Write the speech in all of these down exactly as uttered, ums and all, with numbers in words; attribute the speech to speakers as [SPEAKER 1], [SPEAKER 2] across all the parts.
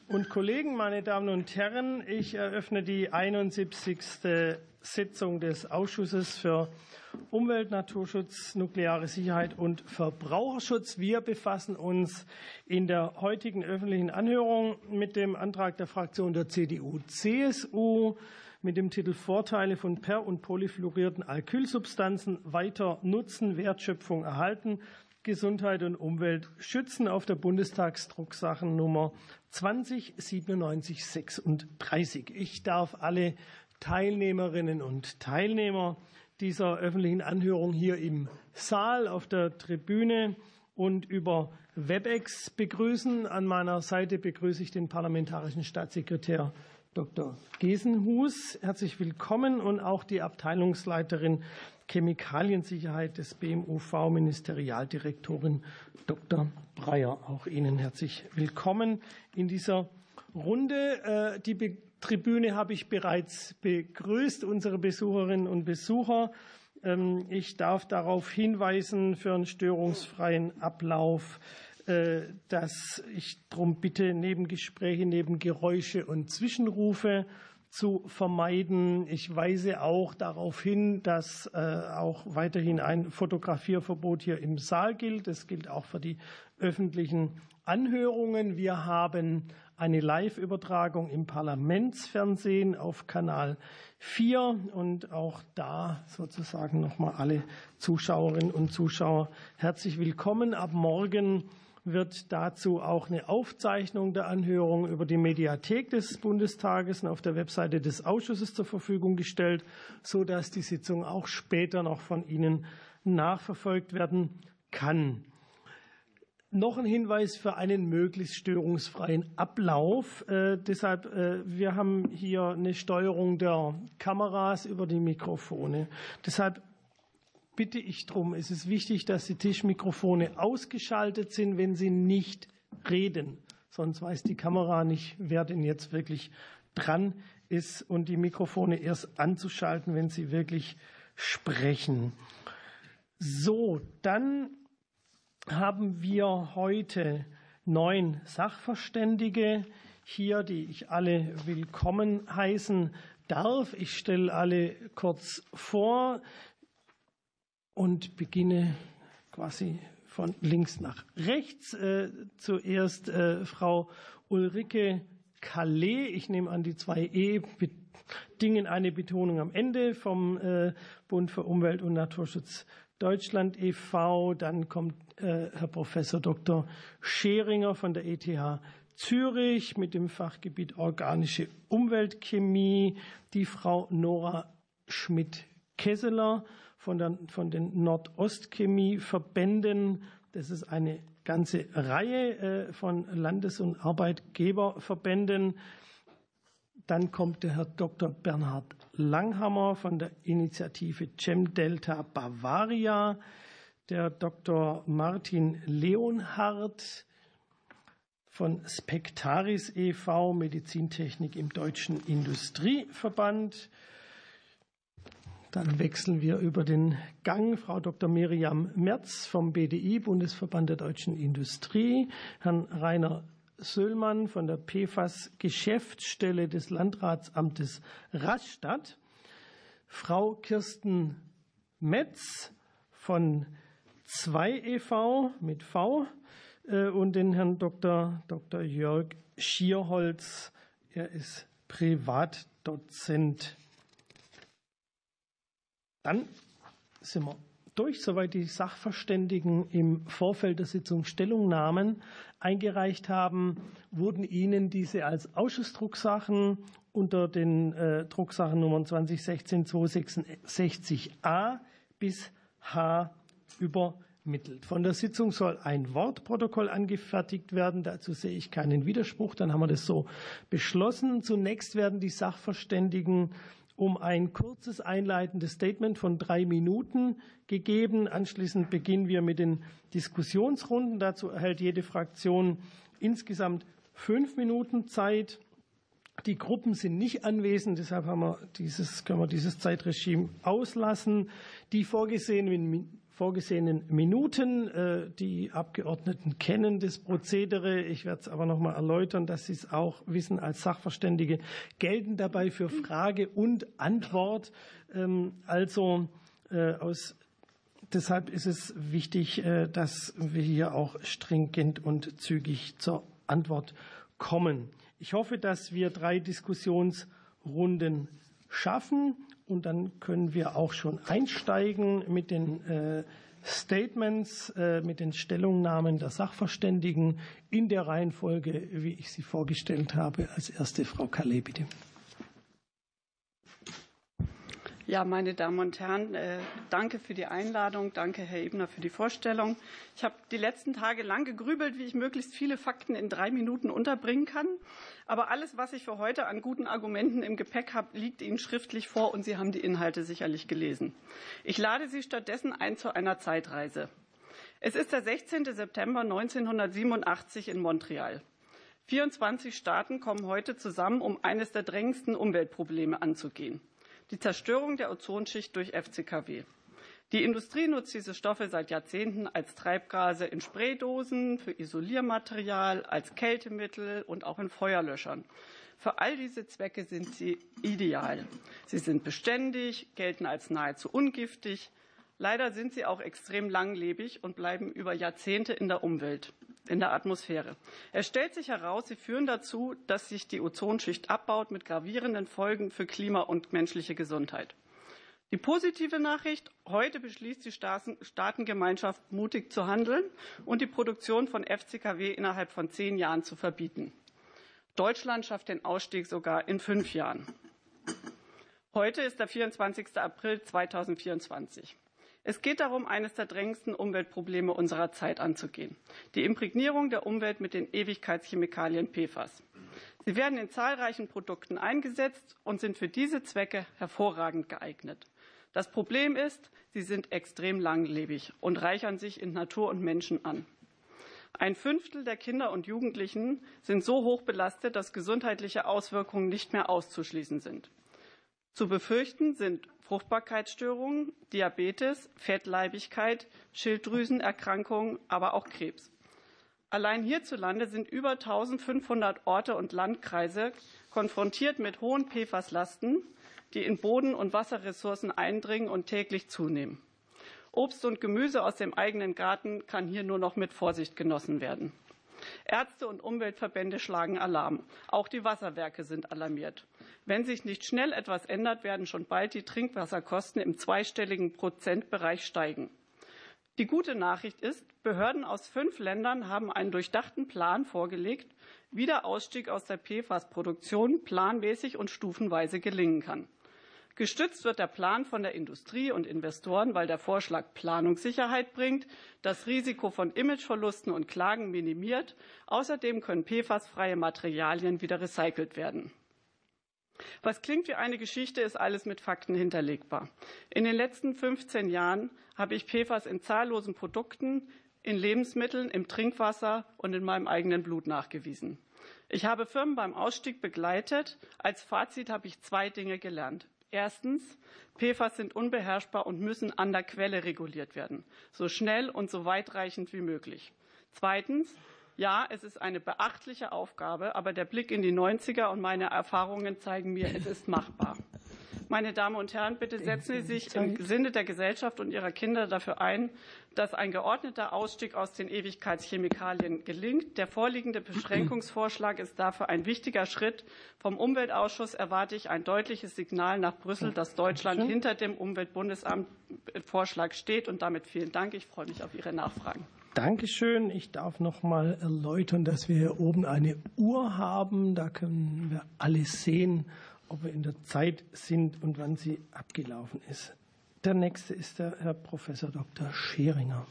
[SPEAKER 1] und Kollegen, meine Damen und Herren, ich eröffne die einundsiebzigste Sitzung des Ausschusses für Umwelt, Naturschutz, nukleare Sicherheit und Verbraucherschutz. Wir befassen uns in der heutigen öffentlichen Anhörung mit dem Antrag der Fraktion der C D U C S U mit dem Titel Vorteile von per- und polyfluorierten Alkylsubstanzen weiter nutzen, Wertschöpfung erhalten, Gesundheit und Umwelt schützen auf der Bundestagsdrucksachennummer zwanzig siebenundneunzig sechsunddreißig. Ich darf alle Teilnehmerinnen und Teilnehmer dieser öffentlichen Anhörung hier im Saal, auf der Tribüne und über WebEx begrüßen. An meiner Seite begrüße ich den parlamentarischen Staatssekretär Doktor Gesenhus. Herzlich willkommen und auch die Abteilungsleiterin Chemikaliensicherheit des B M U V, Ministerialdirektorin Doktor Breyer. Auch Ihnen herzlich willkommen in dieser Runde. Die Tribüne habe ich bereits begrüßt, unsere Besucherinnen und Besucher. Ich darf darauf hinweisen, für einen störungsfreien Ablauf, dass ich darum bitte, Nebengespräche, Nebengeräusche und Zwischenrufe zu vermeiden. Ich weise auch darauf hin, dass auch weiterhin ein Fotografierverbot hier im Saal gilt. Das gilt auch für die öffentlichen Anhörungen. Wir haben eine Live-Übertragung im Parlamentsfernsehen auf Kanal vier und auch da sozusagen nochmal alle Zuschauerinnen und Zuschauer herzlich willkommen. Ab morgen wird dazu auch eine Aufzeichnung der Anhörung über die Mediathek des Bundestages und auf der Webseite des Ausschusses zur Verfügung gestellt, sodass die Sitzung auch später noch von Ihnen nachverfolgt werden kann. Noch ein Hinweis für einen möglichst störungsfreien Ablauf. Äh, deshalb, äh, wir haben hier eine Steuerung der Kameras über die Mikrofone. Deshalb bitte ich darum, es ist wichtig, dass die Tischmikrofone ausgeschaltet sind, wenn Sie nicht reden. Sonst weiß die Kamera nicht, wer denn jetzt wirklich dran ist, und die Mikrofone erst anzuschalten, wenn Sie wirklich sprechen. So, dann haben wir heute neun Sachverständige hier, die ich alle willkommen heißen darf. Ich stelle alle kurz vor und beginne quasi von links nach rechts. Äh, zuerst äh, Frau Ulrike Calais. Ich nehme an, die zwei E bedingen eine Betonung am Ende, vom äh, Bund für Umwelt und Naturschutz Deutschland e V Dann kommt äh, Herr Professor Doktor Scheringer von der E T H Zürich mit dem Fachgebiet organische Umweltchemie, die Frau Nora Schmidt-Kesseler von, der, von den Nordostchemieverbänden. Das ist eine ganze Reihe äh, von Landes- und Arbeitgeberverbänden. Dann kommt der Herr Doktor Bernhard Langhammer von der Initiative ChemDelta Bavaria, der Doktor Martin Leonhardt von Spectaris e V, Medizintechnik im Deutschen Industrieverband. Dann wechseln wir über den Gang. Frau Doktor Miriam Merz vom B D I, Bundesverband der Deutschen Industrie, Herrn Rainer Söllmann von der P F A S-Geschäftsstelle des Landratsamtes Rastatt, Frau Kirsten Metz von zwei e V mit V und den Herrn Doktor Doktor Jörg Schierholz. Er ist Privatdozent. Dann sind wir durch, soweit die Sachverständigen im Vorfeld der Sitzung Stellungnahmen eingereicht haben, wurden Ihnen diese als Ausschussdrucksachen unter den äh, Drucksachennummern zwanzig sechzehn zweihundertsechsundsechzig a bis H übermittelt. Von der Sitzung soll ein Wortprotokoll angefertigt werden. Dazu sehe ich keinen Widerspruch. Dann haben wir das so beschlossen. Zunächst werden die Sachverständigen um ein kurzes einleitendes Statement von drei Minuten gegeben. Anschließend beginnen wir mit den Diskussionsrunden. Dazu erhält jede Fraktion insgesamt fünf Minuten Zeit. Die Gruppen sind nicht anwesend, deshalb haben wir dieses, können wir dieses Zeitregime auslassen. Die vorgesehenen vorgesehenen Minuten. Die Abgeordneten kennen das Prozedere. Ich werde es aber noch mal erläutern, dass Sie es auch wissen. Als Sachverständige gelten dabei für Frage und Antwort. Also aus Deshalb ist es wichtig, dass wir hier auch stringent und zügig zur Antwort kommen. Ich hoffe, dass wir drei Diskussionsrunden schaffen und dann können wir auch schon einsteigen mit den Statements, mit den Stellungnahmen der Sachverständigen in der Reihenfolge, wie ich sie vorgestellt habe. Als erste Frau Calais, bitte.
[SPEAKER 2] Ja, meine Damen und Herren, äh, danke für die Einladung. Danke, Herr Ebner, für die Vorstellung. Ich habe die letzten Tage lang gegrübelt, wie ich möglichst viele Fakten in drei Minuten unterbringen kann. Aber alles, was ich für heute an guten Argumenten im Gepäck habe, liegt Ihnen schriftlich vor und Sie haben die Inhalte sicherlich gelesen. Ich lade Sie stattdessen ein zu einer Zeitreise. Es ist der sechzehnte September neunzehnhundertsiebenundachtzig in Montreal. vierundzwanzig Staaten kommen heute zusammen, um eines der drängendsten Umweltprobleme anzugehen: die Zerstörung der Ozonschicht durch F C K W. Die Industrie nutzt diese Stoffe seit Jahrzehnten als Treibgase in Spraydosen, für Isoliermaterial, als Kältemittel und auch in Feuerlöschern. Für all diese Zwecke sind sie ideal. Sie sind beständig, gelten als nahezu ungiftig. Leider sind sie auch extrem langlebig und bleiben über Jahrzehnte in der Umwelt, in der Atmosphäre. Es stellt sich heraus, sie führen dazu, dass sich die Ozonschicht abbaut, mit gravierenden Folgen für Klima und menschliche Gesundheit. Die positive Nachricht: Heute beschließt die Staatengemeinschaft, mutig zu handeln und die Produktion von F C K W innerhalb von zehn Jahren zu verbieten. Deutschland schafft den Ausstieg sogar in fünf Jahren. Heute ist der vierundzwanzigste April zweitausendvierundzwanzig. Es geht darum, eines der drängendsten Umweltprobleme unserer Zeit anzugehen: die Imprägnierung der Umwelt mit den Ewigkeitschemikalien P F A S. Sie werden in zahlreichen Produkten eingesetzt und sind für diese Zwecke hervorragend geeignet. Das Problem ist, sie sind extrem langlebig und reichern sich in Natur und Menschen an. Ein Fünftel der Kinder und Jugendlichen sind so hoch belastet, dass gesundheitliche Auswirkungen nicht mehr auszuschließen sind. Zu befürchten sind Fruchtbarkeitsstörungen, Diabetes, Fettleibigkeit, Schilddrüsenerkrankungen, aber auch Krebs. Allein hierzulande sind über eintausendfünfhundert Orte und Landkreise konfrontiert mit hohen P F A S-Lasten, die in Boden- und Wasserressourcen eindringen und täglich zunehmen. Obst und Gemüse aus dem eigenen Garten kann hier nur noch mit Vorsicht genossen werden. Ärzte und Umweltverbände schlagen Alarm. Auch die Wasserwerke sind alarmiert. Wenn sich nicht schnell etwas ändert, werden schon bald die Trinkwasserkosten im zweistelligen Prozentbereich steigen. Die gute Nachricht ist, Behörden aus fünf Ländern haben einen durchdachten Plan vorgelegt, wie der Ausstieg aus der P F A S-Produktion planmäßig und stufenweise gelingen kann. Gestützt wird der Plan von der Industrie und Investoren, weil der Vorschlag Planungssicherheit bringt, das Risiko von Imageverlusten und Klagen minimiert. Außerdem können P F A S-freie Materialien wieder recycelt werden. Was klingt wie eine Geschichte, ist alles mit Fakten hinterlegbar. In den letzten fünfzehn Jahren habe ich P F A S in zahllosen Produkten, in Lebensmitteln, im Trinkwasser und in meinem eigenen Blut nachgewiesen. Ich habe Firmen beim Ausstieg begleitet. Als Fazit habe ich zwei Dinge gelernt. Erstens, P F A S sind unbeherrschbar und müssen an der Quelle reguliert werden, so schnell und so weitreichend wie möglich. Zweitens, ja, es ist eine beachtliche Aufgabe, aber der Blick in die neunziger und meine Erfahrungen zeigen mir, es ist machbar. Meine Damen und Herren, bitte setzen Sie sich im Sinne der Gesellschaft und Ihrer Kinder dafür ein, dass ein geordneter Ausstieg aus den Ewigkeitschemikalien gelingt. Der vorliegende Beschränkungsvorschlag ist dafür ein wichtiger Schritt. Vom Umweltausschuss erwarte ich ein deutliches Signal nach Brüssel, dass Deutschland hinter dem Umweltbundesamt-Vorschlag steht. Und damit vielen Dank. Ich freue mich auf Ihre Nachfragen.
[SPEAKER 1] Dankeschön. Ich darf noch mal erläutern, dass wir hier oben eine Uhr haben. Da können wir alles sehen, ob wir in der Zeit sind und wann sie abgelaufen ist. Der nächste ist der Herr Professor Doktor Scheringer.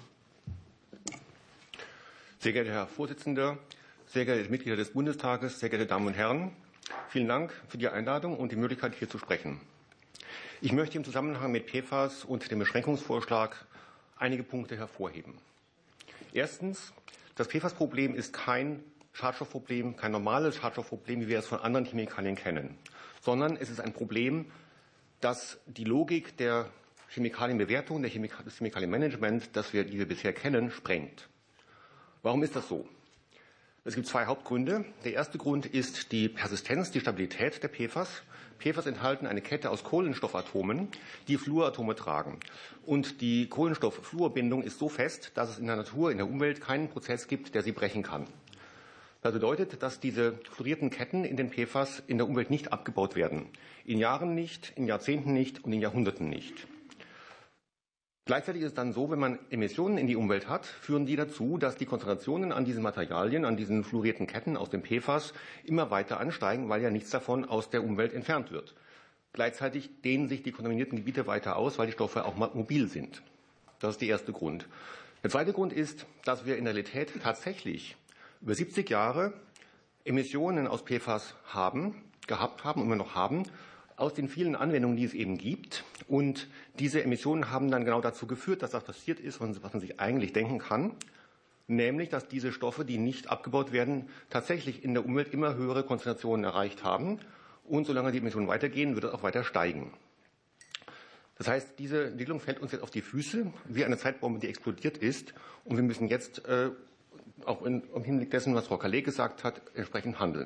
[SPEAKER 3] Sehr geehrter Herr Vorsitzender, sehr geehrte Mitglieder des Bundestages, sehr geehrte Damen und Herren, vielen Dank für die Einladung und die Möglichkeit, hier zu sprechen. Ich möchte im Zusammenhang mit P F A S und dem Beschränkungsvorschlag einige Punkte hervorheben. Erstens, das P F A S-Problem ist kein Schadstoffproblem, kein normales Schadstoffproblem, wie wir es von anderen Chemikalien kennen, sondern es ist ein Problem, das die Logik der Chemikalienbewertung, das Chemikalienmanagement, das wir, die wir bisher kennen, sprengt. Warum ist das so? Es gibt zwei Hauptgründe. Der erste Grund ist die Persistenz, die Stabilität der P F A S. P F A S enthalten eine Kette aus Kohlenstoffatomen, die Fluoratome tragen. Und die Kohlenstoff-Fluorbindung ist so fest, dass es in der Natur, in der Umwelt keinen Prozess gibt, der sie brechen kann. Das bedeutet, dass diese fluorierten Ketten in den P F A S in der Umwelt nicht abgebaut werden. In Jahren nicht, in Jahrzehnten nicht und in Jahrhunderten nicht. Gleichzeitig ist es dann so, wenn man Emissionen in die Umwelt hat, führen die dazu, dass die Konzentrationen an diesen Materialien, an diesen fluorierten Ketten aus dem P F A S immer weiter ansteigen, weil ja nichts davon aus der Umwelt entfernt wird. Gleichzeitig dehnen sich die kontaminierten Gebiete weiter aus, weil die Stoffe auch mobil sind. Das ist der erste Grund. Der zweite Grund ist, dass wir in der Realität tatsächlich über siebzig Jahre Emissionen aus P F A S haben, gehabt haben und immer noch haben, aus den vielen Anwendungen, die es eben gibt. Und diese Emissionen haben dann genau dazu geführt, dass das passiert ist, was man sich eigentlich denken kann, nämlich, dass diese Stoffe, die nicht abgebaut werden, tatsächlich in der Umwelt immer höhere Konzentrationen erreicht haben. Und solange die Emissionen weitergehen, wird es auch weiter steigen. Das heißt, diese Entwicklung fällt uns jetzt auf die Füße, wie eine Zeitbombe, die explodiert ist. Und wir müssen jetzt, äh, auch in, im Hinblick dessen, was Frau Calais gesagt hat, entsprechend handeln.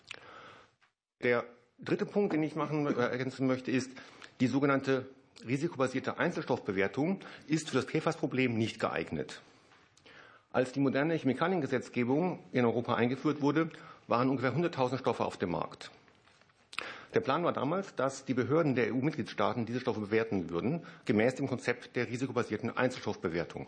[SPEAKER 3] Der dritte Punkt, den ich machen, äh, ergänzen möchte, ist, die sogenannte risikobasierte Einzelstoffbewertung ist für das P F A S-Problem nicht geeignet. Als die moderne Chemikaliengesetzgebung in Europa eingeführt wurde, waren ungefähr hunderttausend Stoffe auf dem Markt. Der Plan war damals, dass die Behörden der E U-Mitgliedstaaten diese Stoffe bewerten würden, gemäß dem Konzept der risikobasierten Einzelstoffbewertung.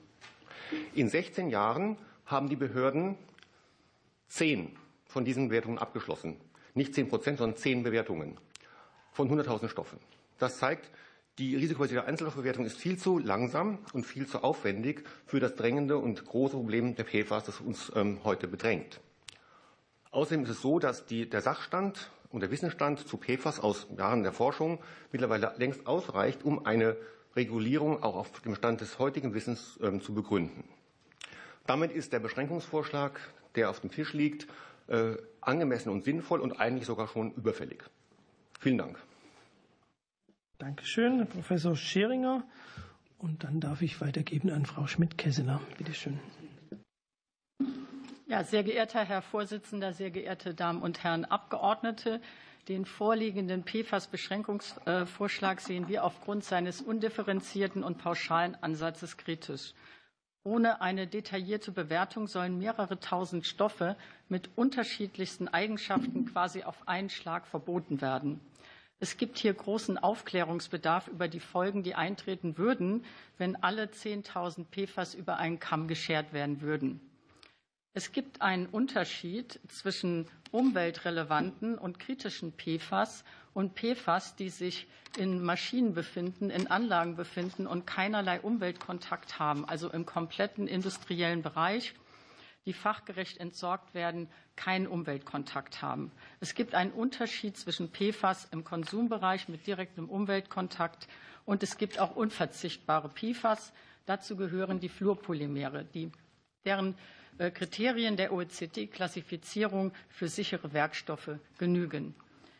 [SPEAKER 3] In sechzehn Jahren haben die Behörden zehn von diesen Bewertungen abgeschlossen. Nicht zehn Prozent, sondern zehn Bewertungen von hunderttausend Stoffen. Das zeigt, die risikobasierte Einzelstoffbewertung ist viel zu langsam und viel zu aufwendig für das drängende und große Problem der P F A S, das uns ähm, heute bedrängt. Außerdem ist es so, dass die, der Sachstand und der Wissensstand zu P F A S aus Jahren der Forschung mittlerweile längst ausreicht, um eine Regulierung auch auf dem Stand des heutigen Wissens ähm, zu begründen. Damit ist der Beschränkungsvorschlag, der auf dem Tisch liegt, äh, angemessen und sinnvoll und eigentlich sogar schon überfällig. Vielen Dank.
[SPEAKER 1] Dankeschön, Herr Professor Scheringer. Und dann darf ich weitergeben an Frau Schmidt-Kesseler. Bitte schön.
[SPEAKER 4] Ja, sehr geehrter Herr Vorsitzender, sehr geehrte Damen und Herren Abgeordnete, den vorliegenden P F A S-Beschränkungsvorschlag sehen wir aufgrund seines undifferenzierten und pauschalen Ansatzes kritisch. Ohne eine detaillierte Bewertung sollen mehrere tausend Stoffe mit unterschiedlichsten Eigenschaften quasi auf einen Schlag verboten werden. Es gibt hier großen Aufklärungsbedarf über die Folgen, die eintreten würden, wenn alle zehntausend P F A S über einen Kamm geschert werden würden. Es gibt einen Unterschied zwischen umweltrelevanten und kritischen P F A S und P F A S, die sich in Maschinen befinden, in Anlagen befinden und keinerlei Umweltkontakt haben, also im kompletten industriellen Bereich, die fachgerecht entsorgt werden, keinen Umweltkontakt haben. Es gibt einen Unterschied zwischen P F A S im Konsumbereich mit direktem Umweltkontakt und es gibt auch unverzichtbare P F A S. Dazu gehören die Fluorpolymere, die, deren Kriterien der O E C D-Klassifizierung für sichere Werkstoffe genügen.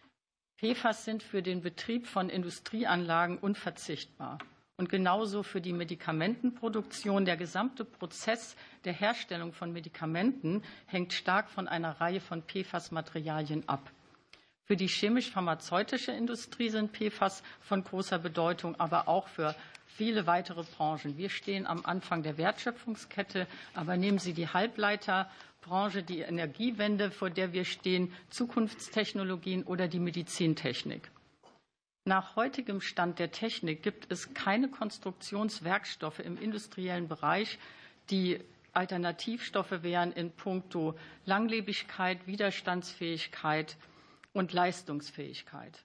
[SPEAKER 4] P F A S sind für den Betrieb von Industrieanlagen unverzichtbar. Und genauso für die Medikamentenproduktion. Der gesamte Prozess der Herstellung von Medikamenten hängt stark von einer Reihe von P F A S-Materialien ab. Für die chemisch-pharmazeutische Industrie sind P F A S von großer Bedeutung, aber auch für viele weitere Branchen. Wir stehen am Anfang der Wertschöpfungskette, aber nehmen Sie die Halbleiterbranche, die Energiewende, vor der wir stehen, Zukunftstechnologien oder die Medizintechnik. Nach heutigem Stand der Technik gibt es keine Konstruktionswerkstoffe im industriellen Bereich, die Alternativstoffe wären in puncto Langlebigkeit, Widerstandsfähigkeit und Leistungsfähigkeit.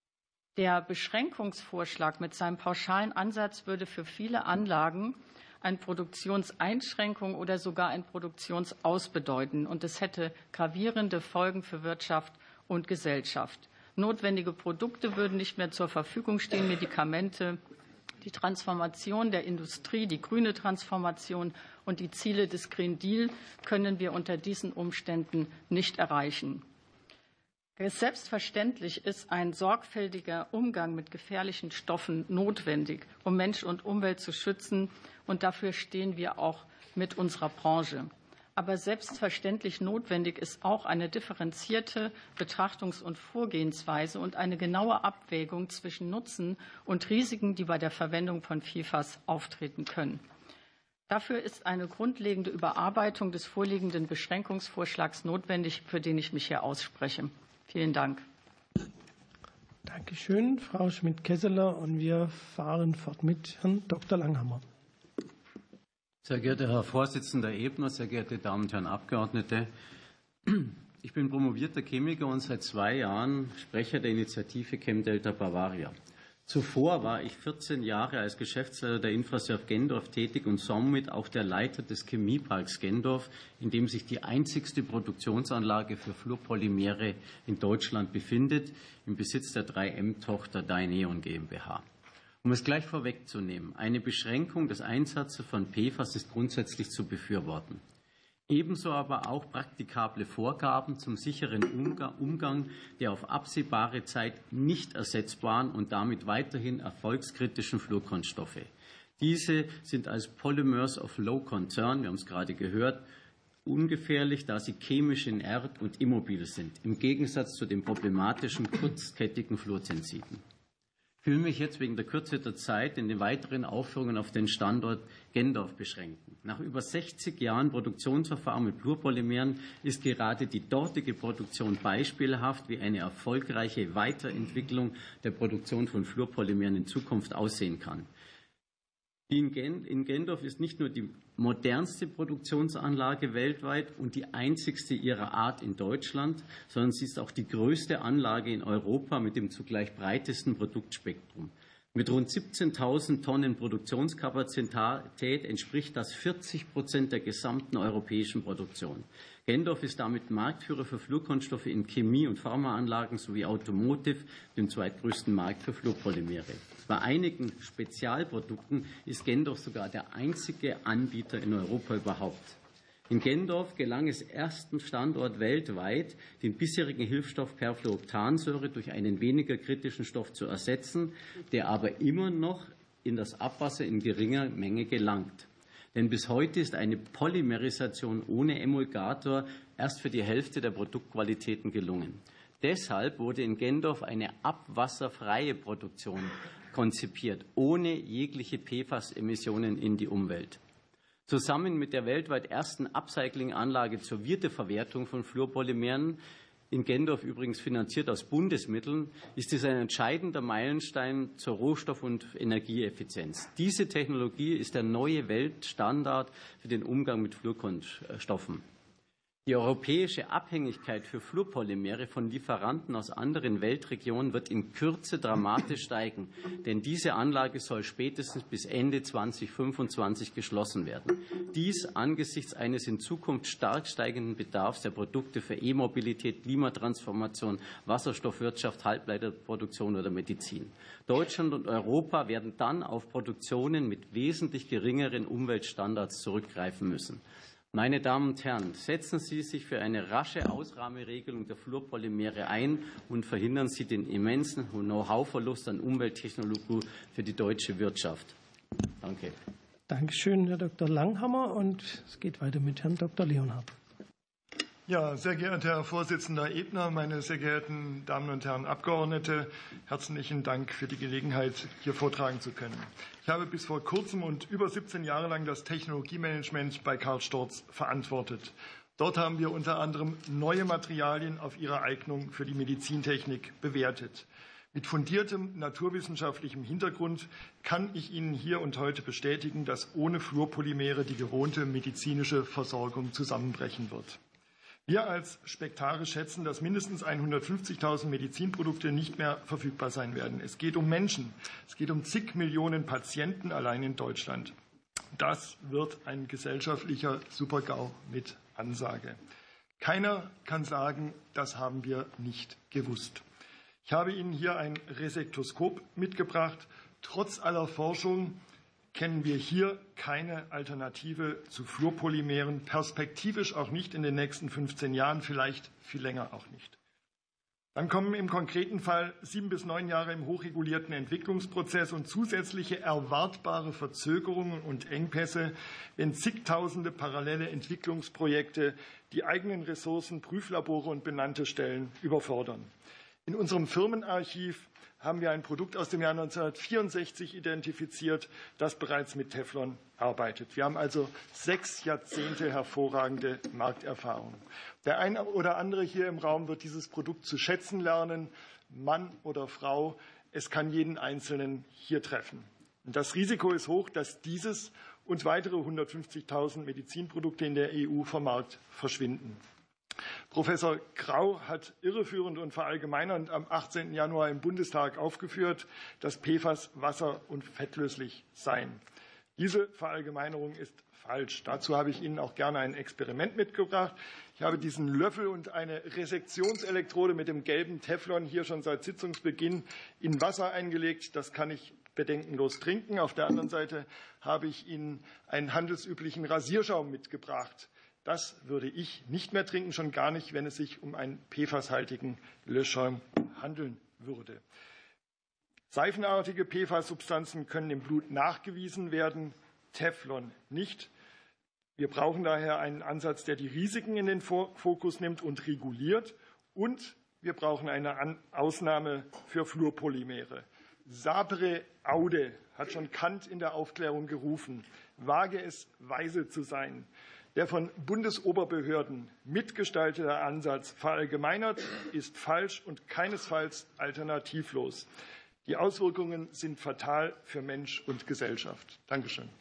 [SPEAKER 4] Der Beschränkungsvorschlag mit seinem pauschalen Ansatz würde für viele Anlagen eine Produktionseinschränkung oder sogar ein Produktionsaus bedeuten. Und es hätte gravierende Folgen für Wirtschaft und Gesellschaft. Notwendige Produkte würden nicht mehr zur Verfügung stehen, Medikamente. Die Transformation der Industrie, die grüne Transformation und die Ziele des Green Deal können wir unter diesen Umständen nicht erreichen. Selbstverständlich ist ein sorgfältiger Umgang mit gefährlichen Stoffen notwendig, um Mensch und Umwelt zu schützen. Und dafür stehen wir auch mit unserer Branche. Aber selbstverständlich notwendig ist auch eine differenzierte Betrachtungs- und Vorgehensweise und eine genaue Abwägung zwischen Nutzen und Risiken, die bei der Verwendung von P F A S auftreten können. Dafür ist eine grundlegende Überarbeitung des vorliegenden Beschränkungsvorschlags notwendig, für den ich mich hier ausspreche. Vielen Dank.
[SPEAKER 1] Dankeschön, Frau Schmidt-Kesseler. Und wir fahren fort mit Herrn Doktor Langhammer.
[SPEAKER 5] Sehr geehrter Herr Vorsitzender Ebner, sehr geehrte Damen und Herren Abgeordnete! Ich bin promovierter Chemiker und seit zwei Jahren Sprecher der Initiative ChemDelta Bavaria. Zuvor war ich vierzehn Jahre als Geschäftsleiter der Infrasurf Gendorf tätig und somit auch der Leiter des Chemieparks Gendorf, in dem sich die einzigste Produktionsanlage für Fluorpolymere in Deutschland befindet, im Besitz der drei M-Tochter Dyneon GmbH. Um es gleich vorwegzunehmen, eine Beschränkung des Einsatzes von P F A S ist grundsätzlich zu befürworten. Ebenso aber auch praktikable Vorgaben zum sicheren Umgang der auf absehbare Zeit nicht ersetzbaren und damit weiterhin erfolgskritischen Fluorkonstoffe. Diese sind als Polymers of Low Concern, wir haben es gerade gehört, ungefährlich, da sie chemisch inert und immobil sind, im Gegensatz zu den problematischen kurzkettigen Fluorzensiden. Ich will mich jetzt wegen der Kürze der Zeit in den weiteren Aufführungen auf den Standort Gendorf beschränken. Nach über sechzig Jahren Produktionsverfahren mit Fluorpolymeren ist gerade die dortige Produktion beispielhaft, wie eine erfolgreiche Weiterentwicklung der Produktion von Fluorpolymeren in Zukunft aussehen kann. In Gendorf ist nicht nur die modernste Produktionsanlage weltweit und die einzigste ihrer Art in Deutschland, sondern sie ist auch die größte Anlage in Europa mit dem zugleich breitesten Produktspektrum. Mit rund siebzehntausend Tonnen Produktionskapazität entspricht das vierzig Prozent der gesamten europäischen Produktion. Gendorf ist damit Marktführer für Fluorkonstoffe in Chemie- und Pharmaanlagen sowie Automotive, dem zweitgrößten Markt für Fluorpolymere. Bei einigen Spezialprodukten ist Gendorf sogar der einzige Anbieter in Europa überhaupt. In Gendorf gelang es ersten Standort weltweit, den bisherigen Hilfsstoff Perfluorooktansäure durch einen weniger kritischen Stoff zu ersetzen, der aber immer noch in das Abwasser in geringer Menge gelangt. Denn bis heute ist eine Polymerisation ohne Emulgator erst für die Hälfte der Produktqualitäten gelungen. Deshalb wurde in Gendorf eine abwasserfreie Produktion konzipiert, ohne jegliche P F A S-Emissionen in die Umwelt. Zusammen mit der weltweit ersten Upcycling-Anlage zur Wiederverwertung von Fluorpolymeren, in Gendorf übrigens finanziert aus Bundesmitteln, ist es ein entscheidender Meilenstein zur Rohstoff- und Energieeffizienz. Diese Technologie ist der neue Weltstandard für den Umgang mit Fluorstoffen. Die europäische Abhängigkeit für Fluorpolymere von Lieferanten aus anderen Weltregionen wird in Kürze dramatisch steigen, denn diese Anlage soll spätestens bis Ende zweitausendfünfundzwanzig geschlossen werden. Dies angesichts eines in Zukunft stark steigenden Bedarfs der Produkte für E-Mobilität, Klimatransformation, Wasserstoffwirtschaft, Halbleiterproduktion oder Medizin. Deutschland und Europa werden dann auf Produktionen mit wesentlich geringeren Umweltstandards zurückgreifen müssen. Meine Damen und Herren, setzen Sie sich für eine rasche Ausnahmeregelung der Fluorpolymere ein und verhindern Sie den immensen Know-how-Verlust an Umwelttechnologie für die deutsche Wirtschaft. Danke.
[SPEAKER 1] Dankeschön, Herr Doktor Langhammer. Und es geht weiter mit Herrn Doktor Leonhardt.
[SPEAKER 6] Ja, sehr geehrter Herr Vorsitzender Ebner, meine sehr geehrten Damen und Herren Abgeordnete, herzlichen Dank für die Gelegenheit, hier vortragen zu können. Ich habe bis vor kurzem und über siebzehn Jahre lang das Technologiemanagement bei Karl Storz verantwortet. Dort haben wir unter anderem neue Materialien auf ihre Eignung für die Medizintechnik bewertet. Mit fundiertem naturwissenschaftlichem Hintergrund kann ich Ihnen hier und heute bestätigen, dass ohne Fluorpolymere die gewohnte medizinische Versorgung zusammenbrechen wird. Wir als Spektare schätzen, dass mindestens hundertfünfzigtausend Medizinprodukte nicht mehr verfügbar sein werden. Es geht um Menschen. Es geht um zig Millionen Patienten allein in Deutschland. Das wird ein gesellschaftlicher Super-GAU mit Ansage. Keiner kann sagen, das haben wir nicht gewusst. Ich habe Ihnen hier ein Resektoskop mitgebracht. Trotz aller Forschung kennen wir hier keine Alternative zu Fluorpolymeren, perspektivisch auch nicht in den nächsten fünfzehn Jahren, vielleicht viel länger auch nicht. Dann kommen im konkreten Fall sieben bis neun Jahre im hochregulierten Entwicklungsprozess und zusätzliche erwartbare Verzögerungen und Engpässe, wenn zigtausende parallele Entwicklungsprojekte die eigenen Ressourcen, Prüflabore und benannte Stellen überfordern. In unserem Firmenarchiv haben wir ein Produkt aus dem Jahr neunzehnhundertvierundsechzig identifiziert, das bereits mit Teflon arbeitet. Wir haben also sechs Jahrzehnte hervorragende Markterfahrung. Der eine oder andere hier im Raum wird dieses Produkt zu schätzen lernen, Mann oder Frau. Es kann jeden Einzelnen hier treffen. Und das Risiko ist hoch, dass dieses und weitere hundertfünfzigtausend Medizinprodukte in der E U vom Markt verschwinden. Professor Grau hat irreführend und verallgemeinernd am achtzehnten Januar im Bundestag aufgeführt, dass P F A S wasser- und fettlöslich seien. Diese Verallgemeinerung ist falsch. Dazu habe ich Ihnen auch gerne ein Experiment mitgebracht. Ich habe diesen Löffel und eine Resektionselektrode mit dem gelben Teflon hier schon seit Sitzungsbeginn in Wasser eingelegt. Das kann ich bedenkenlos trinken. Auf der anderen Seite habe ich Ihnen einen handelsüblichen Rasierschaum mitgebracht. Das würde ich nicht mehr trinken, schon gar nicht, wenn es sich um einen P F A S-haltigen Löschschaum handeln würde. Seifenartige P F A S-Substanzen können im Blut nachgewiesen werden, Teflon nicht. Wir brauchen daher einen Ansatz, der die Risiken in den Fokus nimmt und reguliert. Und wir brauchen eine Ausnahme für Fluorpolymere. Sapere aude hat schon Kant in der Aufklärung gerufen. Wage es, weise zu sein. Der von Bundesoberbehörden mitgestaltete Ansatz verallgemeinert ist falsch und keinesfalls alternativlos. Die Auswirkungen sind fatal für Mensch und Gesellschaft. Dankeschön.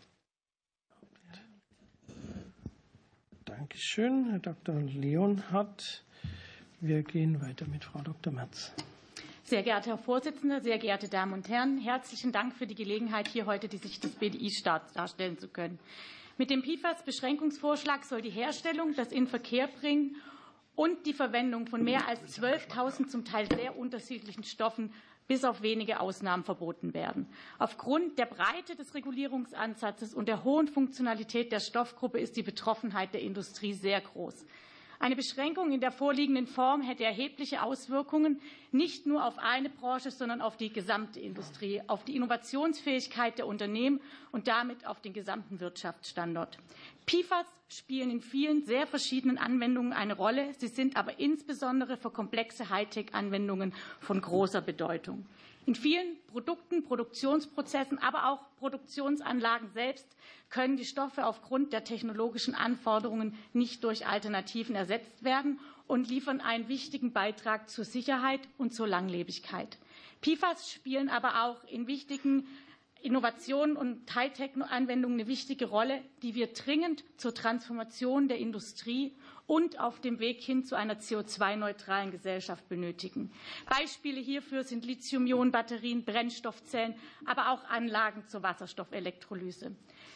[SPEAKER 1] Dankeschön, Herr Doktor Leonhardt. Wir gehen weiter mit Frau Doktor Merz.
[SPEAKER 7] Sehr geehrter Herr Vorsitzender, sehr geehrte Damen und Herren, herzlichen Dank für die Gelegenheit, hier heute die Sicht des B D I darstellen zu können. Mit dem P F A S-Beschränkungsvorschlag soll die Herstellung, das Inverkehrbringen und die Verwendung von mehr als zwölftausend zum Teil sehr unterschiedlichen Stoffen bis auf wenige Ausnahmen verboten werden. Aufgrund der Breite des Regulierungsansatzes und der hohen Funktionalität der Stoffgruppe ist die Betroffenheit der Industrie sehr groß. Eine Beschränkung in der vorliegenden Form hätte erhebliche Auswirkungen nicht nur auf eine Branche, sondern auf die gesamte Industrie, auf die Innovationsfähigkeit der Unternehmen und damit auf den gesamten Wirtschaftsstandort. P F A S spielen in vielen sehr verschiedenen Anwendungen eine Rolle. Sie sind aber insbesondere für komplexe Hightech-Anwendungen von großer Bedeutung. In vielen Produkten, Produktionsprozessen, aber auch Produktionsanlagen selbst können die Stoffe aufgrund der technologischen Anforderungen nicht durch Alternativen ersetzt werden und liefern einen wichtigen Beitrag zur Sicherheit und zur Langlebigkeit. P F A S spielen aber auch in wichtigen Innovationen und Hightech-Anwendungen eine wichtige Rolle, die wir dringend zur Transformation der Industrie und auf dem Weg hin zu einer C O zwei neutralen Gesellschaft benötigen. Beispiele hierfür sind Lithium-Ionen-Batterien, Brennstoffzellen, aber auch Anlagen zur Wasserstoffelektrolyse.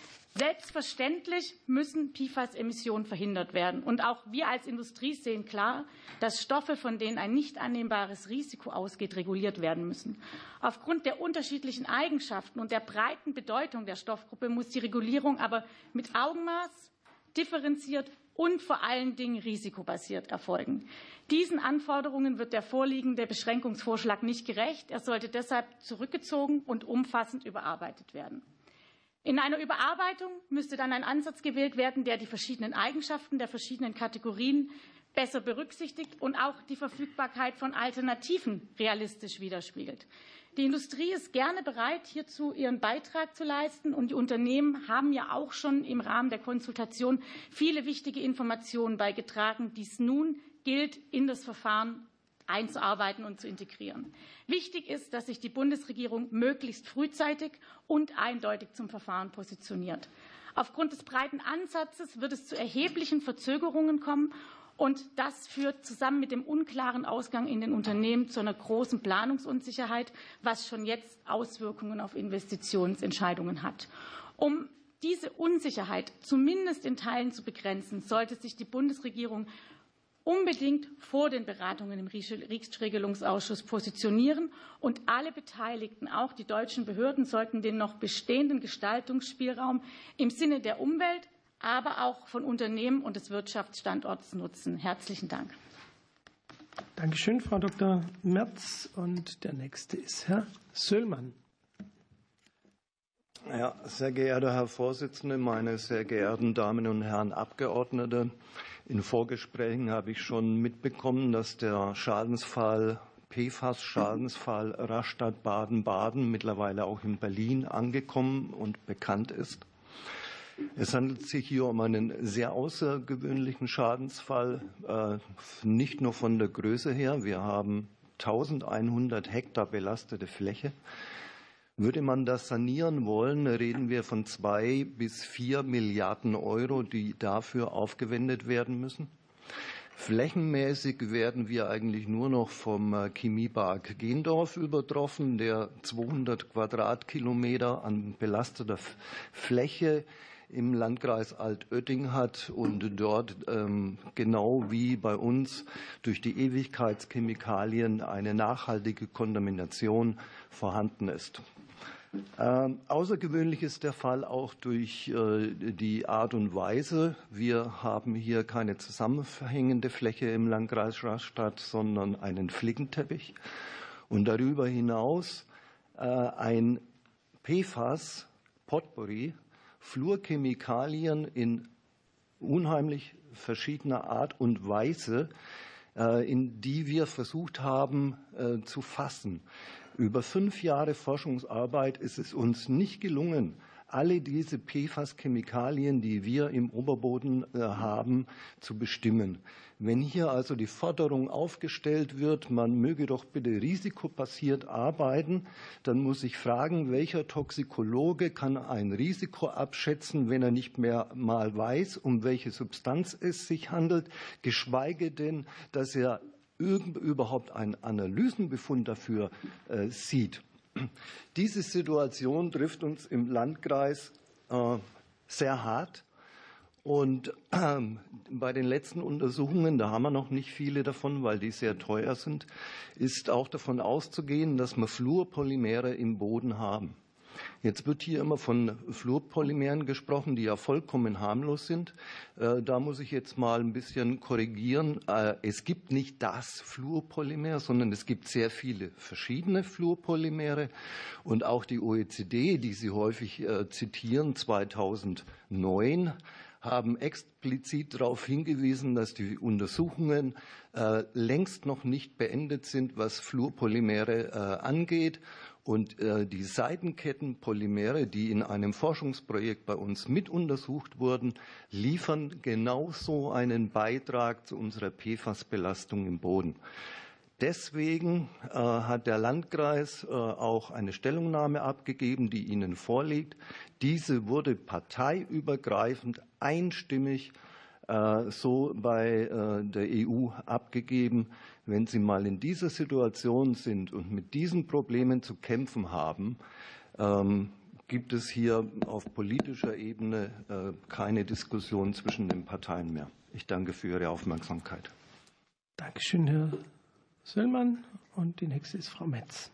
[SPEAKER 7] Selbstverständlich müssen P F A S-Emissionen verhindert werden. Und auch wir als Industrie sehen klar, dass Stoffe, von denen ein nicht annehmbares Risiko ausgeht, reguliert werden müssen. Aufgrund der unterschiedlichen Eigenschaften und der breiten Bedeutung der Stoffgruppe muss die Regulierung aber mit Augenmaß, differenziert und vor allen Dingen risikobasiert erfolgen. Diesen Anforderungen wird der vorliegende Beschränkungsvorschlag nicht gerecht. Er sollte deshalb zurückgezogen und umfassend überarbeitet werden. In einer Überarbeitung müsste dann ein Ansatz gewählt werden, der die verschiedenen Eigenschaften der verschiedenen Kategorien besser berücksichtigt und auch die Verfügbarkeit von Alternativen realistisch widerspiegelt. Die Industrie ist gerne bereit, hierzu ihren Beitrag zu leisten, und die Unternehmen haben ja auch schon im Rahmen der Konsultation viele wichtige Informationen beigetragen, die es nun gilt, in das Verfahren einzuarbeiten und zu integrieren. Wichtig ist, dass sich die Bundesregierung möglichst frühzeitig und eindeutig zum Verfahren positioniert. Aufgrund des breiten Ansatzes wird es zu erheblichen Verzögerungen kommen, und das führt zusammen mit dem unklaren Ausgang in den Unternehmen zu einer großen Planungsunsicherheit, was schon jetzt Auswirkungen auf Investitionsentscheidungen hat. Um diese Unsicherheit zumindest in Teilen zu begrenzen, sollte sich die Bundesregierung unbedingt vor den Beratungen im REACH-Regelungsausschuss positionieren, und alle Beteiligten, auch die deutschen Behörden, sollten den noch bestehenden Gestaltungsspielraum im Sinne der Umwelt, aber auch von Unternehmen und des Wirtschaftsstandorts nutzen. Herzlichen Dank.
[SPEAKER 1] Dankeschön, Frau Doktor Merz. Und der nächste ist Herr Söllmann.
[SPEAKER 8] Ja, sehr geehrter Herr Vorsitzender, meine sehr geehrten Damen und Herren Abgeordnete, in Vorgesprächen habe ich schon mitbekommen, dass der Schadensfall P F A S-Schadensfall Rastatt Baden-Baden mittlerweile auch in Berlin angekommen und bekannt ist. Es handelt sich hier um einen sehr außergewöhnlichen Schadensfall, nicht nur von der Größe her. Wir haben eintausendeinhundert Hektar belastete Fläche. Würde man das sanieren wollen, reden wir von zwei bis vier Milliarden Euro, die dafür aufgewendet werden müssen. Flächenmäßig werden wir eigentlich nur noch vom Chemiepark Gendorf übertroffen, der zweihundert Quadratkilometer an belasteter Fläche im Landkreis Altötting hat und dort ähm, genau wie bei uns durch die Ewigkeitschemikalien eine nachhaltige Kontamination vorhanden ist. Ähm, außergewöhnlich ist der Fall auch durch äh, die Art und Weise. Wir haben hier keine zusammenhängende Fläche im Landkreis Rastatt, sondern einen Flickenteppich und darüber hinaus äh, ein P F A S-Potpourri, Fluorchemikalien in unheimlich verschiedener Art und Weise, äh, in die wir versucht haben äh, zu fassen. Über fünf Jahre Forschungsarbeit ist es uns nicht gelungen, alle diese P F A S-Chemikalien, die wir im Oberboden haben, zu bestimmen. Wenn hier also die Forderung aufgestellt wird, man möge doch bitte risikobasiert arbeiten, dann muss ich fragen, welcher Toxikologe kann ein Risiko abschätzen, wenn er nicht mehr mal weiß, um welche Substanz es sich handelt, geschweige denn, dass er überhaupt einen Analysenbefund dafür äh, sieht. Diese Situation trifft uns im Landkreis äh, sehr hart. Und äh, bei den letzten Untersuchungen, da haben wir noch nicht viele davon, weil die sehr teuer sind, ist auch davon auszugehen, dass wir Fluorpolymere im Boden haben. Jetzt wird hier immer von Fluorpolymeren gesprochen, die ja vollkommen harmlos sind. Da muss ich jetzt mal ein bisschen korrigieren. Es gibt nicht das Fluorpolymer, sondern es gibt sehr viele verschiedene Fluorpolymere. Und auch die O E C D, die Sie häufig zitieren, zweitausendneun, haben explizit darauf hingewiesen, dass die Untersuchungen äh, längst noch nicht beendet sind, was Fluorpolymere äh, angeht. Und äh, die Seitenkettenpolymere, die in einem Forschungsprojekt bei uns mit untersucht wurden, liefern genauso einen Beitrag zu unserer P F A S-Belastung im Boden. Deswegen äh, hat der Landkreis äh, auch eine Stellungnahme abgegeben, die Ihnen vorliegt. Diese wurde parteiübergreifend einstimmig äh, so bei äh, der E U abgegeben. Wenn Sie mal in dieser Situation sind und mit diesen Problemen zu kämpfen haben, ähm, gibt es hier auf politischer Ebene äh, keine Diskussion zwischen den Parteien mehr. Ich danke für Ihre Aufmerksamkeit.
[SPEAKER 1] Dankeschön, Herr Söllmann. Und die nächste ist Frau Metz.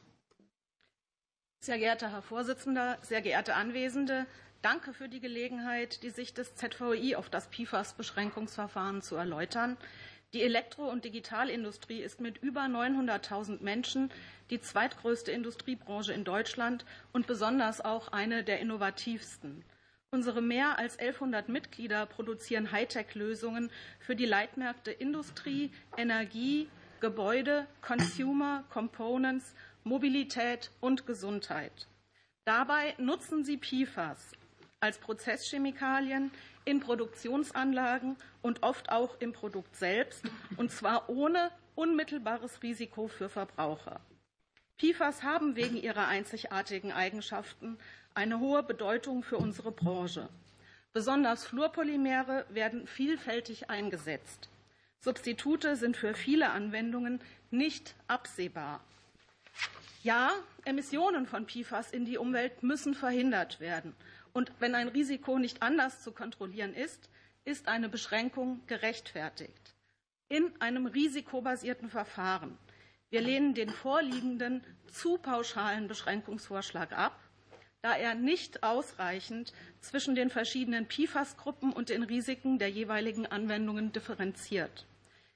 [SPEAKER 9] Sehr geehrter Herr Vorsitzender, sehr geehrte Anwesende, danke für die Gelegenheit, die Sicht des Z V I auf das P F A S-Beschränkungsverfahren zu erläutern. Die Elektro- und Digitalindustrie ist mit über neunhunderttausend Menschen die zweitgrößte Industriebranche in Deutschland und besonders auch eine der innovativsten. Unsere mehr als elfhundert Mitglieder produzieren Hightech-Lösungen für die Leitmärkte Industrie, Energie, Gebäude, Consumer, Components, Mobilität und Gesundheit. Dabei nutzen sie P F A S als Prozesschemikalien in Produktionsanlagen und oft auch im Produkt selbst, und zwar ohne unmittelbares Risiko für Verbraucher. P F A S haben wegen ihrer einzigartigen Eigenschaften eine hohe Bedeutung für unsere Branche. Besonders Fluorpolymere werden vielfältig eingesetzt. Substitute sind für viele Anwendungen nicht absehbar. Ja, Emissionen von P F A S in die Umwelt müssen verhindert werden. Und wenn ein Risiko nicht anders zu kontrollieren ist, ist eine Beschränkung gerechtfertigt. In einem risikobasierten Verfahren. Wir lehnen den vorliegenden zu pauschalen Beschränkungsvorschlag ab, da er nicht ausreichend zwischen den verschiedenen P F A S-Gruppen und den Risiken der jeweiligen Anwendungen differenziert.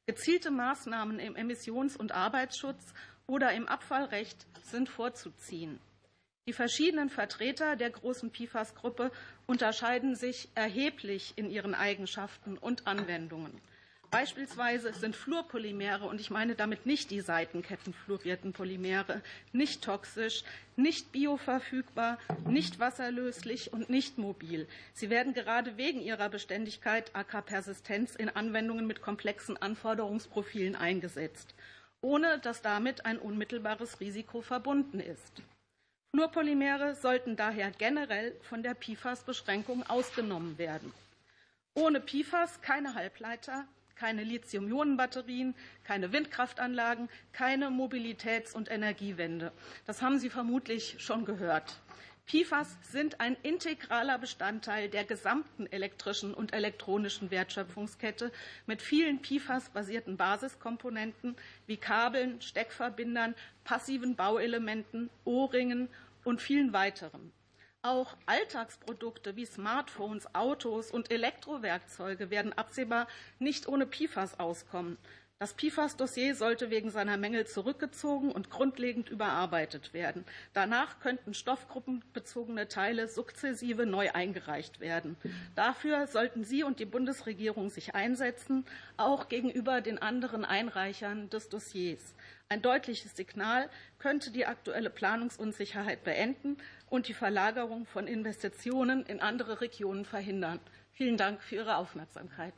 [SPEAKER 9] Gezielte Maßnahmen im Emissions- und Arbeitsschutz oder im Abfallrecht sind vorzuziehen. Die verschiedenen Vertreter der großen P FAS-Gruppe unterscheiden sich erheblich in ihren Eigenschaften und Anwendungen. Beispielsweise sind Fluorpolymere, und ich meine damit nicht die seitenkettenfluorierten Polymere, nicht toxisch, nicht bioverfügbar, nicht wasserlöslich und nicht mobil. Sie werden gerade wegen ihrer Beständigkeit, aka Persistenz, in Anwendungen mit komplexen Anforderungsprofilen eingesetzt, ohne dass damit ein unmittelbares Risiko verbunden ist. Fluorpolymere sollten daher generell von der P FAS-Beschränkung ausgenommen werden. Ohne P FAS keine Halbleiter, keine Lithium-Ionen-Batterien, keine Windkraftanlagen, keine Mobilitäts- und Energiewende. Das haben Sie vermutlich schon gehört. P FAS sind ein integraler Bestandteil der gesamten elektrischen und elektronischen Wertschöpfungskette mit vielen P FAS-basierten Basiskomponenten wie Kabeln, Steckverbindern, passiven Bauelementen, O-Ringen und vielen weiteren. Auch Alltagsprodukte wie Smartphones, Autos und Elektrowerkzeuge werden absehbar nicht ohne P FAS auskommen. Das P FAS-Dossier sollte wegen seiner Mängel zurückgezogen und grundlegend überarbeitet werden. Danach könnten stoffgruppenbezogene Teile sukzessive neu eingereicht werden. Dafür sollten Sie und die Bundesregierung sich einsetzen, auch gegenüber den anderen Einreichern des Dossiers. Ein deutliches Signal könnte die aktuelle Planungsunsicherheit beenden und die Verlagerung von Investitionen in andere Regionen verhindern. Vielen Dank für Ihre Aufmerksamkeit.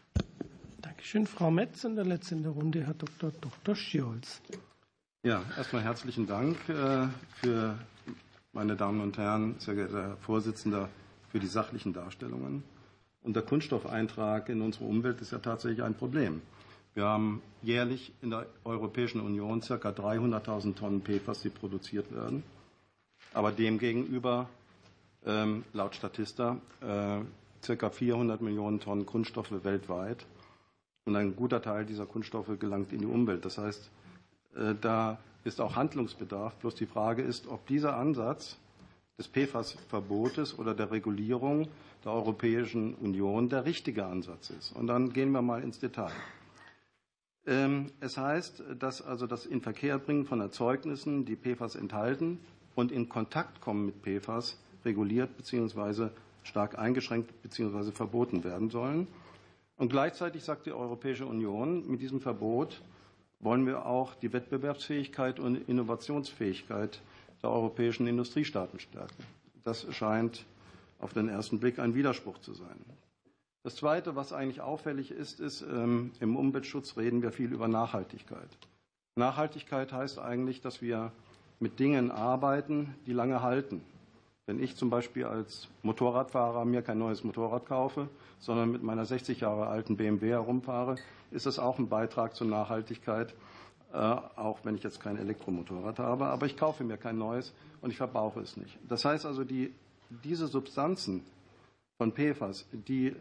[SPEAKER 1] Dankeschön, Frau Metz. Und der letzte in der Runde, Herr Doktor Doktor Schierholz.
[SPEAKER 10] Ja, erstmal herzlichen Dank für, meine Damen und Herren, sehr geehrter Herr Vorsitzender, für die sachlichen Darstellungen. Und der Kunststoffeintrag in unsere Umwelt ist ja tatsächlich ein Problem. Wir haben jährlich in der Europäischen Union ca. dreihunderttausend Tonnen P FAS, die produziert werden. Aber demgegenüber, ähm, laut Statista, äh, ca. vierhundert Millionen Tonnen Kunststoffe weltweit. Und ein guter Teil dieser Kunststoffe gelangt in die Umwelt. Das heißt, äh, da ist auch Handlungsbedarf. Bloß die Frage ist, ob dieser Ansatz des P FAS-Verbotes oder der Regulierung der Europäischen Union der richtige Ansatz ist. Und dann gehen wir mal ins Detail. Es heißt, dass also das Inverkehrbringen von Erzeugnissen, die P FAS enthalten und in Kontakt kommen mit P FAS, reguliert bzw. stark eingeschränkt bzw. verboten werden sollen. Und gleichzeitig sagt die Europäische Union, mit diesem Verbot wollen wir auch die Wettbewerbsfähigkeit und Innovationsfähigkeit der europäischen Industriestaaten stärken. Das scheint auf den ersten Blick ein Widerspruch zu sein. Das Zweite, was eigentlich auffällig ist, ist, ähm, im Umweltschutz reden wir viel über Nachhaltigkeit. Nachhaltigkeit heißt eigentlich, dass wir mit Dingen arbeiten, die lange halten. Wenn ich zum Beispiel als Motorradfahrer mir kein neues Motorrad kaufe, sondern mit meiner sechzig Jahre alten B M W herumfahre, ist das auch ein Beitrag zur Nachhaltigkeit, äh, auch wenn ich jetzt kein Elektromotorrad habe. Aber ich kaufe mir kein neues und ich verbrauche es nicht. Das heißt also, die, diese Substanzen von P FAS, die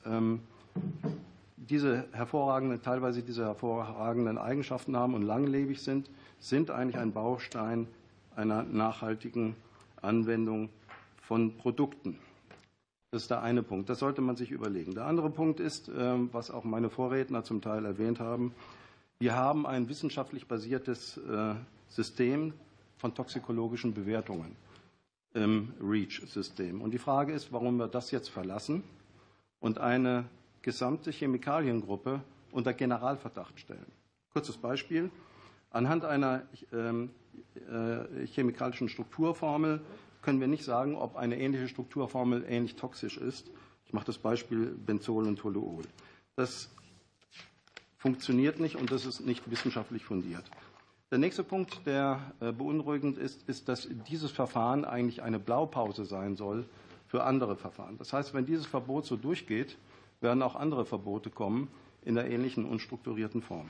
[SPEAKER 10] diese hervorragenden, teilweise diese hervorragenden Eigenschaften haben und langlebig sind, sind eigentlich ein Baustein einer nachhaltigen Anwendung von Produkten. Das ist der eine Punkt. Das sollte man sich überlegen. Der andere Punkt ist, was auch meine Vorredner zum Teil erwähnt haben, wir haben ein wissenschaftlich basiertes System von toxikologischen Bewertungen im REACH-System. Und die Frage ist, warum wir das jetzt verlassen und eine gesamte Chemikaliengruppe unter Generalverdacht stellen. Kurzes Beispiel. Anhand einer ähm, äh, chemikalischen Strukturformel können wir nicht sagen, ob eine ähnliche Strukturformel ähnlich toxisch ist. Ich mache das Beispiel Benzol und Toluol. Das funktioniert nicht und das ist nicht wissenschaftlich fundiert. Der nächste Punkt, der äh, beunruhigend ist, ist, dass dieses Verfahren eigentlich eine Blaupause sein soll für andere Verfahren. Das heißt, wenn dieses Verbot so durchgeht, werden auch andere Verbote kommen in der ähnlichen unstrukturierten Form.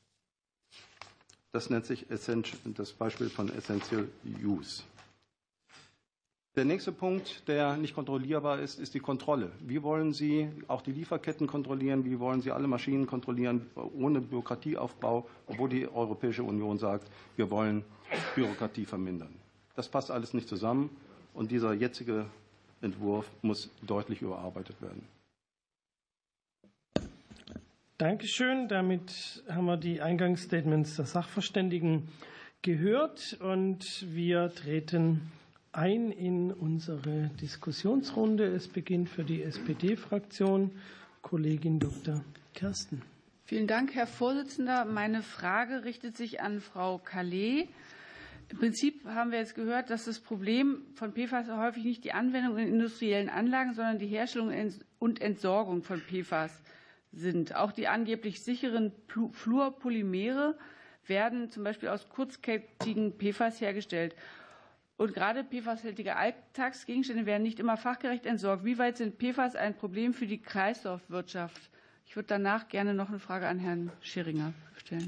[SPEAKER 10] Das nennt sich das Beispiel von Essential Use. Der nächste Punkt, der nicht kontrollierbar ist, ist die Kontrolle. Wie wollen Sie auch die Lieferketten kontrollieren? Wie wollen Sie alle Maschinen kontrollieren ohne Bürokratieaufbau, obwohl die Europäische Union sagt, wir wollen Bürokratie vermindern? Das passt alles nicht zusammen und dieser jetzige Entwurf muss deutlich überarbeitet werden.
[SPEAKER 1] Dankeschön. Damit haben wir die Eingangsstatements der Sachverständigen gehört und wir treten ein in unsere Diskussionsrunde. Es beginnt für die S P D-Fraktion Kollegin Doktor Kersten.
[SPEAKER 11] Vielen Dank, Herr Vorsitzender. Meine Frage richtet sich an Frau Calais. Im Prinzip haben wir jetzt gehört, dass das Problem von P F A S häufig nicht die Anwendung in industriellen Anlagen, sondern die Herstellung und Entsorgung von P F A S sind. Auch die angeblich sicheren Fluorpolymere werden zum Beispiel aus kurzkettigen P F A S hergestellt. Und gerade P F A S-haltige Alltagsgegenstände werden nicht immer fachgerecht entsorgt. Wie weit sind P F A S ein Problem für die Kreislaufwirtschaft? Ich würde danach gerne noch eine Frage an Herrn Scheringer stellen.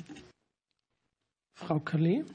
[SPEAKER 1] Frau Calais.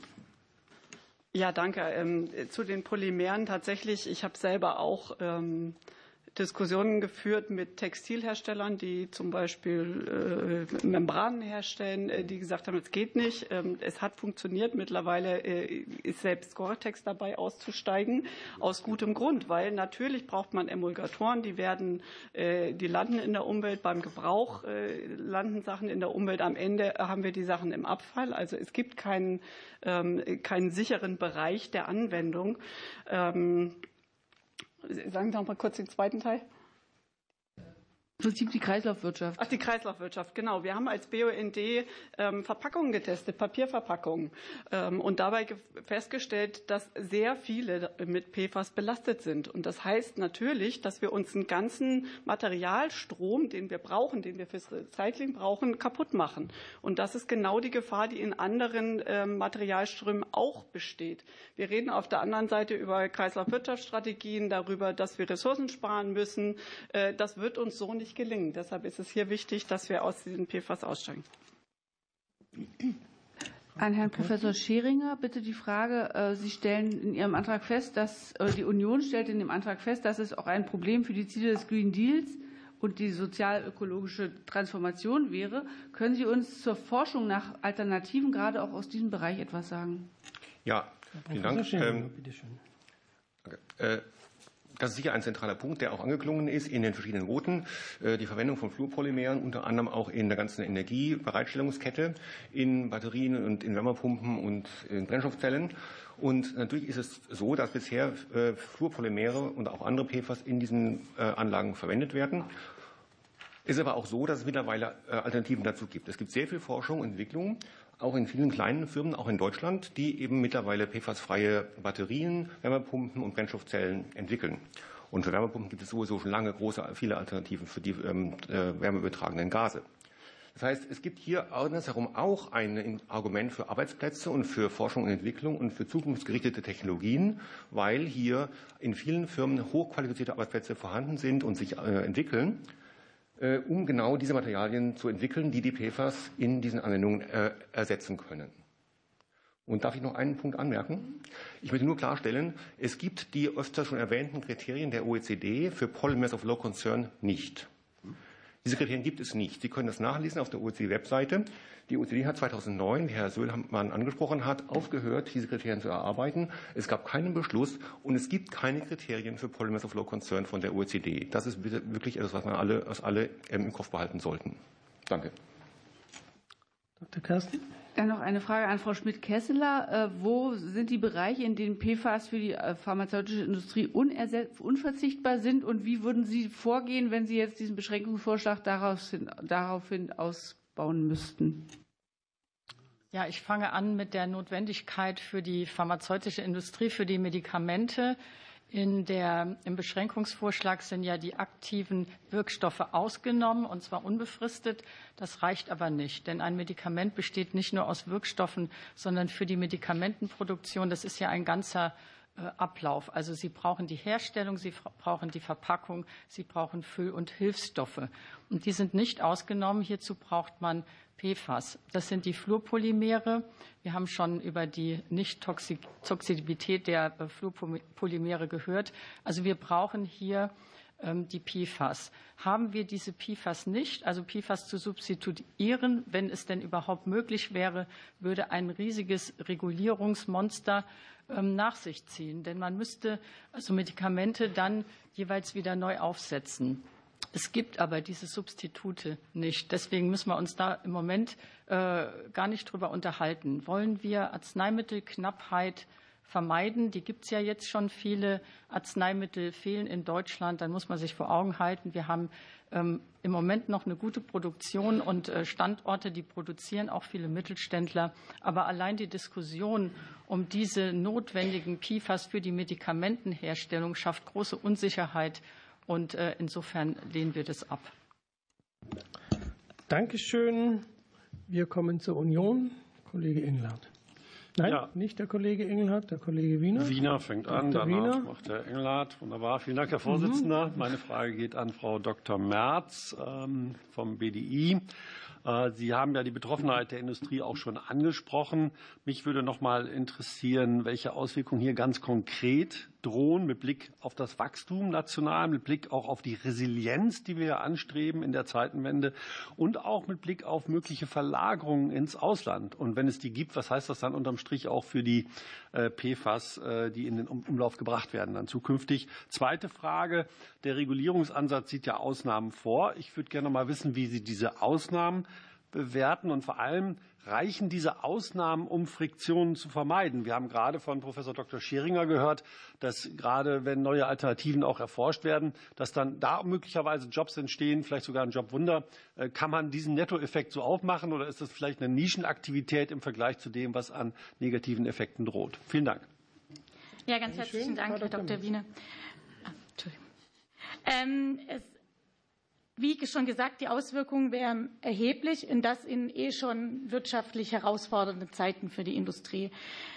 [SPEAKER 2] Ja, danke. Ähm, zu den Polymeren tatsächlich. Ich habe selber auch ähm, Diskussionen geführt mit Textilherstellern, die zum Beispiel äh, Membranen herstellen, äh, die gesagt haben, es geht nicht. Ähm, es hat funktioniert. Mittlerweile äh, ist selbst Gore-Tex dabei auszusteigen, aus gutem Grund, weil natürlich braucht man Emulgatoren, die werden, äh, die landen in der Umwelt beim Gebrauch, äh, landen Sachen in der Umwelt. Am Ende haben wir die Sachen im Abfall. Also es gibt keinen, ähm, keinen sicheren Bereich der Anwendung. Ähm, Sagen Sie noch mal kurz den zweiten Teil.
[SPEAKER 11] Im Prinzip die Kreislaufwirtschaft.
[SPEAKER 2] Ach, die Kreislaufwirtschaft, genau. Wir haben als B U N D ähm, Verpackungen getestet, Papierverpackungen, ähm, und dabei festgestellt, dass sehr viele mit P F A S belastet sind. Und das heißt natürlich, dass wir uns einen ganzen Materialstrom, den wir brauchen, den wir fürs Recycling brauchen, kaputt machen. Und das ist genau die Gefahr, die in anderen ähm, Materialströmen auch besteht. Wir reden auf der anderen Seite über Kreislaufwirtschaftsstrategien, darüber, dass wir Ressourcen sparen müssen. Äh, das wird uns so nicht gelingen. Deshalb ist es hier wichtig, dass wir aus diesen P F A S aussteigen.
[SPEAKER 11] An Herrn Professor Scheringer bitte die Frage. Sie stellen in Ihrem Antrag fest, dass die Union stellt in dem Antrag fest, dass es auch ein Problem für die Ziele des Green Deals und die sozial-ökologische Transformation wäre. Können Sie uns zur Forschung nach Alternativen gerade auch aus diesem Bereich etwas sagen?
[SPEAKER 3] Ja, vielen Dank. Ähm, okay. Das ist sicher ein zentraler Punkt, der auch angeklungen ist in den verschiedenen Voten. Die Verwendung von Fluorpolymeren, unter anderem auch in der ganzen Energiebereitstellungskette, in Batterien und in Wärmepumpen und in Brennstoffzellen. Und natürlich ist es so, dass bisher Fluorpolymere und auch andere P F A S in diesen Anlagen verwendet werden. Es ist aber auch so, dass es mittlerweile Alternativen dazu gibt. Es gibt sehr viel Forschung und Entwicklung, auch in vielen kleinen Firmen, auch in Deutschland, die eben mittlerweile P F A S-freie Batterien, Wärmepumpen und Brennstoffzellen entwickeln. Und für Wärmepumpen gibt es sowieso schon lange große, viele Alternativen für die ähm, äh, wärmeübertragenden Gase. Das heißt, es gibt hier andersherum auch ein Argument für Arbeitsplätze und für Forschung und Entwicklung und für zukunftsgerichtete Technologien, weil hier in vielen Firmen hochqualifizierte Arbeitsplätze vorhanden sind und sich äh, entwickeln, um genau diese Materialien zu entwickeln, die die P F A S in diesen Anwendungen äh, ersetzen können. Und darf ich noch einen Punkt anmerken? Ich möchte nur klarstellen, es gibt die öfter schon erwähnten Kriterien der O E C D für Polymers of Low Concern nicht. Diese Kriterien gibt es nicht. Sie können das nachlesen auf der O E C D-Webseite. Die O E C D hat zweitausendneun, wie Herr Söhlmann angesprochen hat, aufgehört, diese Kriterien zu erarbeiten. Es gab keinen Beschluss und es gibt keine Kriterien für Polymers of Low Concern von der O E C D. Das ist wirklich etwas, was man alle, was alle im Kopf behalten sollten. Danke.
[SPEAKER 1] Doktor Kersten?
[SPEAKER 11] Dann noch eine Frage an Frau Schmidt-Kesseler. Wo sind die Bereiche, in denen P F A S für die pharmazeutische Industrie unverzichtbar sind? Und wie würden Sie vorgehen, wenn Sie jetzt diesen Beschränkungsvorschlag daraufhin ausbauen müssten?
[SPEAKER 4] Ja, ich fange an mit der Notwendigkeit für die pharmazeutische Industrie, für die Medikamente. In der, Im Beschränkungsvorschlag sind ja die aktiven Wirkstoffe ausgenommen, und zwar unbefristet. Das reicht aber nicht, denn ein Medikament besteht nicht nur aus Wirkstoffen, sondern für die Medikamentenproduktion, das ist ja ein ganzer äh, Ablauf. Also Sie brauchen die Herstellung, Sie brauchen die Verpackung, Sie brauchen Füll- und Hilfsstoffe. Und die sind nicht ausgenommen. Hierzu braucht man P F A S. Das sind die Fluorpolymere. Wir haben schon über die Nicht-Toxizität der Fluorpolymere gehört. Also wir brauchen hier ähm, die P F A S. Haben wir diese P F A S nicht, also P F A S zu substituieren, wenn es denn überhaupt möglich wäre, würde ein riesiges Regulierungsmonster ähm, nach sich ziehen. Denn man müsste also Medikamente dann jeweils wieder neu aufsetzen. Es gibt aber diese Substitute nicht. Deswegen müssen wir uns da im Moment äh, gar nicht drüber unterhalten. Wollen wir Arzneimittelknappheit vermeiden? Die gibt es ja jetzt schon. Viele Arzneimittel fehlen in Deutschland. Dann muss man sich vor Augen halten, wir haben ähm, im Moment noch eine gute Produktion und äh, Standorte, die produzieren auch viele Mittelständler. Aber allein die Diskussion um diese notwendigen P F A S für die Medikamentenherstellung schafft große Unsicherheit. Und äh, insofern lehnen wir das ab.
[SPEAKER 1] Dankeschön. Wir kommen zur Union. Kollege Engelhardt. Nein,
[SPEAKER 12] ja.
[SPEAKER 1] Nicht der Kollege Engelhardt, der Kollege Wiener.
[SPEAKER 12] Wiener fängt an,
[SPEAKER 1] Doktor
[SPEAKER 12] danach
[SPEAKER 1] Wiener.
[SPEAKER 12] macht Herr Engelhardt. Wunderbar. Vielen Dank, Herr Vorsitzender. Mhm. Meine Frage geht an Frau Doktor Merz ähm, vom B D I. Äh, Sie haben ja die Betroffenheit der Industrie auch schon angesprochen. Mich würde noch mal interessieren, welche Auswirkungen hier ganz konkret drohen mit Blick auf das Wachstum national, mit Blick auch auf die Resilienz, die wir ja anstreben in der Zeitenwende und auch mit Blick auf mögliche Verlagerungen ins Ausland. Und wenn es die gibt, was heißt das dann unterm Strich auch für die äh, P F A S, äh, die in den um Umlauf gebracht werden dann zukünftig? Zweite Frage, der Regulierungsansatz sieht ja Ausnahmen vor. Ich würde gerne mal wissen, wie Sie diese Ausnahmen bewerten und vor allem, reichen diese Ausnahmen, um Friktionen zu vermeiden? Wir haben gerade von Professor Doktor Scheringer gehört, dass gerade wenn neue Alternativen auch erforscht werden, dass dann da möglicherweise Jobs entstehen, vielleicht sogar ein Jobwunder. Kann man diesen Nettoeffekt so aufmachen oder ist das vielleicht eine Nischenaktivität im Vergleich zu dem, was an negativen Effekten droht? Vielen Dank.
[SPEAKER 7] Ja, ganz herzlichen Dank, Herr Doktor Wiener. Ah, Entschuldigung. Ähm, es Wie schon gesagt, die Auswirkungen wären erheblich, und das in eh schon wirtschaftlich herausfordernden Zeiten für die Industrie.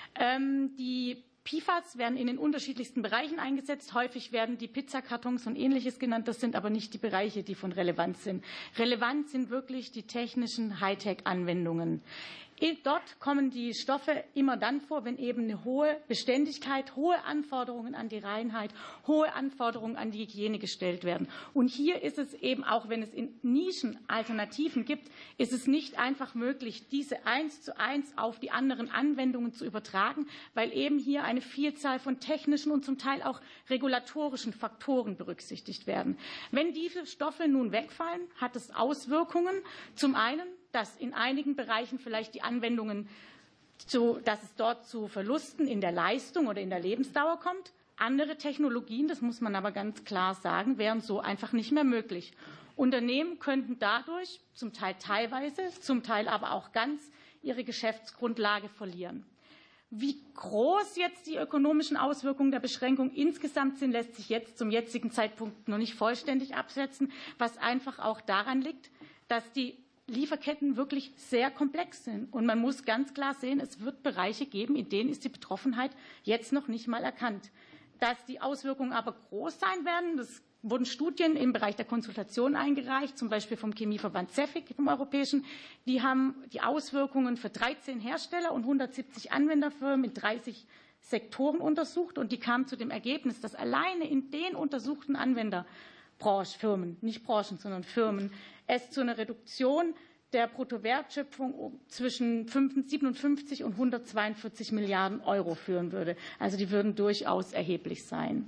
[SPEAKER 7] Die P F A S werden in den unterschiedlichsten Bereichen eingesetzt. Häufig werden die Pizzakartons und Ähnliches genannt. Das sind aber nicht die Bereiche, die von Relevanz sind. Relevant sind wirklich die technischen Hightech-Anwendungen. Dort kommen die Stoffe immer dann vor, wenn eben eine hohe Beständigkeit, hohe Anforderungen an die Reinheit, hohe Anforderungen an die Hygiene gestellt werden. Und hier ist es eben, auch wenn es in Nischen Alternativen gibt, ist es nicht einfach möglich, diese eins zu eins auf die anderen Anwendungen zu übertragen, weil eben hier eine Vielzahl von technischen und zum Teil auch regulatorischen Faktoren berücksichtigt werden. Wenn diese Stoffe nun wegfallen, hat es Auswirkungen. Zum einen, dass in einigen Bereichen vielleicht die Anwendungen, zu, dass es dort zu Verlusten in der Leistung oder in der Lebensdauer kommt. Andere Technologien, das muss man aber ganz klar sagen, wären so einfach nicht mehr möglich. Unternehmen könnten dadurch zum Teil teilweise, zum Teil aber auch ganz ihre Geschäftsgrundlage verlieren. Wie groß jetzt die ökonomischen Auswirkungen der Beschränkung insgesamt sind, lässt sich jetzt zum jetzigen Zeitpunkt noch nicht vollständig abschätzen, was einfach auch daran liegt, dass die Lieferketten wirklich sehr komplex sind. Und man muss ganz klar sehen, es wird Bereiche geben, in denen ist die Betroffenheit jetzt noch nicht mal erkannt. Dass die Auswirkungen aber groß sein werden, das wurden Studien im Bereich der Konsultation eingereicht, zum Beispiel vom Chemieverband CEFIC, vom europäischen. Die haben die Auswirkungen für dreizehn Hersteller und hundertsiebzig Anwenderfirmen in dreißig Sektoren untersucht. Und die kamen zu dem Ergebnis, dass alleine in den untersuchten Anwenderfirmen, nicht Branchen, sondern Firmen, es zu einer Reduktion der Bruttowertschöpfung zwischen siebenundfünfzig und hundertzweiundvierzig Milliarden Euro führen würde. Also die würden durchaus erheblich sein.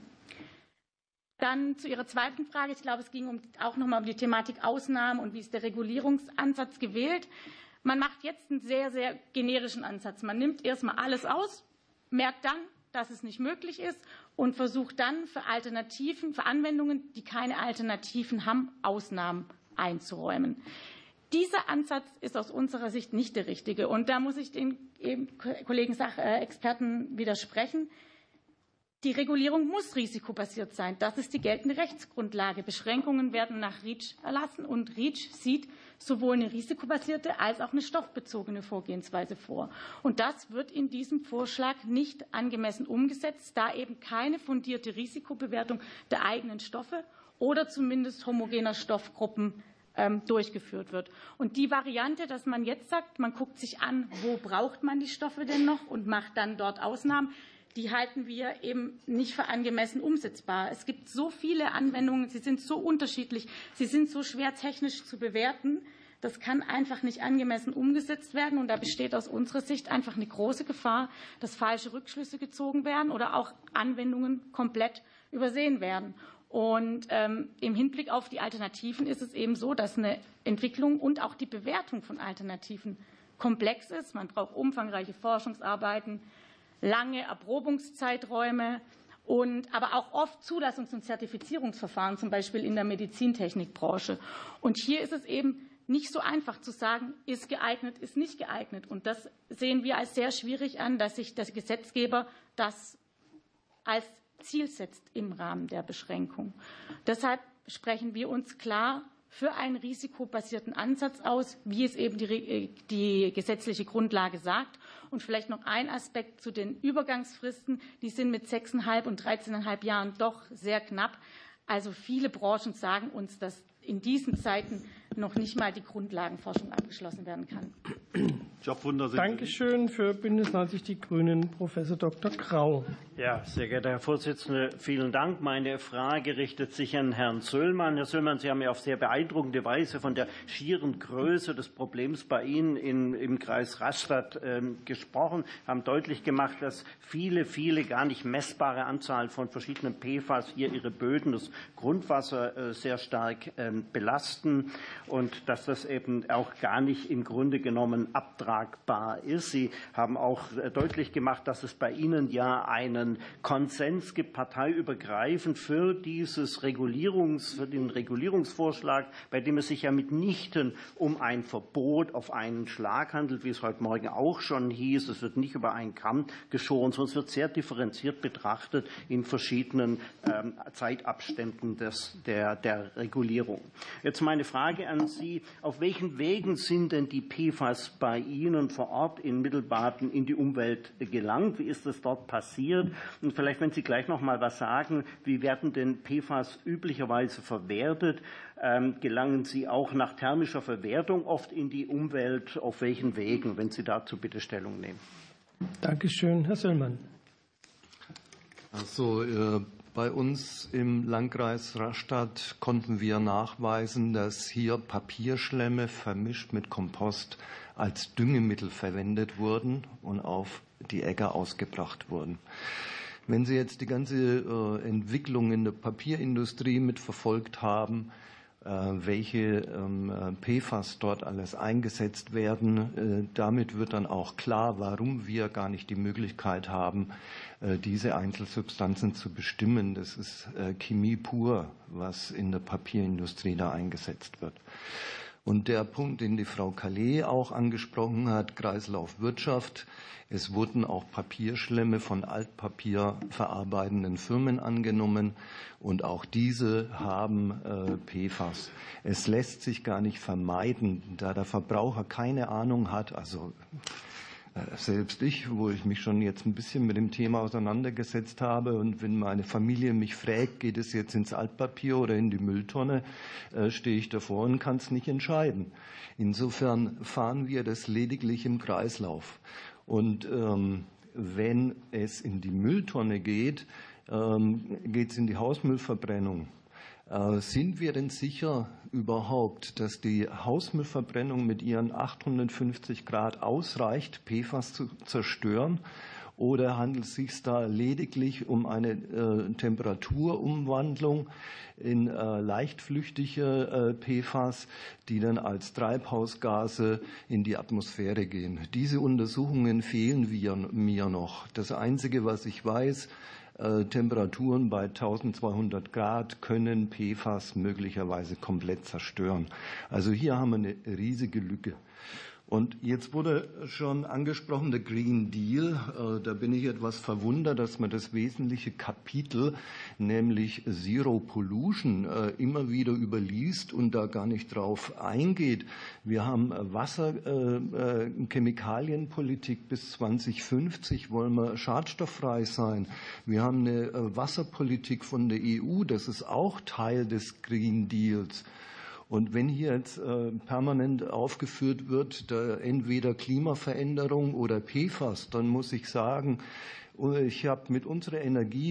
[SPEAKER 7] Dann zu Ihrer zweiten Frage. Ich glaube, es ging um, auch noch mal um die Thematik Ausnahmen und wie ist der Regulierungsansatz gewählt. Man macht jetzt einen sehr, sehr generischen Ansatz. Man nimmt erst mal alles aus, merkt dann, dass es nicht möglich ist und versucht dann für Alternativen, für Anwendungen, die keine Alternativen haben, Ausnahmen einzuräumen. Dieser Ansatz ist aus unserer Sicht nicht der richtige. Und da muss ich den Kollegen Experten widersprechen. Die Regulierung muss risikobasiert sein. Das ist die geltende Rechtsgrundlage. Beschränkungen werden nach REACH erlassen und REACH sieht sowohl eine risikobasierte als auch eine stoffbezogene Vorgehensweise vor. Und das wird in diesem Vorschlag nicht angemessen umgesetzt, da eben keine fundierte Risikobewertung der eigenen Stoffe oder zumindest homogener Stoffgruppen ähm, durchgeführt wird. Und die Variante, dass man jetzt sagt, man guckt sich an, wo braucht man die Stoffe denn noch und macht dann dort Ausnahmen, die halten wir eben nicht für angemessen umsetzbar. Es gibt so viele Anwendungen, sie sind so unterschiedlich, sie sind so schwer technisch zu bewerten. Das kann einfach nicht angemessen umgesetzt werden. Und da besteht aus unserer Sicht einfach eine große Gefahr, dass falsche Rückschlüsse gezogen werden oder auch Anwendungen komplett übersehen werden. Und ähm, im Hinblick auf die Alternativen ist es eben so, dass eine Entwicklung und auch die Bewertung von Alternativen komplex ist. Man braucht umfangreiche Forschungsarbeiten, lange Erprobungszeiträume und aber auch oft Zulassungs- und Zertifizierungsverfahren, zum Beispiel in der Medizintechnikbranche. Und hier ist es eben nicht so einfach zu sagen, ist geeignet, ist nicht geeignet. Und das sehen wir als sehr schwierig an, dass sich der Gesetzgeber das als Ziel setzt im Rahmen der Beschränkung. Deshalb sprechen wir uns klar für einen risikobasierten Ansatz aus, wie es eben die, die gesetzliche Grundlage sagt. Und vielleicht noch ein Aspekt zu den Übergangsfristen. Die sind mit sechseinhalb und dreizehneinhalb Jahren doch sehr knapp. Also viele Branchen sagen uns, dass in diesen Zeiten noch nicht mal die Grundlagenforschung abgeschlossen werden kann.
[SPEAKER 1] Dankeschön. Für Bündnis neunzig Die Grünen, Professor Doktor Grau.
[SPEAKER 13] Ja, sehr geehrter Herr Vorsitzender, vielen Dank. Meine Frage richtet sich an Herrn Söllmann. Herr Söllmann, Sie haben ja auf sehr beeindruckende Weise von der schieren Größe des Problems bei Ihnen in, im Kreis Rastatt äh, gesprochen, haben deutlich gemacht, dass viele, viele gar nicht messbare Anzahl von verschiedenen P F A S hier ihre Böden, das Grundwasser äh, sehr stark äh, belasten und dass das eben auch gar nicht im Grunde genommen abtragbar ist. Sie haben auch äh, deutlich gemacht, dass es bei Ihnen ja einen Konsens gibt, parteiübergreifend für dieses Regulierungs, für den Regulierungsvorschlag, bei dem es sich ja mitnichten um ein Verbot auf einen Schlag handelt, wie es heute Morgen auch schon hieß. Es wird nicht über einen Kamm geschoren, sondern es wird sehr differenziert betrachtet in verschiedenen ähm, Zeitabständen des, der, der Regulierung. Jetzt meine Frage an Sie. Auf welchen Wegen sind denn die P F A S bei Ihnen vor Ort in Mittelbaden in die Umwelt gelangt? Wie ist das dort passiert? Und vielleicht, wenn Sie gleich noch mal was sagen, wie werden denn P F A S üblicherweise verwertet? Ähm, gelangen sie auch nach thermischer Verwertung oft in die Umwelt? Auf welchen Wegen? Wenn Sie dazu bitte Stellung nehmen.
[SPEAKER 1] Dankeschön. Herr Söllmann.
[SPEAKER 8] Also, äh Bei uns im Landkreis Rastatt konnten wir nachweisen, dass hier Papierschlämme vermischt mit Kompost als Düngemittel verwendet wurden und auf die Äcker ausgebracht wurden. Wenn Sie jetzt die ganze Entwicklung in der Papierindustrie mitverfolgt haben, welche P F A S dort alles eingesetzt werden, damit wird dann auch klar, warum wir gar nicht die Möglichkeit haben, diese Einzelsubstanzen zu bestimmen. Das ist Chemie pur, was in der Papierindustrie da eingesetzt wird. Und der Punkt, den die Frau Calais auch angesprochen hat, Kreislaufwirtschaft. Es wurden auch Papierschlämme von Altpapier verarbeitenden Firmen angenommen und auch diese haben äh, P F A S. Es lässt sich gar nicht vermeiden, da der Verbraucher keine Ahnung hat, also selbst ich, wo ich mich schon jetzt ein bisschen mit dem Thema auseinandergesetzt habe und wenn meine Familie mich fragt, geht es jetzt ins Altpapier oder in die Mülltonne, äh, stehe ich davor und kann es nicht entscheiden. Insofern fahren wir das lediglich im Kreislauf. Und ähm, wenn es in die Mülltonne geht, ähm, geht es in die Hausmüllverbrennung. Sind wir denn sicher überhaupt, dass die Hausmüllverbrennung mit ihren achthundertfünfzig Grad ausreicht, P F A S zu zerstören? Oder handelt es sich da lediglich um eine äh, Temperaturumwandlung in äh, leichtflüchtige äh, P F A S, die dann als Treibhausgase in die Atmosphäre gehen? Diese Untersuchungen fehlen wir, mir noch. Das Einzige, was ich weiß, Temperaturen bei eintausendzweihundert Grad können P F A S möglicherweise komplett zerstören. Also hier haben wir eine riesige Lücke. Und jetzt wurde schon angesprochen, der Green Deal. Da bin ich etwas verwundert, dass man das wesentliche Kapitel, nämlich Zero Pollution, immer wieder überliest und da gar nicht drauf eingeht. Wir haben Wasser, äh, Chemikalienpolitik bis zweitausendfünfzig, wollen wir schadstofffrei sein. Wir haben eine Wasserpolitik von der E U, das ist auch Teil des Green Deals. Und wenn hier jetzt äh, permanent aufgeführt wird, da entweder Klimaveränderung oder P F A S, dann muss ich sagen, ich habe mit unserer Energie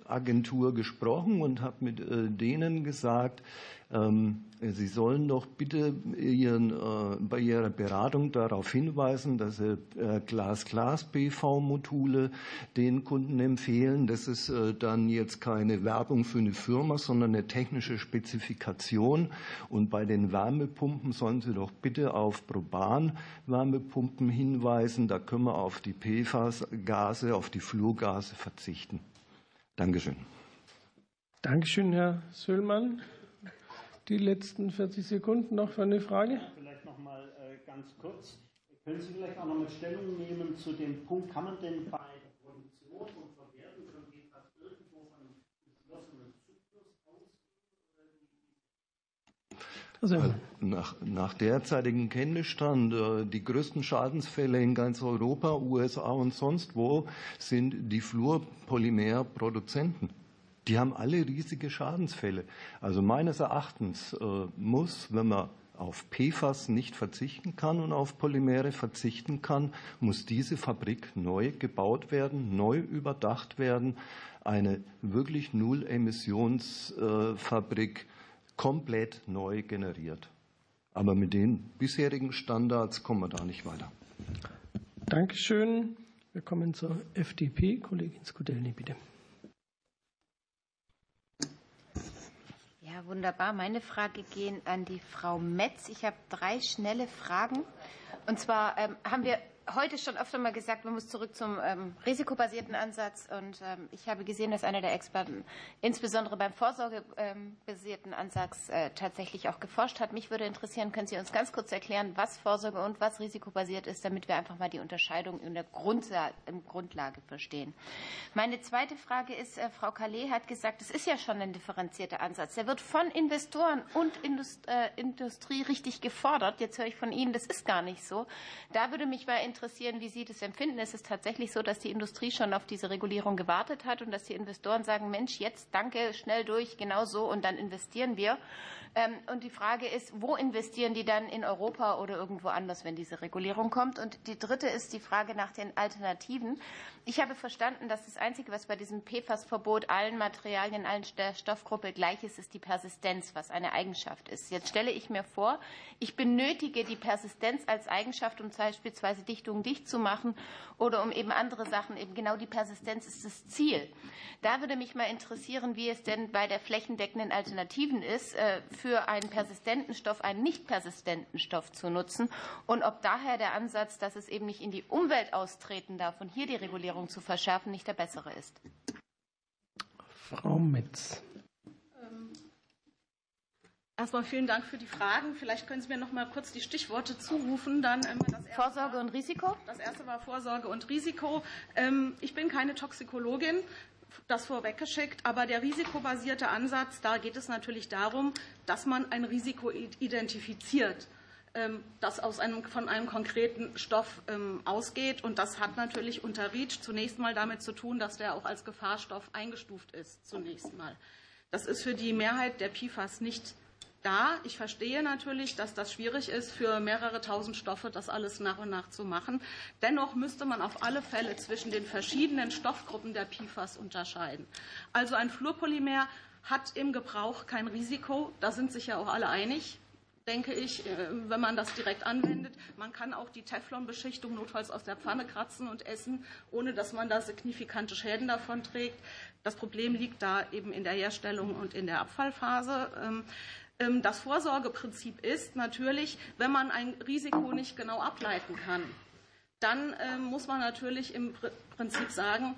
[SPEAKER 8] Agentur gesprochen und habe mit denen gesagt, Sie sollen doch bitte ihren, bei Ihrer Beratung darauf hinweisen, dass Sie Glas-Glas-P V-Module den Kunden empfehlen. Das ist dann jetzt keine Werbung für eine Firma, sondern eine technische Spezifikation. Und bei den Wärmepumpen sollen Sie doch bitte auf Propan-Wärmepumpen hinweisen. Da können wir auf die P F A S-Gase, auf die Fluorgase verzichten. Dankeschön.
[SPEAKER 1] Dankeschön, Herr Söllmann. Die letzten vierzig Sekunden noch für eine Frage.
[SPEAKER 13] Vielleicht noch mal ganz kurz. Können Sie vielleicht auch noch mal Stellung nehmen zu dem Punkt, kann man denn bei der Produktion und Verwertung von P F A S irgendwo von einem geschlossenen Zyklus ausgehen?
[SPEAKER 8] Also nach, nach derzeitigem Kenntnisstand, die größten Schadensfälle in ganz Europa, U S A und sonst wo, sind die Fluorpolymerproduzenten. Die haben alle riesige Schadensfälle. Also meines Erachtens äh, muss, wenn man auf P F A S nicht verzichten kann und auf Polymere verzichten kann, muss diese Fabrik neu gebaut werden, neu überdacht werden. Eine wirklich Null-Emissionsfabrik, komplett neu generiert. Aber mit den bisherigen Standards kommen wir da nicht weiter.
[SPEAKER 1] Dankeschön. Wir kommen zur F D P. Kollegin Skudelny, bitte.
[SPEAKER 14] Ja, wunderbar. Meine Frage geht an die Frau Metz. Ich habe drei schnelle Fragen. Und zwar ähm, haben wir heute schon öfter mal gesagt, man muss zurück zum ähm, risikobasierten Ansatz. Und ähm, ich habe gesehen, dass einer der Experten insbesondere beim vorsorgebasierten Ansatz äh, tatsächlich auch geforscht hat. Mich würde interessieren, können Sie uns ganz kurz erklären, was Vorsorge und was risikobasiert ist, damit wir einfach mal die Unterscheidung in der Grundla- in Grundlage verstehen. Meine zweite Frage ist, äh, Frau Calais hat gesagt, es ist ja schon ein differenzierter Ansatz. Der wird von Investoren und Indust- äh, Industrie richtig gefordert. Jetzt höre ich von Ihnen, das ist gar nicht so. Da würde mich mal interessieren, interessieren, wie Sie das empfinden. Ist es tatsächlich so, dass die Industrie schon auf diese Regulierung gewartet hat und dass die Investoren sagen, Mensch, jetzt danke, schnell durch, genau so und dann investieren wir? Und die Frage ist, wo investieren die dann in Europa oder irgendwo anders, wenn diese Regulierung kommt? Und die dritte ist die Frage nach den Alternativen. Ich habe verstanden, dass das Einzige, was bei diesem P F A S-Verbot allen Materialien, allen Stoffgruppen gleich ist, ist die Persistenz, was eine Eigenschaft ist. Jetzt stelle ich mir vor, ich benötige die Persistenz als Eigenschaft, um beispielsweise Dichtungen dicht zu machen oder um eben andere Sachen, eben genau die Persistenz ist das Ziel. Da würde mich mal interessieren, wie es denn bei der flächendeckenden Alternativen ist, für einen persistenten Stoff einen nicht persistenten Stoff zu nutzen und ob daher der Ansatz, dass es eben nicht in die Umwelt austreten darf und hier die Regulierung zu verschärfen, nicht der bessere ist.
[SPEAKER 1] Frau Metz.
[SPEAKER 9] Erstmal vielen Dank für die Fragen. Vielleicht können Sie mir noch mal kurz die Stichworte zurufen. Dann, ähm, das erste
[SPEAKER 14] Vorsorge und Risiko?
[SPEAKER 9] Das erste war Vorsorge und Risiko. Ähm, ich bin keine Toxikologin, das vorweggeschickt, aber der risikobasierte Ansatz, da geht es natürlich darum, dass man ein Risiko identifiziert, ähm, das aus einem, von einem konkreten Stoff ähm, ausgeht. Und das hat natürlich unter REACH zunächst mal damit zu tun, dass der auch als Gefahrstoff eingestuft ist, zunächst mal. Das ist für die Mehrheit der P F A S nicht da. Ich verstehe natürlich, dass das schwierig ist, für mehrere tausend Stoffe das alles nach und nach zu machen. Dennoch müsste man auf alle Fälle zwischen den verschiedenen Stoffgruppen der P F A S unterscheiden. Also ein Fluorpolymer hat im Gebrauch kein Risiko. Da sind sich ja auch alle einig, denke ich, wenn man das direkt anwendet. Man kann auch die Teflonbeschichtung notfalls aus der Pfanne kratzen und essen, ohne dass man da signifikante Schäden davon trägt. Das Problem liegt da eben in der Herstellung und in der Abfallphase. Das Vorsorgeprinzip ist natürlich, wenn man ein Risiko nicht genau ableiten kann, dann muss man natürlich im Prinzip sagen,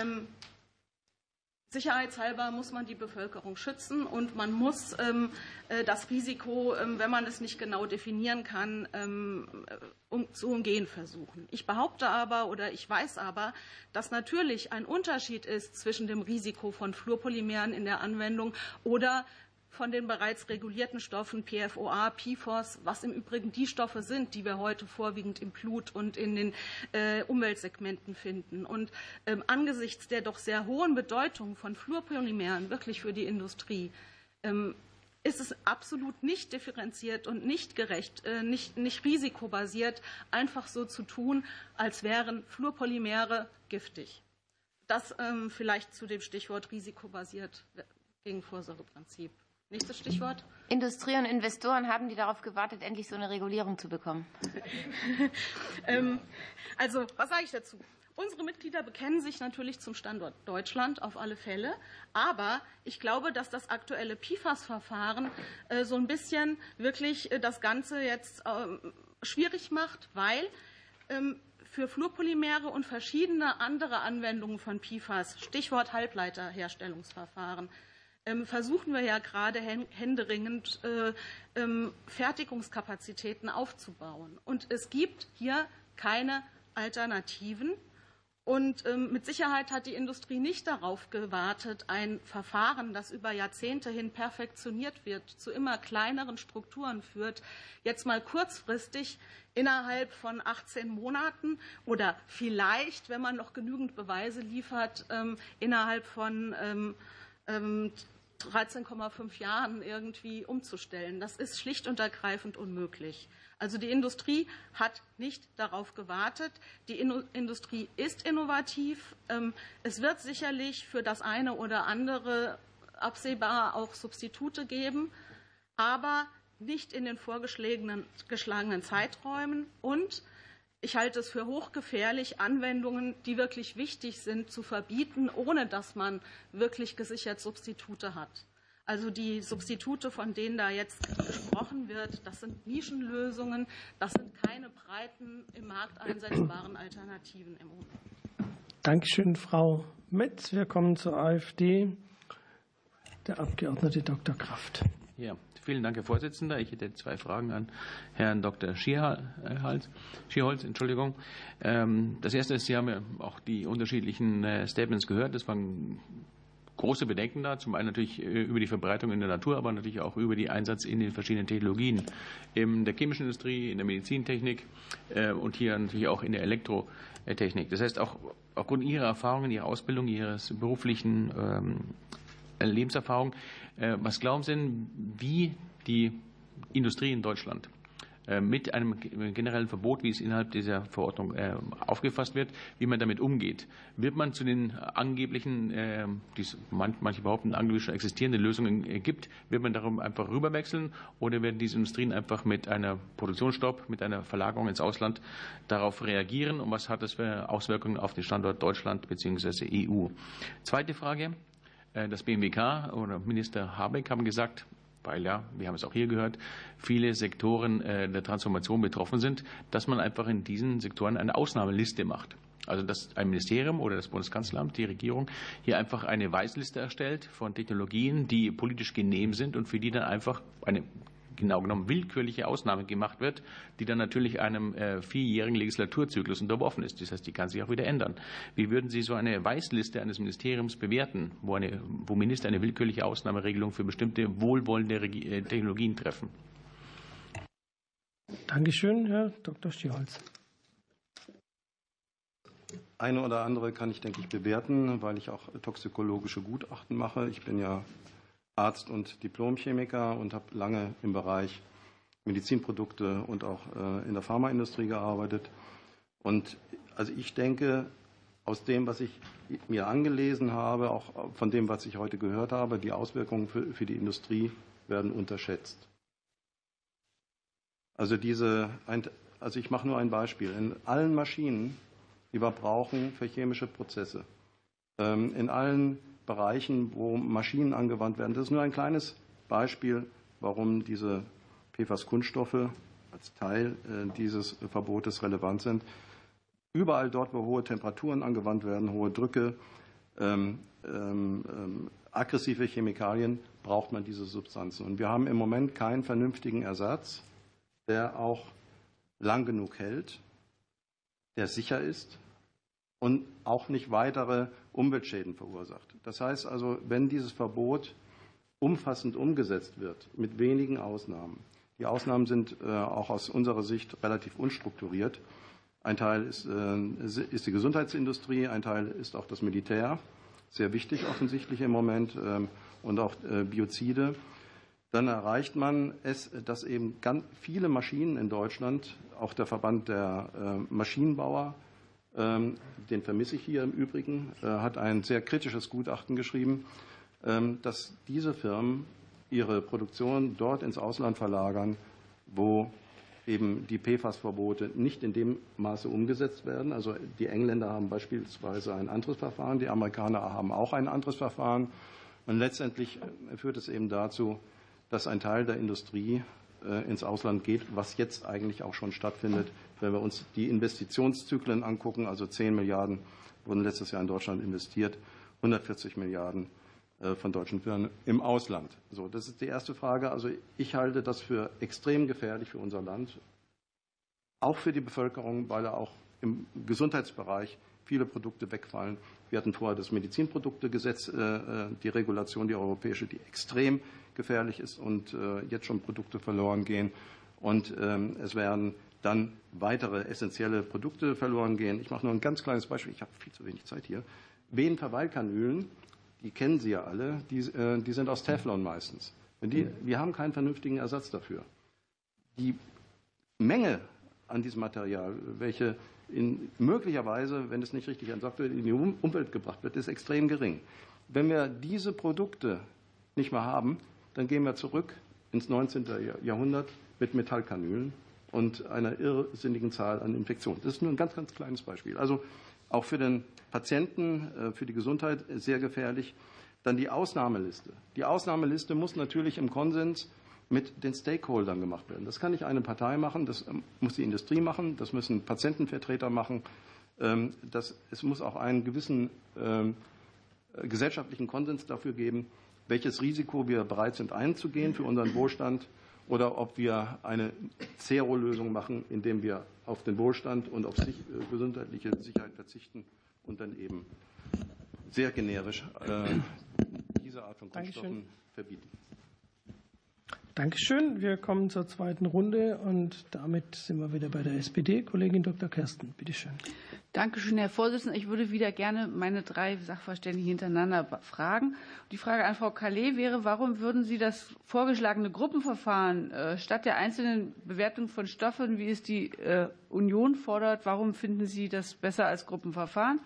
[SPEAKER 9] sicherheitshalber muss man die Bevölkerung schützen und man muss das Risiko, wenn man es nicht genau definieren kann, um, zu umgehen versuchen. Ich behaupte aber oder ich weiß aber, dass natürlich ein Unterschied ist zwischen dem Risiko von Fluorpolymeren in der Anwendung oder von den bereits regulierten Stoffen P F O A, P F O S, was im Übrigen die Stoffe sind, die wir heute vorwiegend im Blut und in den äh, Umweltsegmenten finden. Und ähm, angesichts der doch sehr hohen Bedeutung von Fluorpolymeren wirklich für die Industrie ähm, ist es absolut nicht differenziert und nicht gerecht, äh, nicht, nicht risikobasiert, einfach so zu tun, als wären Fluorpolymere giftig. Das ähm, vielleicht zu dem Stichwort risikobasiert gegen Vorsorgeprinzip. Nächstes Stichwort.
[SPEAKER 14] Industrie und Investoren, haben die darauf gewartet, endlich so eine Regulierung zu bekommen?
[SPEAKER 9] ähm, also, was sage ich dazu? Unsere Mitglieder bekennen sich natürlich zum Standort Deutschland auf alle Fälle. Aber ich glaube, dass das aktuelle P FAS-Verfahren äh, so ein bisschen wirklich äh, das Ganze jetzt äh, schwierig macht, weil ähm, für Fluorpolymere und verschiedene andere Anwendungen von P FAS, Stichwort Halbleiterherstellungsverfahren, ähm, versuchen wir ja gerade händeringend äh, ähm, Fertigungskapazitäten aufzubauen. Und es gibt hier keine Alternativen. Und ähm, mit Sicherheit hat die Industrie nicht darauf gewartet, ein Verfahren, das über Jahrzehnte hin perfektioniert wird, zu immer kleineren Strukturen führt, jetzt mal kurzfristig innerhalb von achtzehn Monaten oder vielleicht, wenn man noch genügend Beweise liefert, ähm, innerhalb von ähm, ähm, dreizehn Komma fünf Jahren irgendwie umzustellen. Das ist schlicht und ergreifend unmöglich. Also die Industrie hat nicht darauf gewartet. Die Industrie ist innovativ. Es wird sicherlich für das eine oder andere absehbar auch Substitute geben, aber nicht in den vorgeschlagenen Zeiträumen. Und ich halte es für hochgefährlich, Anwendungen, die wirklich wichtig sind, zu verbieten, ohne dass man wirklich gesichert Substitute hat. Also die Substitute, von denen da jetzt gesprochen wird, das sind Nischenlösungen, das sind keine breiten, im Markt einsetzbaren Alternativen im Moment.
[SPEAKER 1] Dankeschön, Frau Metz. Wir kommen zur AfD. Der Abgeordnete Doktor Kraft.
[SPEAKER 15] Ja, vielen Dank, Herr Vorsitzender. Ich hätte zwei Fragen an Herrn Doktor Schierholz. Schierholz, Entschuldigung. Das erste ist, Sie haben ja auch die unterschiedlichen Statements gehört. Das waren große Bedenken da, zum einen natürlich über die Verbreitung in der Natur, aber natürlich auch über den Einsatz in den verschiedenen Technologien, in der chemischen Industrie, in der Medizintechnik und hier natürlich auch in der Elektrotechnik. Das heißt, auch aufgrund Ihrer Erfahrungen, Ihrer Ausbildung, Ihres beruflichen Lebenserfahrung, was glauben Sie denn, wie die Industrie in Deutschland mit einem generellen Verbot, wie es innerhalb dieser Verordnung aufgefasst wird, wie man damit umgeht? Wird man zu den angeblichen, die manche behaupten, angeblich schon existierenden Lösungen gibt, wird man darum einfach rüberwechseln oder werden diese Industrien einfach mit einer Produktionsstopp, mit einer Verlagerung ins Ausland darauf reagieren? Und was hat das für Auswirkungen auf den Standort Deutschland bzw. E U? Zweite Frage. Das B M W K oder Minister Habeck haben gesagt, weil ja, wir haben es auch hier gehört, viele Sektoren der Transformation betroffen sind, dass man einfach in diesen Sektoren eine Ausnahmeliste macht. Also dass ein Ministerium oder das Bundeskanzleramt, die Regierung, hier einfach eine Weißliste erstellt von Technologien, die politisch genehm sind und für die dann einfach eine genau genommen willkürliche Ausnahme gemacht wird, die dann natürlich einem äh, vierjährigen Legislaturzyklus unterworfen ist. Das heißt, die kann sich auch wieder ändern. Wie würden Sie so eine Weißliste eines Ministeriums bewerten, wo, eine, wo Minister eine willkürliche Ausnahmeregelung für bestimmte wohlwollende Regi- äh, Technologien treffen?
[SPEAKER 1] Dankeschön, Herr Doktor Schierholz.
[SPEAKER 10] Eine oder andere kann ich, denke ich, bewerten, weil ich auch toxikologische Gutachten mache. Ich bin ja Arzt und Diplomchemiker und habe lange im Bereich Medizinprodukte und auch in der Pharmaindustrie gearbeitet. Und also ich denke, aus dem, was ich mir angelesen habe, auch von dem, was ich heute gehört habe, die Auswirkungen für, für die Industrie werden unterschätzt. Also diese, also ich mache nur ein Beispiel. In allen Maschinen, die wir brauchen für chemische Prozesse, in allen Bereichen, wo Maschinen angewandt werden. Das ist nur ein kleines Beispiel, warum diese P FAS-Kunststoffe als Teil dieses Verbotes relevant sind. Überall dort, wo hohe Temperaturen angewandt werden, hohe Drücke, ähm, ähm, aggressive Chemikalien, braucht man diese Substanzen. Und wir haben im Moment keinen vernünftigen Ersatz, der auch lang genug hält, der sicher ist und auch nicht weitere Umweltschäden verursacht. Das heißt also, wenn dieses Verbot umfassend umgesetzt wird, mit wenigen Ausnahmen, die Ausnahmen sind äh, auch aus unserer Sicht relativ unstrukturiert. Ein Teil ist, äh, ist die Gesundheitsindustrie, ein Teil ist auch das Militär, sehr wichtig offensichtlich im Moment, äh, und auch äh, Biozide. Dann erreicht man es, dass eben ganz viele Maschinen in Deutschland, auch der Verband der äh, Maschinenbauer, den vermisse ich hier im Übrigen, hat ein sehr kritisches Gutachten geschrieben, dass diese Firmen ihre Produktion dort ins Ausland verlagern, wo eben die P FAS-Verbote nicht in dem Maße umgesetzt werden. Also die Engländer haben beispielsweise ein anderes Verfahren, die Amerikaner haben auch ein anderes Verfahren. Und letztendlich führt es eben dazu, dass ein Teil der Industrie ins Ausland geht, was jetzt eigentlich auch schon stattfindet, wenn wir uns die Investitionszyklen angucken. Also zehn Milliarden wurden letztes Jahr in Deutschland investiert, hundertvierzig Milliarden von deutschen Firmen im Ausland. So, das ist die erste Frage. Also ich halte das für extrem gefährlich für unser Land, auch für die Bevölkerung, weil da auch im Gesundheitsbereich viele Produkte wegfallen. Wir hatten vorher das Medizinproduktegesetz, die Regulation, die europäische, die extrem gefährlich ist und jetzt schon Produkte verloren gehen. Und es werden dann weitere essentielle Produkte verloren gehen. Ich mache nur ein ganz kleines Beispiel. Ich habe viel zu wenig Zeit hier. Venenverweilkanülen, die kennen Sie ja alle, die, die sind aus Teflon meistens. Die, wir haben keinen vernünftigen Ersatz dafür. Die Menge an diesem Material, welche in, möglicherweise, wenn es nicht richtig entsorgt wird, in die Umwelt gebracht wird, ist extrem gering. Wenn wir diese Produkte nicht mehr haben, dann gehen wir zurück ins neunzehnten Jahrhundert mit Metallkanülen und einer irrsinnigen Zahl an Infektionen. Das ist nur ein ganz, ganz kleines Beispiel. Also auch für den Patienten, für die Gesundheit sehr gefährlich. Dann die Ausnahmeliste. Die Ausnahmeliste muss natürlich im Konsens mit den Stakeholdern gemacht werden. Das kann nicht eine Partei machen, das muss die Industrie machen, das müssen Patientenvertreter machen. Das, es muss auch einen gewissen äh, gesellschaftlichen Konsens dafür geben, welches Risiko wir bereit sind einzugehen für unseren Wohlstand oder ob wir eine Zero-Lösung machen, indem wir auf den Wohlstand und auf sich, äh, gesundheitliche Sicherheit verzichten und dann eben sehr generisch äh, diese Art von Kunststoffen Dankeschön. verbieten.
[SPEAKER 1] Dankeschön. Wir kommen zur zweiten Runde und damit sind wir wieder bei der S P D. Kollegin Doktor Kersten, bitte schön.
[SPEAKER 11] Dankeschön, Herr Vorsitzender. Ich würde wieder gerne meine drei Sachverständigen hintereinander fragen. Die Frage an Frau Calais wäre, warum würden Sie das vorgeschlagene Gruppenverfahren äh, statt der einzelnen Bewertung von Stoffen, wie es die äh, Union fordert, warum finden Sie das besser als Gruppenverfahren?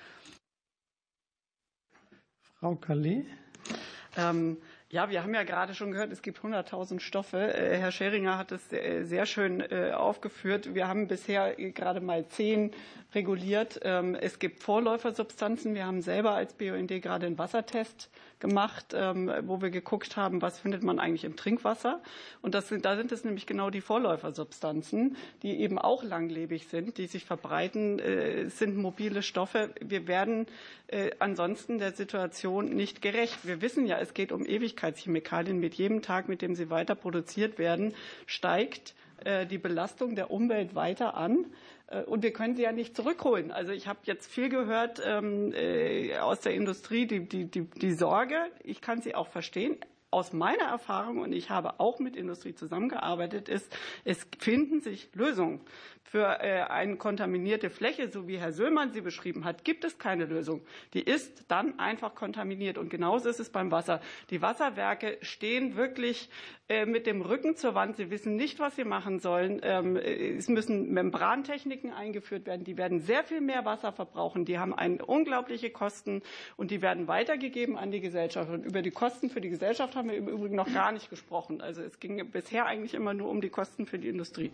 [SPEAKER 1] Frau Calais.
[SPEAKER 2] Ähm, Ja, wir haben ja gerade schon gehört, es gibt hunderttausend Stoffe. Herr Scheringer hat es sehr schön aufgeführt. Wir haben bisher gerade mal zehn reguliert. Es gibt Vorläufersubstanzen. Wir haben selber als B U N D gerade einen Wassertest gemacht, wo wir geguckt haben, was findet man eigentlich im Trinkwasser. Und das sind, da sind es nämlich genau die Vorläufersubstanzen, die eben auch langlebig sind, die sich verbreiten. Es sind mobile Stoffe. Wir werden ansonsten der Situation nicht gerecht. Wir wissen ja, es geht um Ewigkeitschemikalien. Mit jedem Tag, mit dem sie weiter produziert werden, steigt die Belastung der Umwelt weiter an. Und wir können sie ja nicht zurückholen. Also ich habe jetzt viel gehört ähm, äh, aus der Industrie, die, die, die, die Sorge, ich kann sie auch verstehen. Aus meiner Erfahrung, und ich habe auch mit Industrie zusammengearbeitet, ist, es finden sich Lösungen. Für äh, eine kontaminierte Fläche, so wie Herr Söllmann sie beschrieben hat, gibt es keine Lösung. Die ist dann einfach kontaminiert. Und genauso ist es beim Wasser. Die Wasserwerke stehen wirklich äh, mit dem Rücken zur Wand. Sie wissen nicht, was sie machen sollen. Ähm, es müssen Membrantechniken eingeführt werden. Die werden sehr viel mehr Wasser verbrauchen. Die haben eine unglaubliche Kosten und die werden weitergegeben an die Gesellschaft. Und über die Kosten für die Gesellschaft haben wir im Übrigen noch gar nicht gesprochen. Also es ging bisher eigentlich immer nur um die Kosten für die Industrie.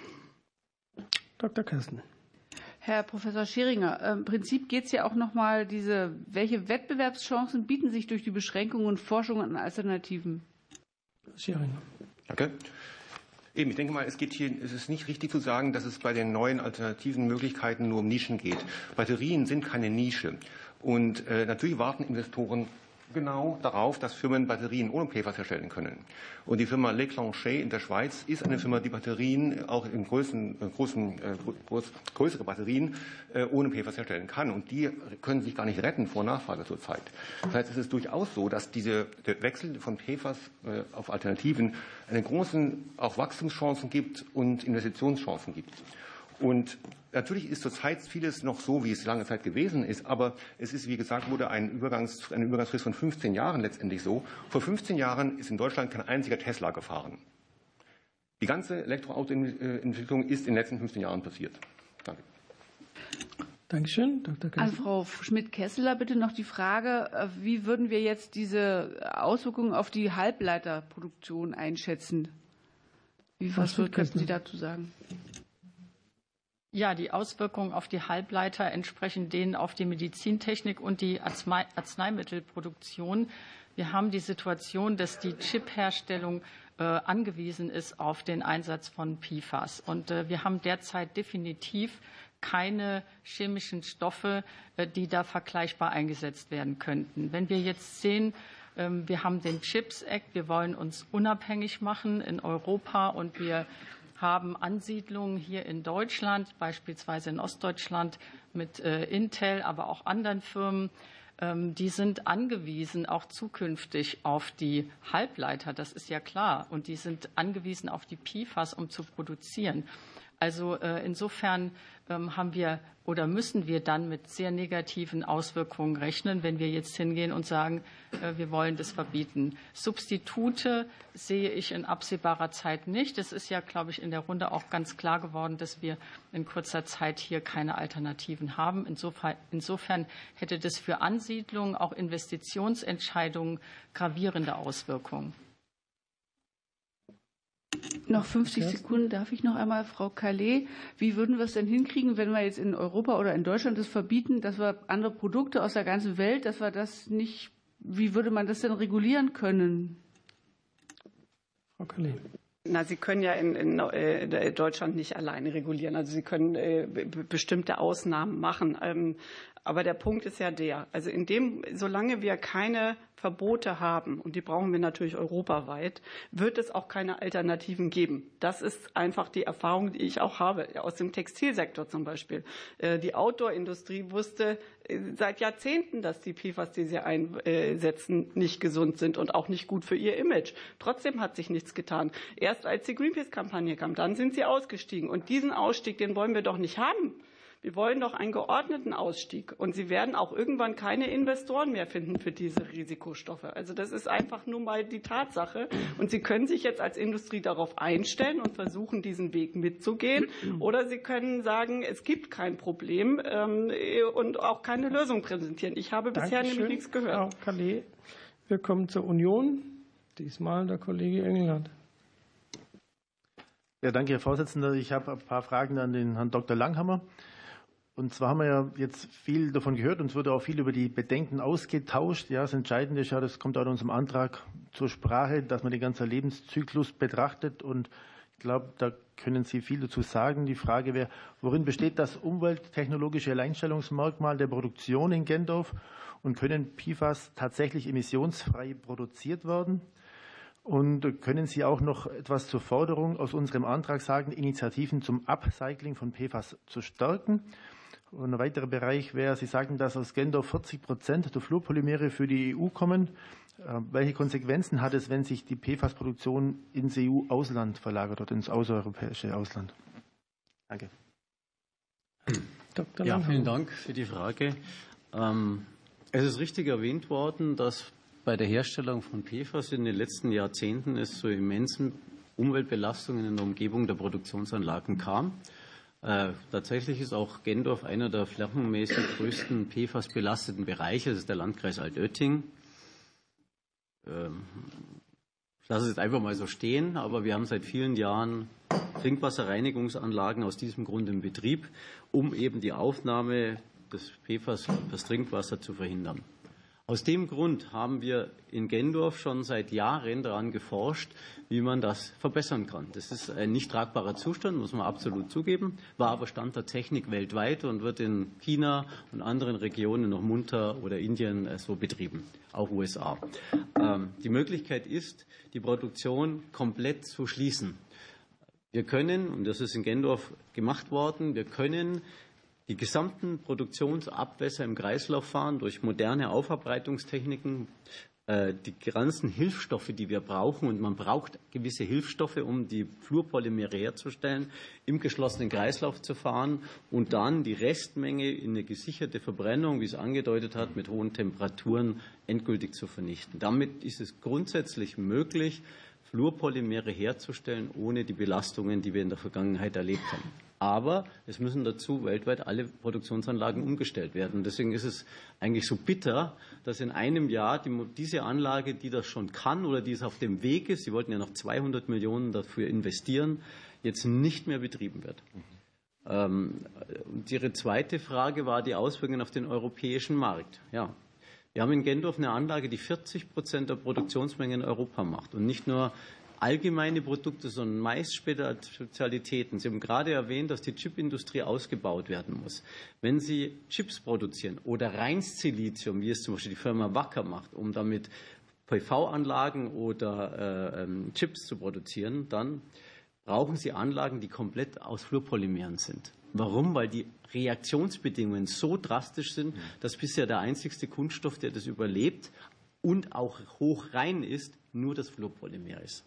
[SPEAKER 1] Doktor Kersten.
[SPEAKER 11] Herr Professor Scheringer, im Prinzip geht es ja auch noch mal diese, welche Wettbewerbschancen bieten sich durch die Beschränkungen und Forschung an Alternativen?
[SPEAKER 1] Scheringer.
[SPEAKER 3] Danke. Eben, ich denke mal, es geht hier, es ist nicht richtig zu sagen, dass es bei den neuen alternativen Möglichkeiten nur um Nischen geht. Batterien sind keine Nische. Und äh, natürlich warten Investoren genau darauf, dass Firmen Batterien ohne P FAS herstellen können. Und die Firma Leclanché in der Schweiz ist eine Firma, die Batterien, auch in großen, großen, äh, groß, größere Batterien, äh, ohne P FAS herstellen kann. Und die können sich gar nicht retten vor Nachfrage zurzeit. Das heißt, es ist durchaus so, dass diese, der Wechsel von P FAS äh, auf Alternativen eine großen auch Wachstumschancen gibt und Investitionschancen gibt. Und natürlich ist zurzeit vieles noch so, wie es lange Zeit gewesen ist, aber es ist, wie gesagt, wurde ein Übergangs, eine Übergangsfrist von fünfzehn Jahren letztendlich so. Vor fünfzehn Jahren ist in Deutschland kein einziger Tesla gefahren. Die ganze Elektroautoentwicklung ist in den letzten fünfzehn Jahren passiert. Danke.
[SPEAKER 1] Dankeschön. Doktor Kessler.
[SPEAKER 11] An Frau Schmidt-Kesseler bitte noch die Frage, wie würden wir jetzt diese Auswirkungen auf die Halbleiterproduktion einschätzen? Wie, was könnten Sie dazu sagen?
[SPEAKER 4] Ja, die Auswirkungen auf die Halbleiter entsprechen denen auf die Medizintechnik und die Arzneimittelproduktion. Wir haben die Situation, dass die Chipherstellung äh, angewiesen ist auf den Einsatz von P FAS. Und äh, wir haben derzeit definitiv keine chemischen Stoffe, äh, die da vergleichbar eingesetzt werden könnten. Wenn wir jetzt sehen, äh, wir haben den Chips Act, wir wollen uns unabhängig machen in Europa und wir haben Ansiedlungen hier in Deutschland, beispielsweise in Ostdeutschland mit äh, Intel, aber auch anderen Firmen. Ähm, die sind angewiesen auch zukünftig auf die Halbleiter, das ist ja klar. Und die sind angewiesen auf die P FAS, um zu produzieren. Also äh, insofern ähm, haben wir oder müssen wir dann mit sehr negativen Auswirkungen rechnen, wenn wir jetzt hingehen und sagen, äh, wir wollen das verbieten. Substitute sehe ich in absehbarer Zeit nicht. Es ist ja, glaube ich, in der Runde auch ganz klar geworden, dass wir in kurzer Zeit hier keine Alternativen haben. Insofern, insofern hätte das für Ansiedlungen, auch Investitionsentscheidungen gravierende Auswirkungen.
[SPEAKER 11] Noch fünfzig Sekunden darf ich noch einmal, Frau Calais. Wie würden wir es denn hinkriegen, wenn wir jetzt in Europa oder in Deutschland das verbieten, dass wir andere Produkte aus der ganzen Welt, dass wir das nicht, wie würde man das denn regulieren können?
[SPEAKER 1] Frau Calais.
[SPEAKER 2] Na, Sie können ja in, in äh, Deutschland nicht alleine regulieren. Also Sie können äh, bestimmte Ausnahmen machen. Ähm, aber der Punkt ist ja der, also in dem, solange wir keine Verbote haben, und die brauchen wir natürlich europaweit, wird es auch keine Alternativen geben. Das ist einfach die Erfahrung, die ich auch habe, aus dem Textilsektor zum Beispiel. Die Outdoor-Industrie wusste seit Jahrzehnten, dass die P FAS, die sie einsetzen, nicht gesund sind und auch nicht gut für ihr Image. Trotzdem hat sich nichts getan. Erst als die Greenpeace-Kampagne kam, dann sind sie ausgestiegen. Und diesen Ausstieg, den wollen wir doch nicht haben. Wir wollen doch einen geordneten Ausstieg. Und Sie werden auch irgendwann keine Investoren mehr finden für diese Risikostoffe. Also das ist einfach nur mal die Tatsache. Und Sie können sich jetzt als Industrie darauf einstellen und versuchen, diesen Weg mitzugehen. Oder Sie können sagen, es gibt kein Problem ähm, und auch keine Lösung präsentieren. Ich habe bisher
[SPEAKER 1] Dankeschön,
[SPEAKER 2] nämlich nichts gehört.
[SPEAKER 1] Frau Calais. Wir kommen zur Union. Diesmal der Kollege Engelhardt.
[SPEAKER 16] Ja, danke, Herr Vorsitzender. Ich habe ein paar Fragen an den Herrn Doktor Langhammer. Und zwar haben wir ja jetzt viel davon gehört und es wurde auch viel über die Bedenken ausgetauscht. Ja, das Entscheidende ist ja, das kommt auch in unserem Antrag zur Sprache, dass man den ganzen Lebenszyklus betrachtet. Und ich glaube, da können Sie viel dazu sagen. Die Frage wäre, worin besteht das umwelttechnologische Alleinstellungsmerkmal der Produktion in Gendorf und können P FAS tatsächlich emissionsfrei produziert werden? Und können Sie auch noch etwas zur Forderung aus unserem Antrag sagen, Initiativen zum Upcycling von P FAS zu stärken? Und ein weiterer Bereich wäre, Sie sagen, dass aus Gendorf vierzig Prozent der Fluorpolymere für die E U kommen. Welche Konsequenzen hat es, wenn sich die P FAS-Produktion ins E U-Ausland verlagert oder ins außereuropäische Ausland? Danke.
[SPEAKER 5] Doktor Ja, vielen Dank für die Frage. Es ist richtig erwähnt worden, dass bei der Herstellung von P FAS in den letzten Jahrzehnten es zu immensen Umweltbelastungen in der Umgebung der Produktionsanlagen kam. Äh, tatsächlich ist auch Gendorf einer der flächenmäßig größten P FAS belasteten Bereiche. Das ist der Landkreis Altötting. Ähm, ich lasse es jetzt einfach mal so stehen, aber wir haben seit vielen Jahren Trinkwasserreinigungsanlagen aus diesem Grund in Betrieb, um eben die Aufnahme des P FAS fürs Trinkwasser zu verhindern. Aus dem Grund haben wir in Gendorf schon seit Jahren daran geforscht, wie man das verbessern kann. Das ist ein nicht tragbarer Zustand, muss man absolut zugeben, war aber Stand der Technik weltweit und wird in China und anderen Regionen noch munter oder Indien so betrieben, auch U S A. Die Möglichkeit ist, die Produktion komplett zu schließen. Wir können, und das ist in Gendorf gemacht worden, wir können die gesamten Produktionsabwässer im Kreislauf fahren durch moderne Aufarbeitungstechniken, die ganzen Hilfsstoffe, die wir brauchen, und man braucht gewisse Hilfsstoffe, um die Fluorpolymere herzustellen, im geschlossenen Kreislauf zu fahren und dann die Restmenge in eine gesicherte Verbrennung, wie es angedeutet hat, mit hohen Temperaturen endgültig zu vernichten. Damit ist es grundsätzlich möglich, Fluorpolymere herzustellen, ohne die Belastungen, die wir in der Vergangenheit erlebt haben. Aber es müssen dazu weltweit alle Produktionsanlagen umgestellt werden. Deswegen ist es eigentlich so bitter, dass in einem Jahr die, diese Anlage, die das schon kann oder die es auf dem Weg ist, Sie wollten ja noch zweihundert Millionen dafür investieren, jetzt nicht mehr betrieben wird. Mhm. Und Ihre zweite Frage war die Auswirkungen auf den europäischen Markt. Ja. Wir haben in Gendorf eine Anlage, die vierzig Prozent der Produktionsmenge in Europa macht und nicht nur allgemeine Produkte, sondern meist Spezialitäten. Sie haben gerade erwähnt, dass die Chipindustrie ausgebaut werden muss. Wenn Sie Chips produzieren oder reines Silizium, wie es zum Beispiel die Firma Wacker macht, um damit P V-Anlagen oder äh, Chips zu produzieren, dann brauchen Sie Anlagen, die komplett aus Fluorpolymeren sind. Warum? Weil die Reaktionsbedingungen so drastisch sind, dass bisher der einzigste Kunststoff, der das überlebt und auch hochrein ist, nur das Fluorpolymer ist.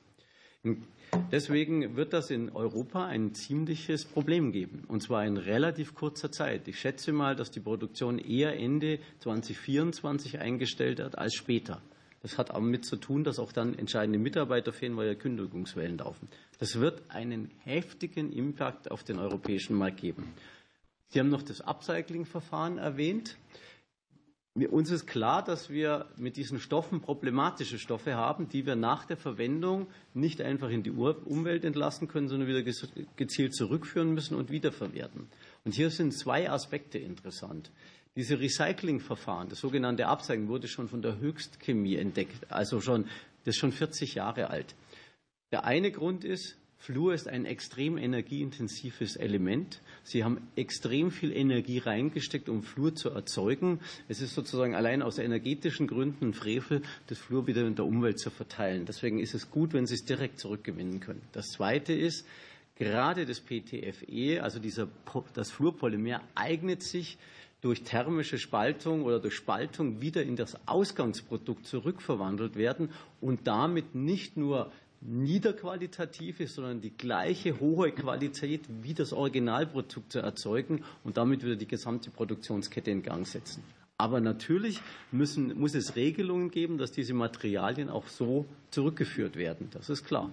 [SPEAKER 5] Deswegen wird das in Europa ein ziemliches Problem geben, und zwar in relativ kurzer Zeit. Ich schätze mal, dass die Produktion eher Ende zweitausendvierundzwanzig eingestellt wird als später. Das hat damit zu tun, dass auch dann entscheidende Mitarbeiter fehlen, weil ja Kündigungswellen laufen. Das wird einen heftigen Impact auf den europäischen Markt geben. Sie haben noch das Upcycling-Verfahren erwähnt. Uns ist klar, dass wir mit diesen Stoffen problematische Stoffe haben, die wir nach der Verwendung nicht einfach in die Umwelt entlassen können, sondern wieder gezielt zurückführen müssen und wiederverwerten. Und hier sind zwei Aspekte interessant. Diese Recyclingverfahren, das sogenannte Upcycling, wurde schon von der Höchstchemie entdeckt, also schon, das ist schon vierzig Jahre alt. Der eine Grund ist, Fluor ist ein extrem energieintensives Element. Sie haben extrem viel Energie reingesteckt, um Fluor zu erzeugen. Es ist sozusagen allein aus energetischen Gründen ein Frevel, das Fluor wieder in der Umwelt zu verteilen. Deswegen ist es gut, wenn Sie es direkt zurückgewinnen können. Das Zweite ist, gerade das P T F E, also dieser, das Fluorpolymer, eignet sich durch thermische Spaltung oder durch Spaltung wieder in das Ausgangsprodukt zurückverwandelt werden und damit nicht nur niederqualitativ ist, sondern die gleiche hohe Qualität wie das Originalprodukt zu erzeugen und damit wieder die gesamte Produktionskette in Gang setzen. Aber natürlich müssen, muss es Regelungen geben, dass diese Materialien auch so zurückgeführt werden. Das ist klar.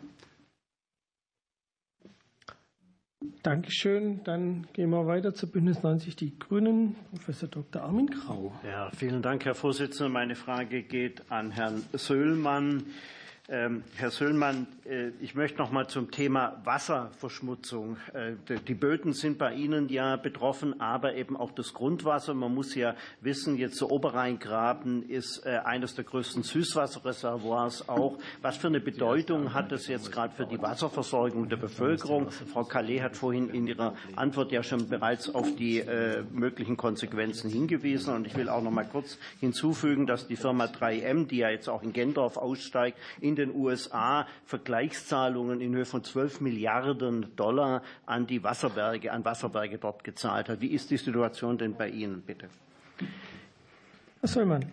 [SPEAKER 1] Dankeschön. Dann gehen wir weiter zu Bündnis neunzig Die Grünen. Professor Doktor Armin Grau.
[SPEAKER 13] Ja, vielen Dank, Herr Vorsitzender. Meine Frage geht an Herrn Söllmann. Ähm, Herr Söllmann, äh, ich möchte noch mal zum Thema Wasserverschmutzung. Äh, die Böden sind bei Ihnen ja betroffen, aber eben auch das Grundwasser. Man muss ja wissen, jetzt der Oberrheingraben ist äh, eines der größten Süßwasserreservoirs auch. Was für eine Bedeutung hat das jetzt gerade für die Wasserversorgung der Bevölkerung? Frau Calais hat vorhin in ihrer Antwort ja schon bereits auf die äh, möglichen Konsequenzen hingewiesen. Und ich will auch noch mal kurz hinzufügen, dass die Firma drei M, die ja jetzt auch in Gendorf aussteigt, in den U S A Vergleichszahlungen in Höhe von zwölf Milliarden Dollar an die Wasserwerke, an Wasserwerke dort gezahlt hat. Wie ist die Situation denn bei Ihnen, bitte?
[SPEAKER 1] Herr Söllmann.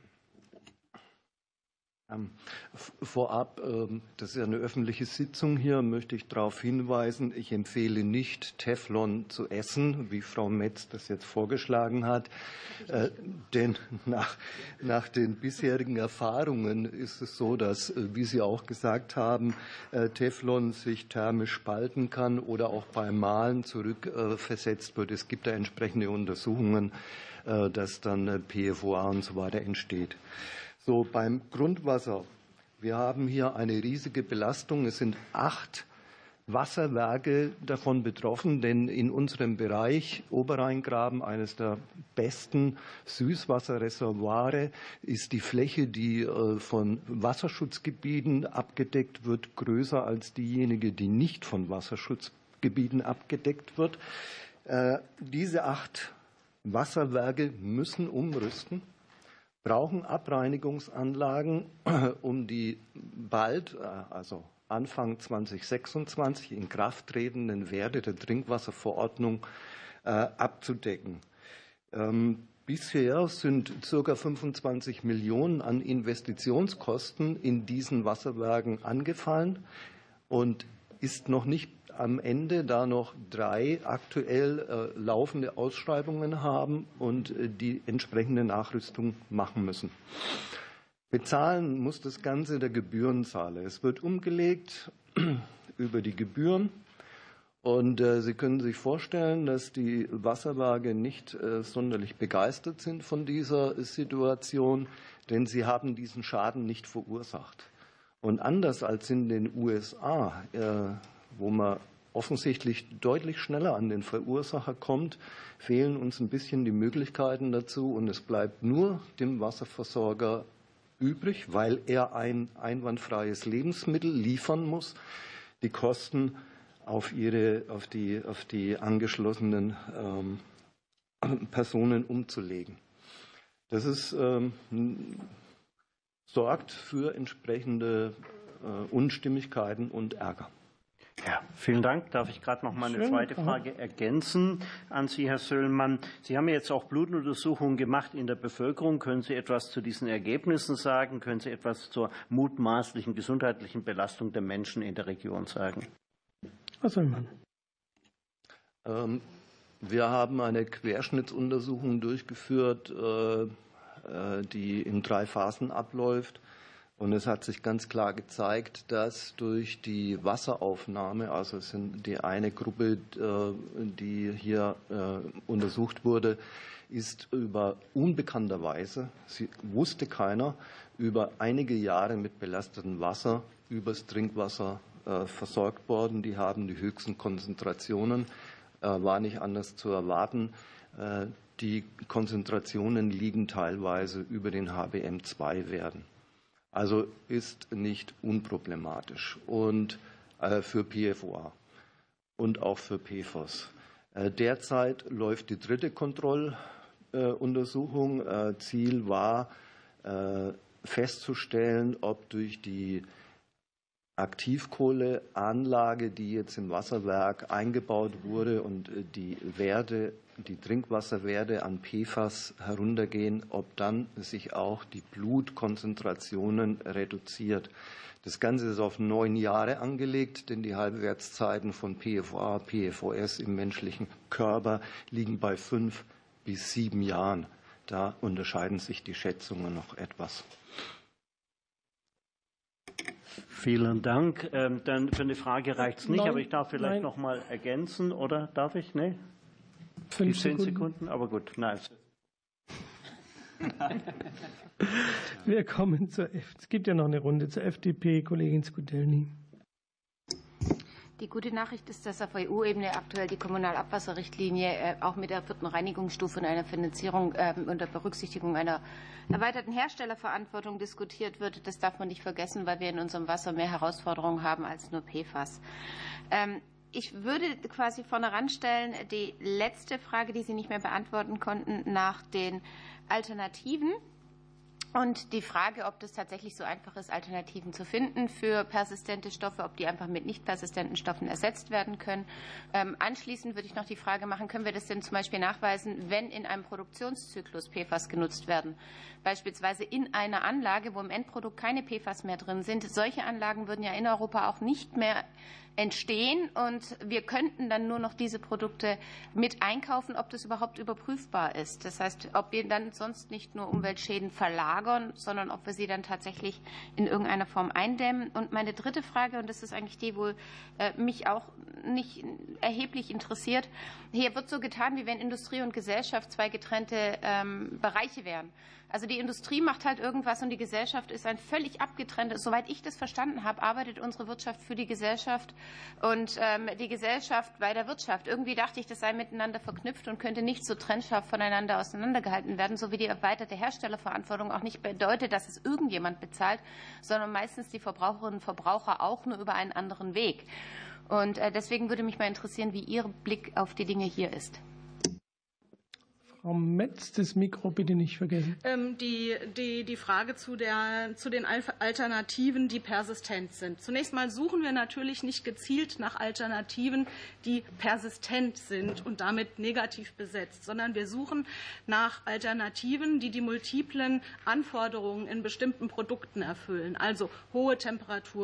[SPEAKER 8] Vorab, das ist ja eine öffentliche Sitzung hier, möchte ich darauf hinweisen, ich empfehle nicht, Teflon zu essen, wie Frau Metz das jetzt vorgeschlagen hat. Denn nach, nach den bisherigen Erfahrungen ist es so, dass, wie Sie auch gesagt haben, Teflon sich thermisch spalten kann oder auch beim Mahlen zurückversetzt wird. Es gibt da entsprechende Untersuchungen, dass dann P F O A und so weiter entsteht. So, beim Grundwasser. Wir haben hier eine riesige Belastung. Es sind acht Wasserwerke davon betroffen, denn in unserem Bereich Oberrheingraben, eines der besten Süßwasserreservoire, ist die Fläche, die von Wasserschutzgebieten abgedeckt wird, größer als diejenige, die nicht von Wasserschutzgebieten abgedeckt wird. Diese acht Wasserwerke müssen umrüsten, brauchen Abreinigungsanlagen, um die bald, also Anfang zweitausendsechsundzwanzig in Kraft tretenden Werte der Trinkwasserverordnung abzudecken. Bisher sind ca. fünfundzwanzig Millionen an Investitionskosten in diesen Wasserwerken angefallen und ist noch nicht am Ende, da noch drei aktuell äh, laufende Ausschreibungen haben und äh, die entsprechende Nachrüstung machen müssen. Bezahlen muss das Ganze der Gebührenzahler. Es wird umgelegt über die Gebühren Und äh, Sie können sich vorstellen, dass die Wasserwerke nicht äh, sonderlich begeistert sind von dieser Situation, denn sie haben diesen Schaden nicht verursacht. Und anders als in den U S A, äh, wo man offensichtlich deutlich schneller an den Verursacher kommt, fehlen uns ein bisschen die Möglichkeiten dazu. Und es bleibt nur dem Wasserversorger übrig, weil er ein einwandfreies Lebensmittel liefern muss, die Kosten auf, ihre, auf, die, auf die angeschlossenen ähm, Personen umzulegen. Das ist, ähm, sorgt für entsprechende äh, Unstimmigkeiten und Ärger.
[SPEAKER 13] Ja, vielen Dank. Darf ich gerade noch mal eine zweite Frage ergänzen an Sie, Herr Söllmann? Sie haben ja jetzt auch Blutuntersuchungen gemacht in der Bevölkerung. Können Sie etwas zu diesen Ergebnissen sagen? Können Sie etwas zur mutmaßlichen gesundheitlichen Belastung der Menschen in der Region sagen?
[SPEAKER 1] Herr Söllmann.
[SPEAKER 8] Ähm, wir haben eine Querschnittsuntersuchung durchgeführt, äh, die in drei Phasen abläuft. Und es hat sich ganz klar gezeigt, dass durch die Wasseraufnahme, also es sind die eine Gruppe, die hier untersucht wurde, ist über unbekannterweise, sie wusste keiner, über einige Jahre mit belastetem Wasser übers Trinkwasser versorgt worden. Die haben die höchsten Konzentrationen, war nicht anders zu erwarten. Die Konzentrationen liegen teilweise über den H B M zwei Werten. Also ist nicht unproblematisch und äh, für P F O A und auch für P F A S. Äh, derzeit läuft die dritte Kontrolluntersuchung. Äh, Ziel war äh, festzustellen, ob durch die Aktivkohleanlage, die jetzt im Wasserwerk eingebaut wurde und die Werte, die Trinkwasserwerte an P F A S heruntergehen, ob dann sich auch die Blutkonzentrationen reduziert. Das Ganze ist auf neun Jahre angelegt, denn die Halbwertszeiten von P F O A, P F O S im menschlichen Körper liegen bei fünf bis sieben Jahren. Da unterscheiden sich die Schätzungen noch etwas.
[SPEAKER 13] Vielen Dank. Ähm, dann für eine Frage reicht es nicht, Nein, aber ich darf vielleicht nein. noch mal ergänzen, oder darf ich? Nee?
[SPEAKER 1] Fünf
[SPEAKER 13] zehn
[SPEAKER 1] Sekunden.
[SPEAKER 13] Sekunden, aber gut. Nein.
[SPEAKER 1] Wir kommen zur F. Es gibt ja noch eine Runde zur F D P, Kollegin Skudelny.
[SPEAKER 14] Die gute Nachricht ist, dass auf E U-Ebene aktuell die Kommunalabwasserrichtlinie auch mit der vierten Reinigungsstufe und einer Finanzierung unter Berücksichtigung einer erweiterten Herstellerverantwortung diskutiert wird. Das darf man nicht vergessen, weil wir in unserem Wasser mehr Herausforderungen haben als nur P F A S. Ich würde quasi vorne ranstellen, die letzte Frage, die Sie nicht mehr beantworten konnten, nach den Alternativen. Und die Frage, ob das tatsächlich so einfach ist, Alternativen zu finden für persistente Stoffe, ob die einfach mit nicht persistenten Stoffen ersetzt werden können. Ähm, anschließend würde ich noch die Frage machen, können wir das denn zum Beispiel nachweisen, wenn in einem Produktionszyklus P F A S genutzt werden? Beispielsweise in einer Anlage, wo im Endprodukt keine P F A S mehr drin sind. Solche Anlagen würden ja in Europa auch nicht mehr entstehen und wir könnten dann nur noch diese Produkte mit einkaufen, ob das überhaupt überprüfbar ist. Das heißt, ob wir dann sonst nicht nur Umweltschäden verlagern, sondern ob wir sie dann tatsächlich in irgendeiner Form eindämmen. Und meine dritte Frage, und das ist eigentlich die, wo äh, mich auch nicht erheblich interessiert, hier wird so getan, wie wenn Industrie und Gesellschaft zwei getrennte ähm, Bereiche wären. Also die Industrie macht halt irgendwas und die Gesellschaft ist ein völlig abgetrenntes. Soweit ich das verstanden habe, arbeitet unsere Wirtschaft für die Gesellschaft und ähm, die Gesellschaft bei der Wirtschaft. Irgendwie dachte ich, das sei miteinander verknüpft und könnte nicht so trennscharf voneinander auseinandergehalten werden, so wie die erweiterte Herstellerverantwortung auch nicht bedeutet, dass es irgendjemand bezahlt, sondern meistens die Verbraucherinnen und Verbraucher auch nur über einen anderen Weg. Und äh, deswegen würde mich mal interessieren, wie Ihr Blick auf die Dinge hier ist.
[SPEAKER 1] Frau Metz, das Mikro bitte nicht vergessen.
[SPEAKER 9] Ähm, die, die, die Frage zu, der, zu den Alternativen, die persistent sind. Zunächst mal suchen wir natürlich nicht gezielt nach Alternativen, die persistent sind und damit negativ besetzt, sondern wir suchen nach Alternativen, die die multiplen Anforderungen in bestimmten Produkten erfüllen. Also hohe Temperatur,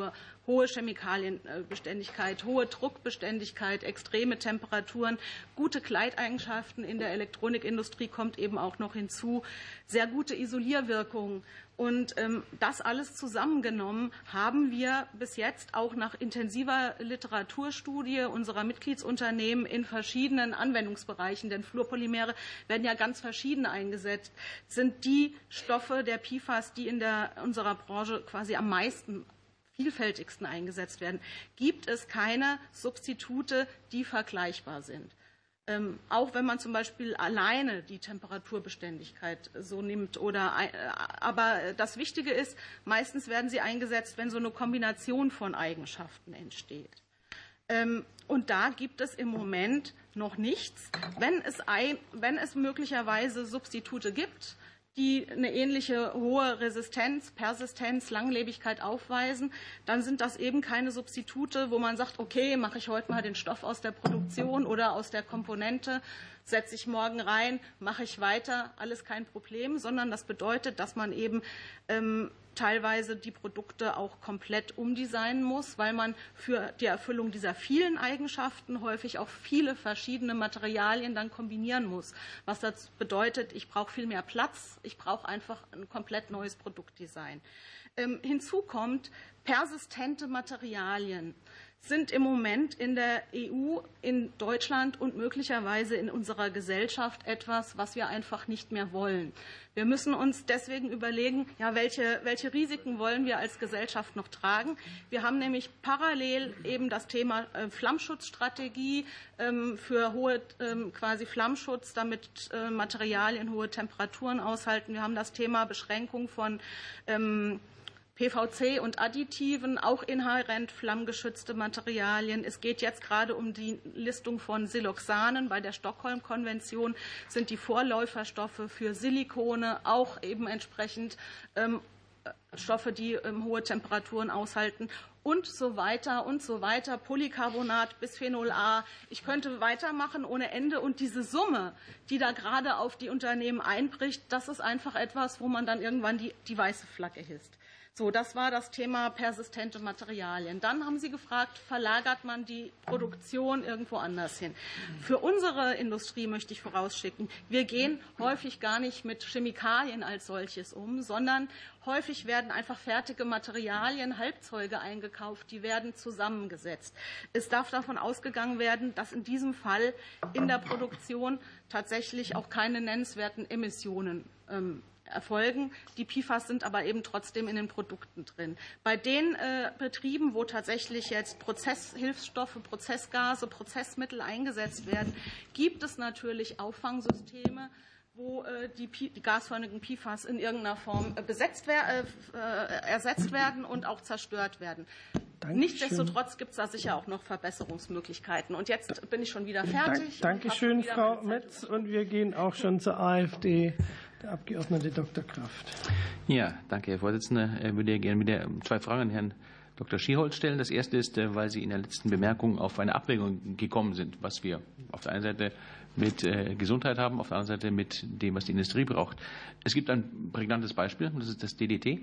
[SPEAKER 9] hohe Chemikalienbeständigkeit, hohe Druckbeständigkeit, extreme Temperaturen, gute Kleideigenschaften in der Elektronikindustrie kommt eben auch noch hinzu, sehr gute Isolierwirkung. Und ähm, das alles zusammengenommen haben wir bis jetzt auch nach intensiver Literaturstudie unserer Mitgliedsunternehmen in verschiedenen Anwendungsbereichen, denn Fluorpolymere werden ja ganz verschieden eingesetzt, sind die Stoffe der P FAS, die in der, unserer Branche quasi am meisten vielfältigsten eingesetzt werden, gibt es keine Substitute, die vergleichbar sind. Ähm, auch wenn man zum Beispiel alleine die Temperaturbeständigkeit so nimmt. Oder, äh, aber das Wichtige ist, meistens werden sie eingesetzt, wenn so eine Kombination von Eigenschaften entsteht. Ähm, und da gibt es im Moment noch nichts. Wenn es, ein, wenn es möglicherweise Substitute gibt, die eine ähnliche hohe Resistenz, Persistenz, Langlebigkeit aufweisen, dann sind das eben keine Substitute, wo man sagt, okay, mache ich heute mal den Stoff aus der Produktion oder aus der Komponente, setze ich morgen rein, mache ich weiter, alles kein Problem, sondern das bedeutet, dass man eben ähm, teilweise die Produkte auch komplett umdesignen muss, weil man für die Erfüllung dieser vielen Eigenschaften häufig auch viele verschiedene Materialien dann kombinieren muss. Was das bedeutet, ich brauche viel mehr Platz, ich brauche einfach ein komplett neues Produktdesign. Ähm, hinzu kommt, persistente Materialien sind im Moment in der E U, in Deutschland und möglicherweise in unserer Gesellschaft etwas, was wir einfach nicht mehr wollen. Wir müssen uns deswegen überlegen, ja, welche, welche Risiken wollen wir als Gesellschaft noch tragen. Wir haben nämlich parallel eben das Thema äh, Flammschutzstrategie ähm, für hohe ähm, quasi Flammschutz, damit äh, Materialien hohe Temperaturen aushalten. Wir haben das Thema Beschränkung von ähm, P V C und Additiven, auch inhärent flammgeschützte Materialien. Es geht jetzt gerade um die Listung von Siloxanen. Bei der Stockholm-Konvention sind die Vorläuferstoffe für Silikone auch eben entsprechend ähm, Stoffe, die ähm, hohe Temperaturen aushalten und so weiter und so weiter. Polycarbonat, Bisphenol A. Ich könnte weitermachen ohne Ende. Und diese Summe, die da gerade auf die Unternehmen einbricht, das ist einfach etwas, wo man dann irgendwann die, die weiße Flagge hisst. So, das war das Thema persistente Materialien. Dann haben Sie gefragt, verlagert man die Produktion irgendwo anders hin? Für unsere Industrie möchte ich vorausschicken, wir gehen häufig gar nicht mit Chemikalien als solches um, sondern häufig werden einfach fertige Materialien, Halbzeuge eingekauft, die werden zusammengesetzt. Es darf davon ausgegangen werden, dass in diesem Fall in der Produktion tatsächlich auch keine nennenswerten Emissionen ähm, erfolgen. Die P FAS sind aber eben trotzdem in den Produkten drin. Bei den äh, Betrieben, wo tatsächlich jetzt Prozesshilfsstoffe, Prozessgase, Prozessmittel eingesetzt werden, gibt es natürlich Auffangsysteme, wo äh, die, die gasförmigen P FAS in irgendeiner Form äh, besetzt wer äh, ersetzt werden und auch zerstört werden. Dankeschön. Nichtsdestotrotz gibt es da sicher auch noch Verbesserungsmöglichkeiten. Und jetzt bin ich schon wieder fertig.
[SPEAKER 1] Dankeschön, Frau Metz. Und wir gehen auch schon zur AfD. Der Abgeordnete Doktor Kraft.
[SPEAKER 15] Ja, danke, Herr Vorsitzender. Ich würde gerne wieder zwei Fragen an Herrn Doktor Schierholz stellen. Das erste ist, weil Sie in der letzten Bemerkung auf eine Abwägung gekommen sind, was wir auf der einen Seite mit Gesundheit haben, auf der anderen Seite mit dem, was die Industrie braucht. Es gibt ein prägnantes Beispiel, das ist das D D T.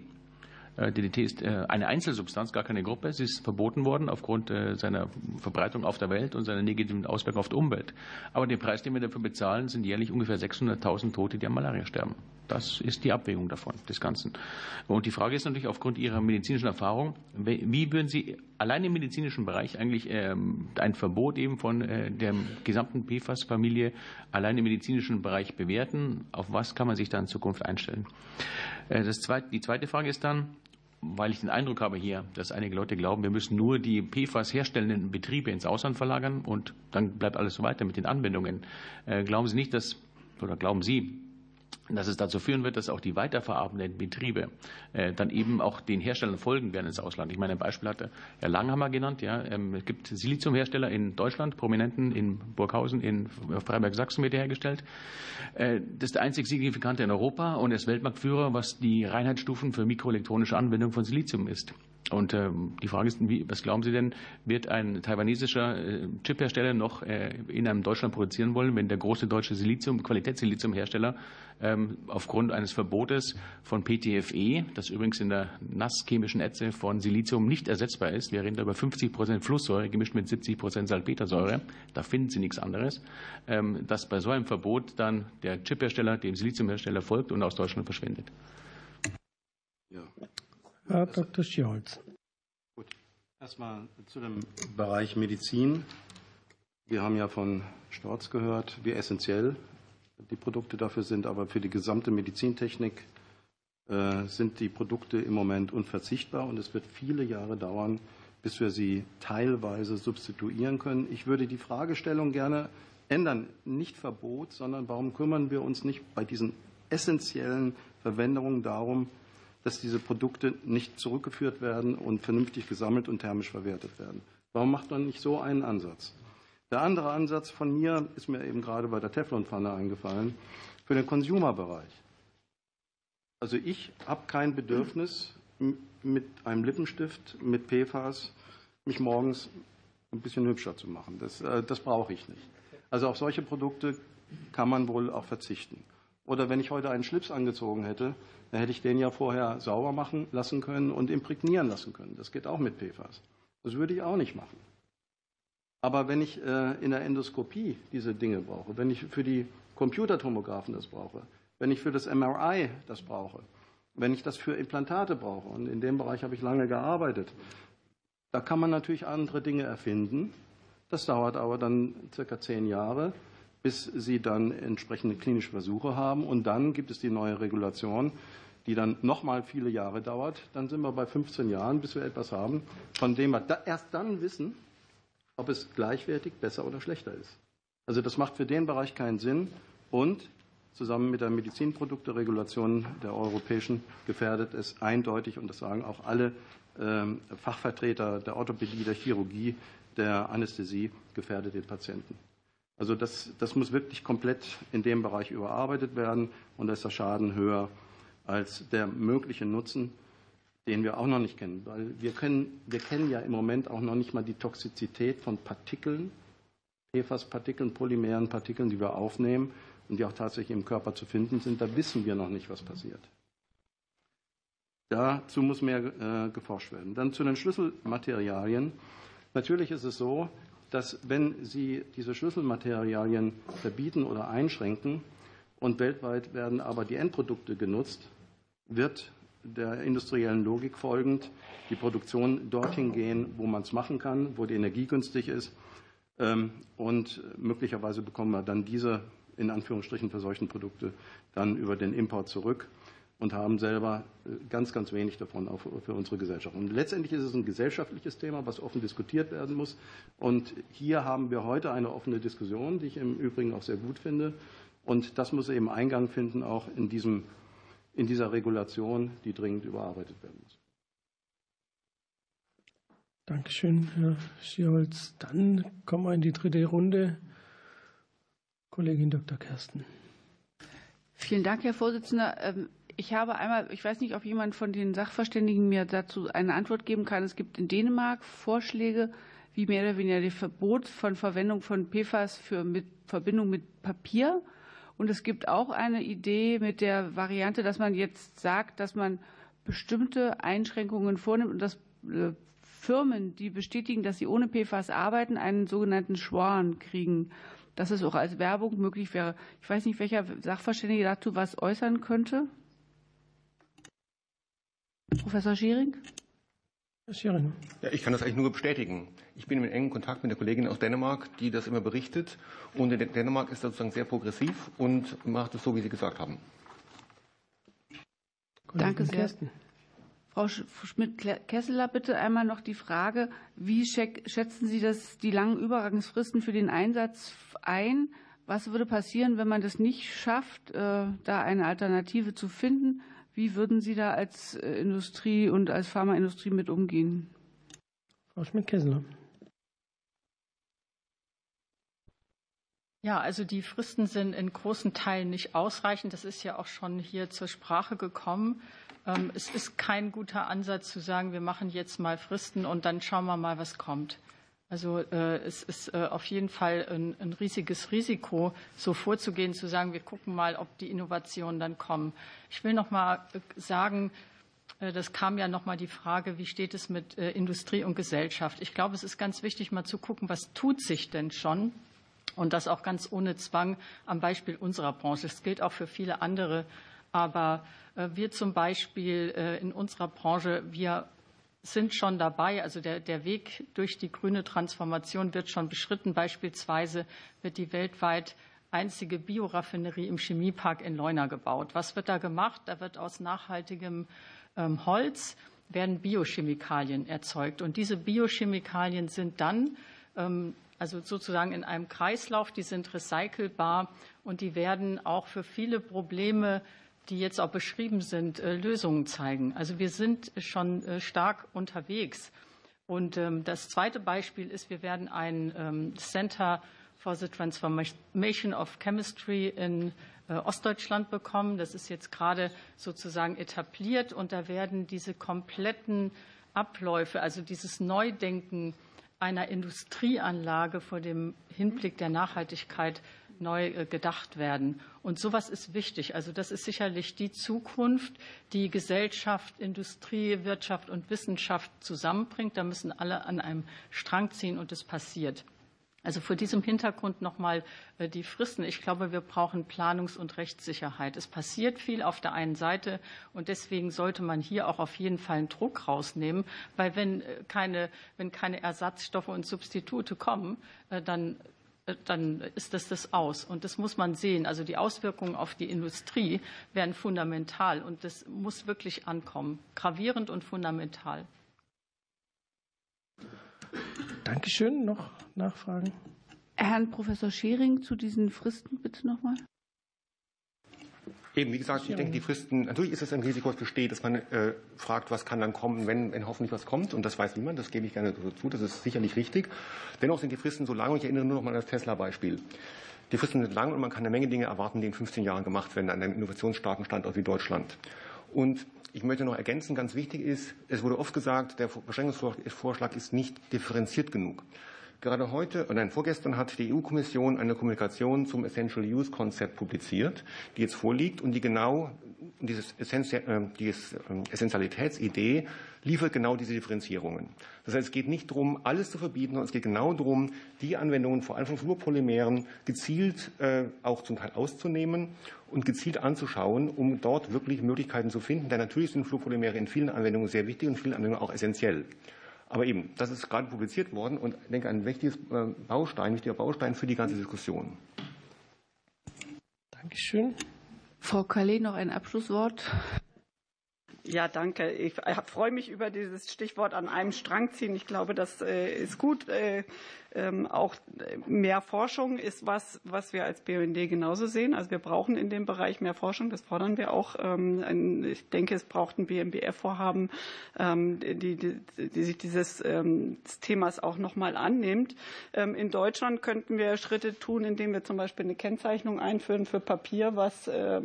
[SPEAKER 15] D D T ist eine Einzelsubstanz, gar keine Gruppe. Sie ist verboten worden aufgrund seiner Verbreitung auf der Welt und seiner negativen Auswirkungen auf die Umwelt. Aber den Preis, den wir dafür bezahlen, sind jährlich ungefähr sechshunderttausend Tote, die an Malaria sterben. Das ist die Abwägung davon, des Ganzen. Und die Frage ist natürlich aufgrund Ihrer medizinischen Erfahrung, wie würden Sie allein im medizinischen Bereich eigentlich ein Verbot eben von der gesamten P FAS-Familie allein im medizinischen Bereich bewerten? Auf was kann man sich da in Zukunft einstellen? Das zweite, die zweite Frage ist dann, weil ich den Eindruck habe hier, dass einige Leute glauben, wir müssen nur die P FAS herstellenden Betriebe ins Ausland verlagern und dann bleibt alles so weiter mit den Anwendungen. Äh, glauben Sie nicht, dass, oder glauben Sie, dass es dazu führen wird, dass auch die weiterverarbeitenden Betriebe äh, dann eben auch den Herstellern folgen werden ins Ausland. Ich meine, ein Beispiel hat Herr Langhammer genannt. Ja, ähm, es gibt Siliziumhersteller in Deutschland, Prominenten in Burghausen, in Freiberg-Sachsen wird hergestellt. Äh, das ist der einzig signifikante in Europa und er ist Weltmarktführer, was die Reinheitsstufen für mikroelektronische Anwendung von Silizium ist. Und äh, die Frage ist, wie, was glauben Sie denn, wird ein taiwanesischer äh, Chiphersteller noch äh, in einem Deutschland produzieren wollen, wenn der große deutsche Silizium, Qualitätssiliziumhersteller ähm, aufgrund eines Verbotes von P T F E, das übrigens in der nasschemischen Ätze von Silizium nicht ersetzbar ist, wir reden da über fünfzig Prozent Flusssäure gemischt mit siebzig Prozent Salpetersäure, da finden Sie nichts anderes, ähm, dass bei so einem Verbot dann der Chiphersteller dem Siliziumhersteller folgt und aus Deutschland verschwindet?
[SPEAKER 10] Ja.
[SPEAKER 1] Herr Doktor Schierholz.
[SPEAKER 10] Gut. Erstmal zu dem Bereich Medizin. Wir haben ja von Storz gehört, wie essentiell die Produkte dafür sind, aber für die gesamte Medizintechnik äh, sind die Produkte im Moment unverzichtbar und es wird viele Jahre dauern, bis wir sie teilweise substituieren können. Ich würde die Fragestellung gerne ändern. Nicht Verbot, sondern warum kümmern wir uns nicht bei diesen essentiellen Verwendungen darum, dass diese Produkte nicht zurückgeführt werden und vernünftig gesammelt und thermisch verwertet werden. Warum macht man nicht so einen Ansatz? Der andere Ansatz von mir ist mir eben gerade bei der Teflonpfanne eingefallen, für den Consumer-Bereich. Also ich habe kein Bedürfnis, mit einem Lippenstift, mit P F A S, mich morgens ein bisschen hübscher zu machen. Das, das brauche ich nicht. Also auf solche Produkte kann man wohl auch verzichten. Oder wenn ich heute einen Schlips angezogen hätte, dann hätte ich den ja vorher sauber machen lassen können und imprägnieren lassen können. Das geht auch mit P F A S. Das würde ich auch nicht machen. Aber wenn ich äh, in der Endoskopie diese Dinge brauche, wenn ich für die Computertomographen das brauche, wenn ich für das M R I das brauche, wenn ich das für Implantate brauche, und in dem Bereich habe ich lange gearbeitet, da kann man natürlich andere Dinge erfinden. Das dauert aber dann circa zehn Jahre, bis sie dann entsprechende klinische Versuche haben. Und dann gibt es die neue Regulation, die dann noch mal viele Jahre dauert. Dann sind wir bei fünfzehn Jahren, bis wir etwas haben, von dem wir da erst dann wissen, ob es gleichwertig besser oder schlechter ist. Also das macht für den Bereich keinen Sinn. Und zusammen mit der Medizinprodukteregulation der europäischen gefährdet es eindeutig, und das sagen auch alle ähm, Fachvertreter der Orthopädie, der Chirurgie, der Anästhesie, gefährdet den Patienten. Also das, das muss wirklich komplett in dem Bereich überarbeitet werden, und da ist der Schaden höher als der mögliche Nutzen, den wir auch noch nicht kennen. Weil wir, können, wir kennen ja im Moment auch noch nicht mal die Toxizität von Partikeln, P F A S-Partikeln, polymeren Partikeln, die wir aufnehmen und die auch tatsächlich im Körper zu finden sind. Da wissen wir noch nicht, was passiert. Dazu muss mehr äh, geforscht werden. Dann zu den Schlüsselmaterialien. Natürlich ist es so, dass wenn Sie diese Schlüsselmaterialien verbieten oder einschränken und weltweit werden aber die Endprodukte genutzt, wird der industriellen Logik folgend die Produktion dorthin gehen, wo man es machen kann, wo die Energie günstig ist, und möglicherweise bekommen wir dann diese in Anführungsstrichen verseuchten Produkte dann über den Import zurück und haben selber ganz, ganz wenig davon auch für unsere Gesellschaft. Und letztendlich ist es ein gesellschaftliches Thema, was offen diskutiert werden muss. Und hier haben wir heute eine offene Diskussion, die ich im Übrigen auch sehr gut finde. Und das muss eben Eingang finden, auch in, diesem, in dieser Regulation, die dringend überarbeitet werden muss.
[SPEAKER 1] Dankeschön, Herr Schierholz. Dann kommen wir in die dritte Runde. Kollegin Doktor Kersten.
[SPEAKER 11] Vielen Dank, Herr Vorsitzender. Ich habe einmal, ich weiß nicht, ob jemand von den Sachverständigen mir dazu eine Antwort geben kann. Es gibt in Dänemark Vorschläge, wie mehr oder weniger das Verbot von Verwendung von P F A S für mit Verbindung mit Papier. Und es gibt auch eine Idee mit der Variante, dass man jetzt sagt, dass man bestimmte Einschränkungen vornimmt und dass Firmen, die bestätigen, dass sie ohne P F A S arbeiten, einen sogenannten Schwan kriegen. Dass es auch als Werbung möglich wäre. Ich weiß nicht, welcher Sachverständige dazu was äußern könnte. Professor Schiering?
[SPEAKER 1] Herr Schiering.
[SPEAKER 3] Ja, ich kann das eigentlich nur bestätigen. Ich bin in engem Kontakt mit der Kollegin aus Dänemark, die das immer berichtet. Und in Dänemark ist das sozusagen sehr progressiv und macht es so, wie Sie gesagt haben.
[SPEAKER 11] Danke sehr. Frau Schmidt-Kesseler, bitte einmal noch die Frage, wie schätzen Sie das, die langen Übergangsfristen für den Einsatz ein? Was würde passieren, wenn man das nicht schafft, da eine Alternative zu finden? Wie würden Sie da als Industrie und als Pharmaindustrie mit umgehen?
[SPEAKER 1] Frau Schmidt-Kesseler.
[SPEAKER 4] Ja, also die Fristen sind in großen Teilen nicht ausreichend. Das ist ja auch schon hier zur Sprache gekommen. Es ist kein guter Ansatz zu sagen, wir machen jetzt mal Fristen und dann schauen wir mal, was kommt. Also äh, es ist äh, auf jeden Fall ein, ein riesiges Risiko, so vorzugehen, zu sagen, wir gucken mal, ob die Innovationen dann kommen. Ich will noch mal sagen, äh, das kam ja noch mal die Frage, wie steht es mit äh, Industrie und Gesellschaft? Ich glaube, es ist ganz wichtig, mal zu gucken, was tut sich denn schon? Und das auch ganz ohne Zwang am Beispiel unserer Branche. Es gilt auch für viele andere. Aber äh, wir zum Beispiel äh, in unserer Branche, wir sind schon dabei. Also der, der Weg durch die grüne Transformation wird schon beschritten. Beispielsweise wird die weltweit einzige Bioraffinerie im Chemiepark in Leuna gebaut. Was wird da gemacht? Da wird aus nachhaltigem ähm, Holz werden Biochemikalien erzeugt. Und diese Biochemikalien sind dann ähm, also sozusagen in einem Kreislauf, die sind recycelbar und die werden auch für viele Probleme, die jetzt auch beschrieben sind, Lösungen zeigen. Also wir sind schon stark unterwegs. Und das zweite Beispiel ist, wir werden ein Center for the Transformation of Chemistry in Ostdeutschland bekommen. Das ist jetzt gerade sozusagen etabliert und da werden diese kompletten Abläufe, also dieses Neudenken einer Industrieanlage vor dem Hinblick der Nachhaltigkeit neu gedacht werden. Und sowas ist wichtig. Also das ist sicherlich die Zukunft, die Gesellschaft, Industrie, Wirtschaft und Wissenschaft zusammenbringt. Da müssen alle an einem Strang ziehen und es passiert. Also vor diesem Hintergrund nochmal die Fristen. Ich glaube, wir brauchen Planungs- und Rechtssicherheit. Es passiert viel auf der einen Seite und deswegen sollte man hier auch auf jeden Fall einen Druck rausnehmen, weil wenn keine, wenn keine Ersatzstoffe und Substitute kommen, dann dann ist das das aus. Und das muss man sehen. Also die Auswirkungen auf die Industrie werden fundamental und das muss wirklich ankommen. Gravierend und fundamental.
[SPEAKER 1] Dankeschön. Noch Nachfragen?
[SPEAKER 11] Herrn Professor Schering zu diesen Fristen bitte nochmal.
[SPEAKER 3] Eben, wie gesagt, ich denke, die Fristen, natürlich ist es ein Risiko, das besteht, dass man äh, fragt, was kann dann kommen, wenn, wenn hoffentlich was kommt. Und das weiß niemand, das gebe ich gerne zu, das ist sicherlich richtig. Dennoch sind die Fristen so lang und ich erinnere nur noch mal an das Tesla-Beispiel. Die Fristen sind lang und man kann eine Menge Dinge erwarten, die in fünfzehn Jahren gemacht werden an einem innovationsstarken Standort wie Deutschland. Und ich möchte noch ergänzen, ganz wichtig ist, es wurde oft gesagt, der Beschränkungsvorschlag ist nicht differenziert genug. Gerade heute, oder nein, vorgestern hat die E U-Kommission eine Kommunikation zum Essential-Use-Konzept publiziert, die jetzt vorliegt und die genau dieses Essenzi- äh, diese Essentialitätsidee liefert genau diese Differenzierungen. Das heißt, es geht nicht darum, alles zu verbieten, sondern es geht genau darum, die Anwendungen vor allem von Fluorpolymeren gezielt äh, auch zum Teil auszunehmen und gezielt anzuschauen, um dort wirklich Möglichkeiten zu finden. Denn natürlich sind Fluorpolymere in vielen Anwendungen sehr wichtig und in vielen Anwendungen auch essentiell. Aber eben, das ist gerade publiziert worden und ich denke, ein wichtiges Baustein, wichtiger Baustein für die ganze Diskussion.
[SPEAKER 1] Dankeschön.
[SPEAKER 11] Frau Calais, noch ein Abschlusswort.
[SPEAKER 2] Ja, danke. Ich freue mich über dieses Stichwort an einem Strang ziehen. Ich glaube, das ist gut. Auch mehr Forschung ist was, was wir als B U N D genauso sehen. Also wir brauchen in dem Bereich mehr Forschung. Das fordern wir auch. Ich denke, es braucht ein B M B F-Vorhaben, die, die, die sich dieses Themas auch noch mal annimmt. In Deutschland könnten wir Schritte tun, indem wir zum Beispiel eine Kennzeichnung einführen für Papier, was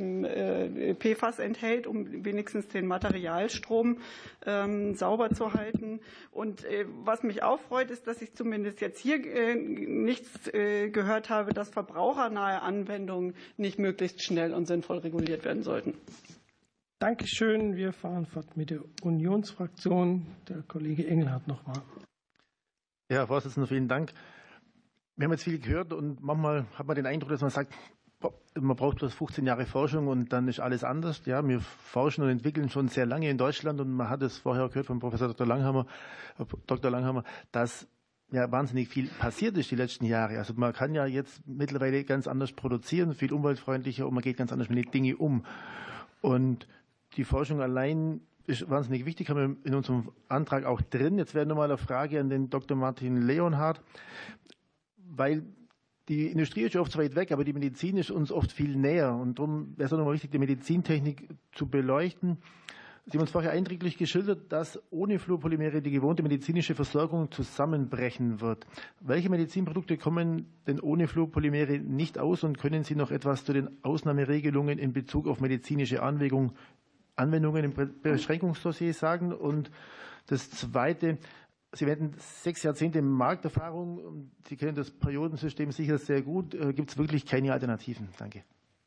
[SPEAKER 2] P F A S enthält, um wenigstens den Materialstrom sauber zu halten. Und was mich auch freut, ist, dass ich zumindest jetzt hier nichts gehört habe, dass verbrauchernahe Anwendungen nicht möglichst schnell und sinnvoll reguliert werden sollten.
[SPEAKER 1] Dankeschön. Wir fahren fort mit der Unionsfraktion. Der Kollege Engelhardt nochmal.
[SPEAKER 16] Ja, Herr Vorsitzender, vielen Dank. Wir haben jetzt viel gehört und manchmal hat man den Eindruck, dass man sagt, man braucht bloß fünfzehn Jahre Forschung und dann ist alles anders. Ja, wir forschen und entwickeln schon sehr lange in Deutschland und man hat es vorher gehört von Professor Doktor Langhammer, Doktor Langhammer, dass ja wahnsinnig viel passiert ist die letzten Jahre. Also man kann ja jetzt mittlerweile ganz anders produzieren, viel umweltfreundlicher und man geht ganz anders mit den Dingen um. Und die Forschung allein ist wahnsinnig wichtig, haben wir in unserem Antrag auch drin. Jetzt wäre nochmal eine Frage an den Doktor Martin Leonhardt, weil die Industrie ist ja oft so weit weg, aber die Medizin ist uns oft viel näher. Und darum wäre es auch nochmal wichtig, die Medizintechnik zu beleuchten. Sie haben uns vorher eindrücklich geschildert, dass ohne Fluorpolymere die gewohnte medizinische Versorgung zusammenbrechen wird. Welche Medizinprodukte kommen denn ohne Fluorpolymere nicht aus und können Sie noch etwas zu den Ausnahmeregelungen in Bezug auf medizinische Anwendungen im Beschränkungsdossier sagen? Und das Zweite, Sie werden sechs Jahrzehnte Markterfahrung. Sie kennen das Periodensystem sicher sehr gut. Gibt es wirklich keine Alternativen? Danke.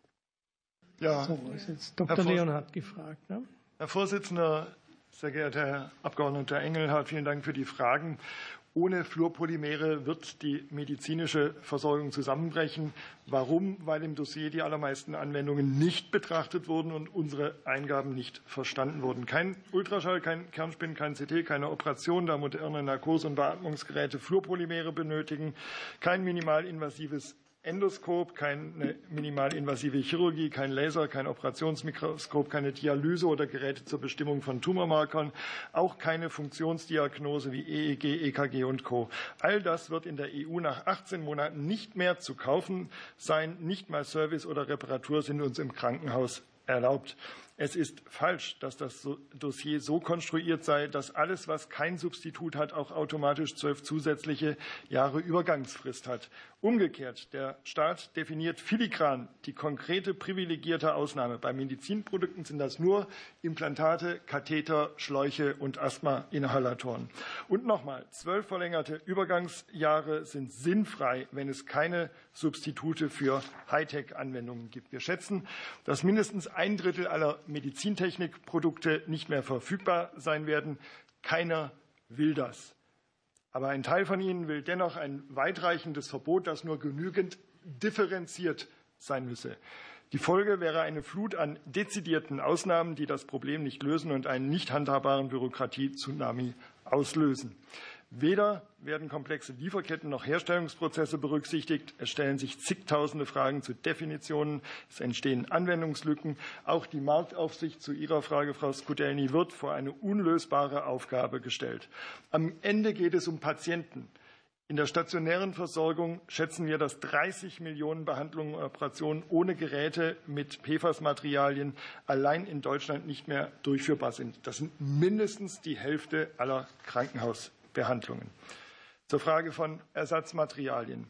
[SPEAKER 6] Ja,
[SPEAKER 1] so, ist jetzt Doktor Leonhardt gefragt. Ne?
[SPEAKER 6] Herr Vorsitzender, sehr geehrter Herr Abgeordneter Engelhardt, vielen Dank für die Fragen. Ohne Fluorpolymere wird die medizinische Versorgung zusammenbrechen. Warum? Weil im Dossier die allermeisten Anwendungen nicht betrachtet wurden und unsere Eingaben nicht verstanden wurden. Kein Ultraschall, kein Kernspin, kein C T, keine Operation, da moderne Narkose- und Beatmungsgeräte Fluorpolymere benötigen, kein minimalinvasives Endoskop, keine minimalinvasive Chirurgie, kein Laser, kein Operationsmikroskop, keine Dialyse oder Geräte zur Bestimmung von Tumormarkern, auch keine Funktionsdiagnose wie E E G, E K G und Co. All das wird in der E U nach achtzehn Monaten nicht mehr zu kaufen sein. Nicht mal Service oder Reparatur sind uns im Krankenhaus erlaubt. Es ist falsch, dass das Dossier so konstruiert sei, dass alles, was kein Substitut hat, auch automatisch zwölf zusätzliche Jahre Übergangsfrist hat. Umgekehrt, der Staat definiert filigran die konkrete privilegierte Ausnahme. Bei Medizinprodukten sind das nur Implantate, Katheter, Schläuche und Asthma-Inhalatoren. Und nochmal, zwölf verlängerte Übergangsjahre sind sinnfrei, wenn es keine Substitute für Hightech-Anwendungen gibt. Wir schätzen, dass mindestens ein Drittel aller Medizintechnikprodukte nicht mehr verfügbar sein werden. Keiner will das. Aber ein Teil von Ihnen will dennoch ein weitreichendes Verbot, das nur genügend differenziert sein müsse. Die Folge wäre eine Flut an dezidierten Ausnahmen, die das Problem nicht lösen und einen nicht handhabbaren Bürokratie-Tsunami auslösen. Weder werden komplexe Lieferketten noch Herstellungsprozesse berücksichtigt. Es stellen sich zigtausende Fragen zu Definitionen. Es entstehen Anwendungslücken. Auch die Marktaufsicht, zu Ihrer Frage, Frau Skudelny, wird vor eine unlösbare Aufgabe gestellt. Am Ende geht es um Patienten. In der stationären Versorgung schätzen wir, dass dreißig Millionen Behandlungen und Operationen ohne Geräte mit P F A S-Materialien allein in Deutschland nicht mehr durchführbar sind. Das sind mindestens die Hälfte aller Krankenhausbehandlungen. Zur Frage von Ersatzmaterialien.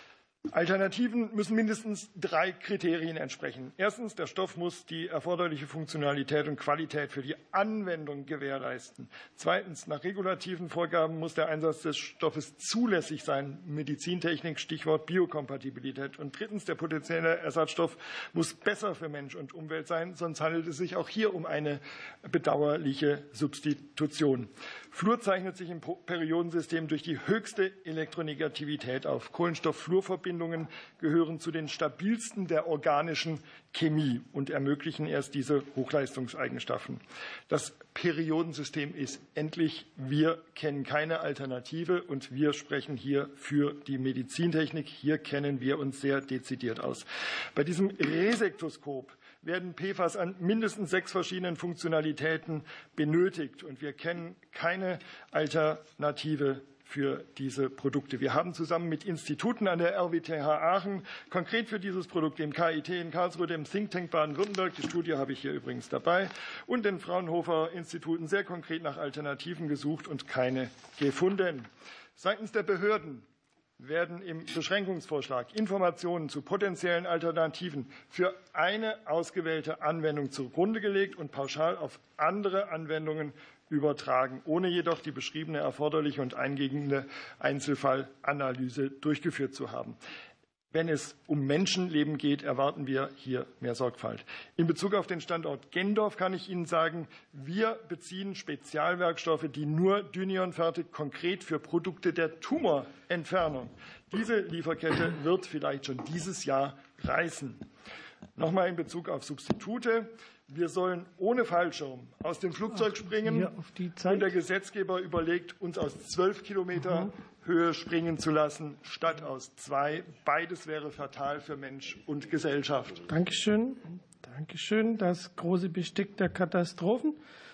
[SPEAKER 6] Alternativen müssen mindestens drei Kriterien entsprechen. Erstens, der Stoff muss die erforderliche Funktionalität und Qualität für die Anwendung gewährleisten. Zweitens, nach regulativen Vorgaben muss der Einsatz des Stoffes zulässig sein, Medizintechnik, Stichwort Biokompatibilität. Und drittens, der potenzielle Ersatzstoff muss besser für Mensch und Umwelt sein, sonst handelt es sich auch hier um eine bedauerliche Substitution. Fluor zeichnet sich im Periodensystem durch die höchste Elektronegativität auf. Kohlenstoff-Fluor-Verbindungen gehören zu den stabilsten der organischen Chemie und ermöglichen erst diese Hochleistungseigenschaften. Das Periodensystem ist endlich. Wir kennen keine Alternative und wir sprechen hier für die Medizintechnik. Hier kennen wir uns sehr dezidiert aus. Bei diesem Resektoskop werden P F A S an mindestens sechs verschiedenen Funktionalitäten benötigt. Und wir kennen keine Alternative für diese Produkte. Wir haben zusammen mit Instituten an der R W T H Aachen, konkret für dieses Produkt dem K I T in Karlsruhe, dem Think Tank Baden-Württemberg, die Studie habe ich hier übrigens dabei, und den Fraunhofer-Instituten sehr konkret nach Alternativen gesucht und keine gefunden. Seitens der Behörden werden im Beschränkungsvorschlag Informationen zu potenziellen Alternativen für eine ausgewählte Anwendung zugrunde gelegt und pauschal auf andere Anwendungen übertragen, ohne jedoch die beschriebene erforderliche und eingehende Einzelfallanalyse durchgeführt zu haben. Wenn es um Menschenleben geht, erwarten wir hier mehr Sorgfalt. In Bezug auf den Standort Gendorf kann ich Ihnen sagen, wir beziehen Spezialwerkstoffe, die nur Dynion fertigt, konkret für Produkte der Tumorentfernung. Diese Lieferkette wird vielleicht schon dieses Jahr reißen. Nochmal in Bezug auf Substitute. Wir sollen ohne Fallschirm aus dem Flugzeug springen. Und der Gesetzgeber überlegt, uns aus zwölf Kilometer mhm. Höhe springen zu lassen, statt aus zwei. Beides wäre fatal für Mensch und Gesellschaft.
[SPEAKER 1] Dankeschön. Dankeschön. Das große Bestick der Katastrophen.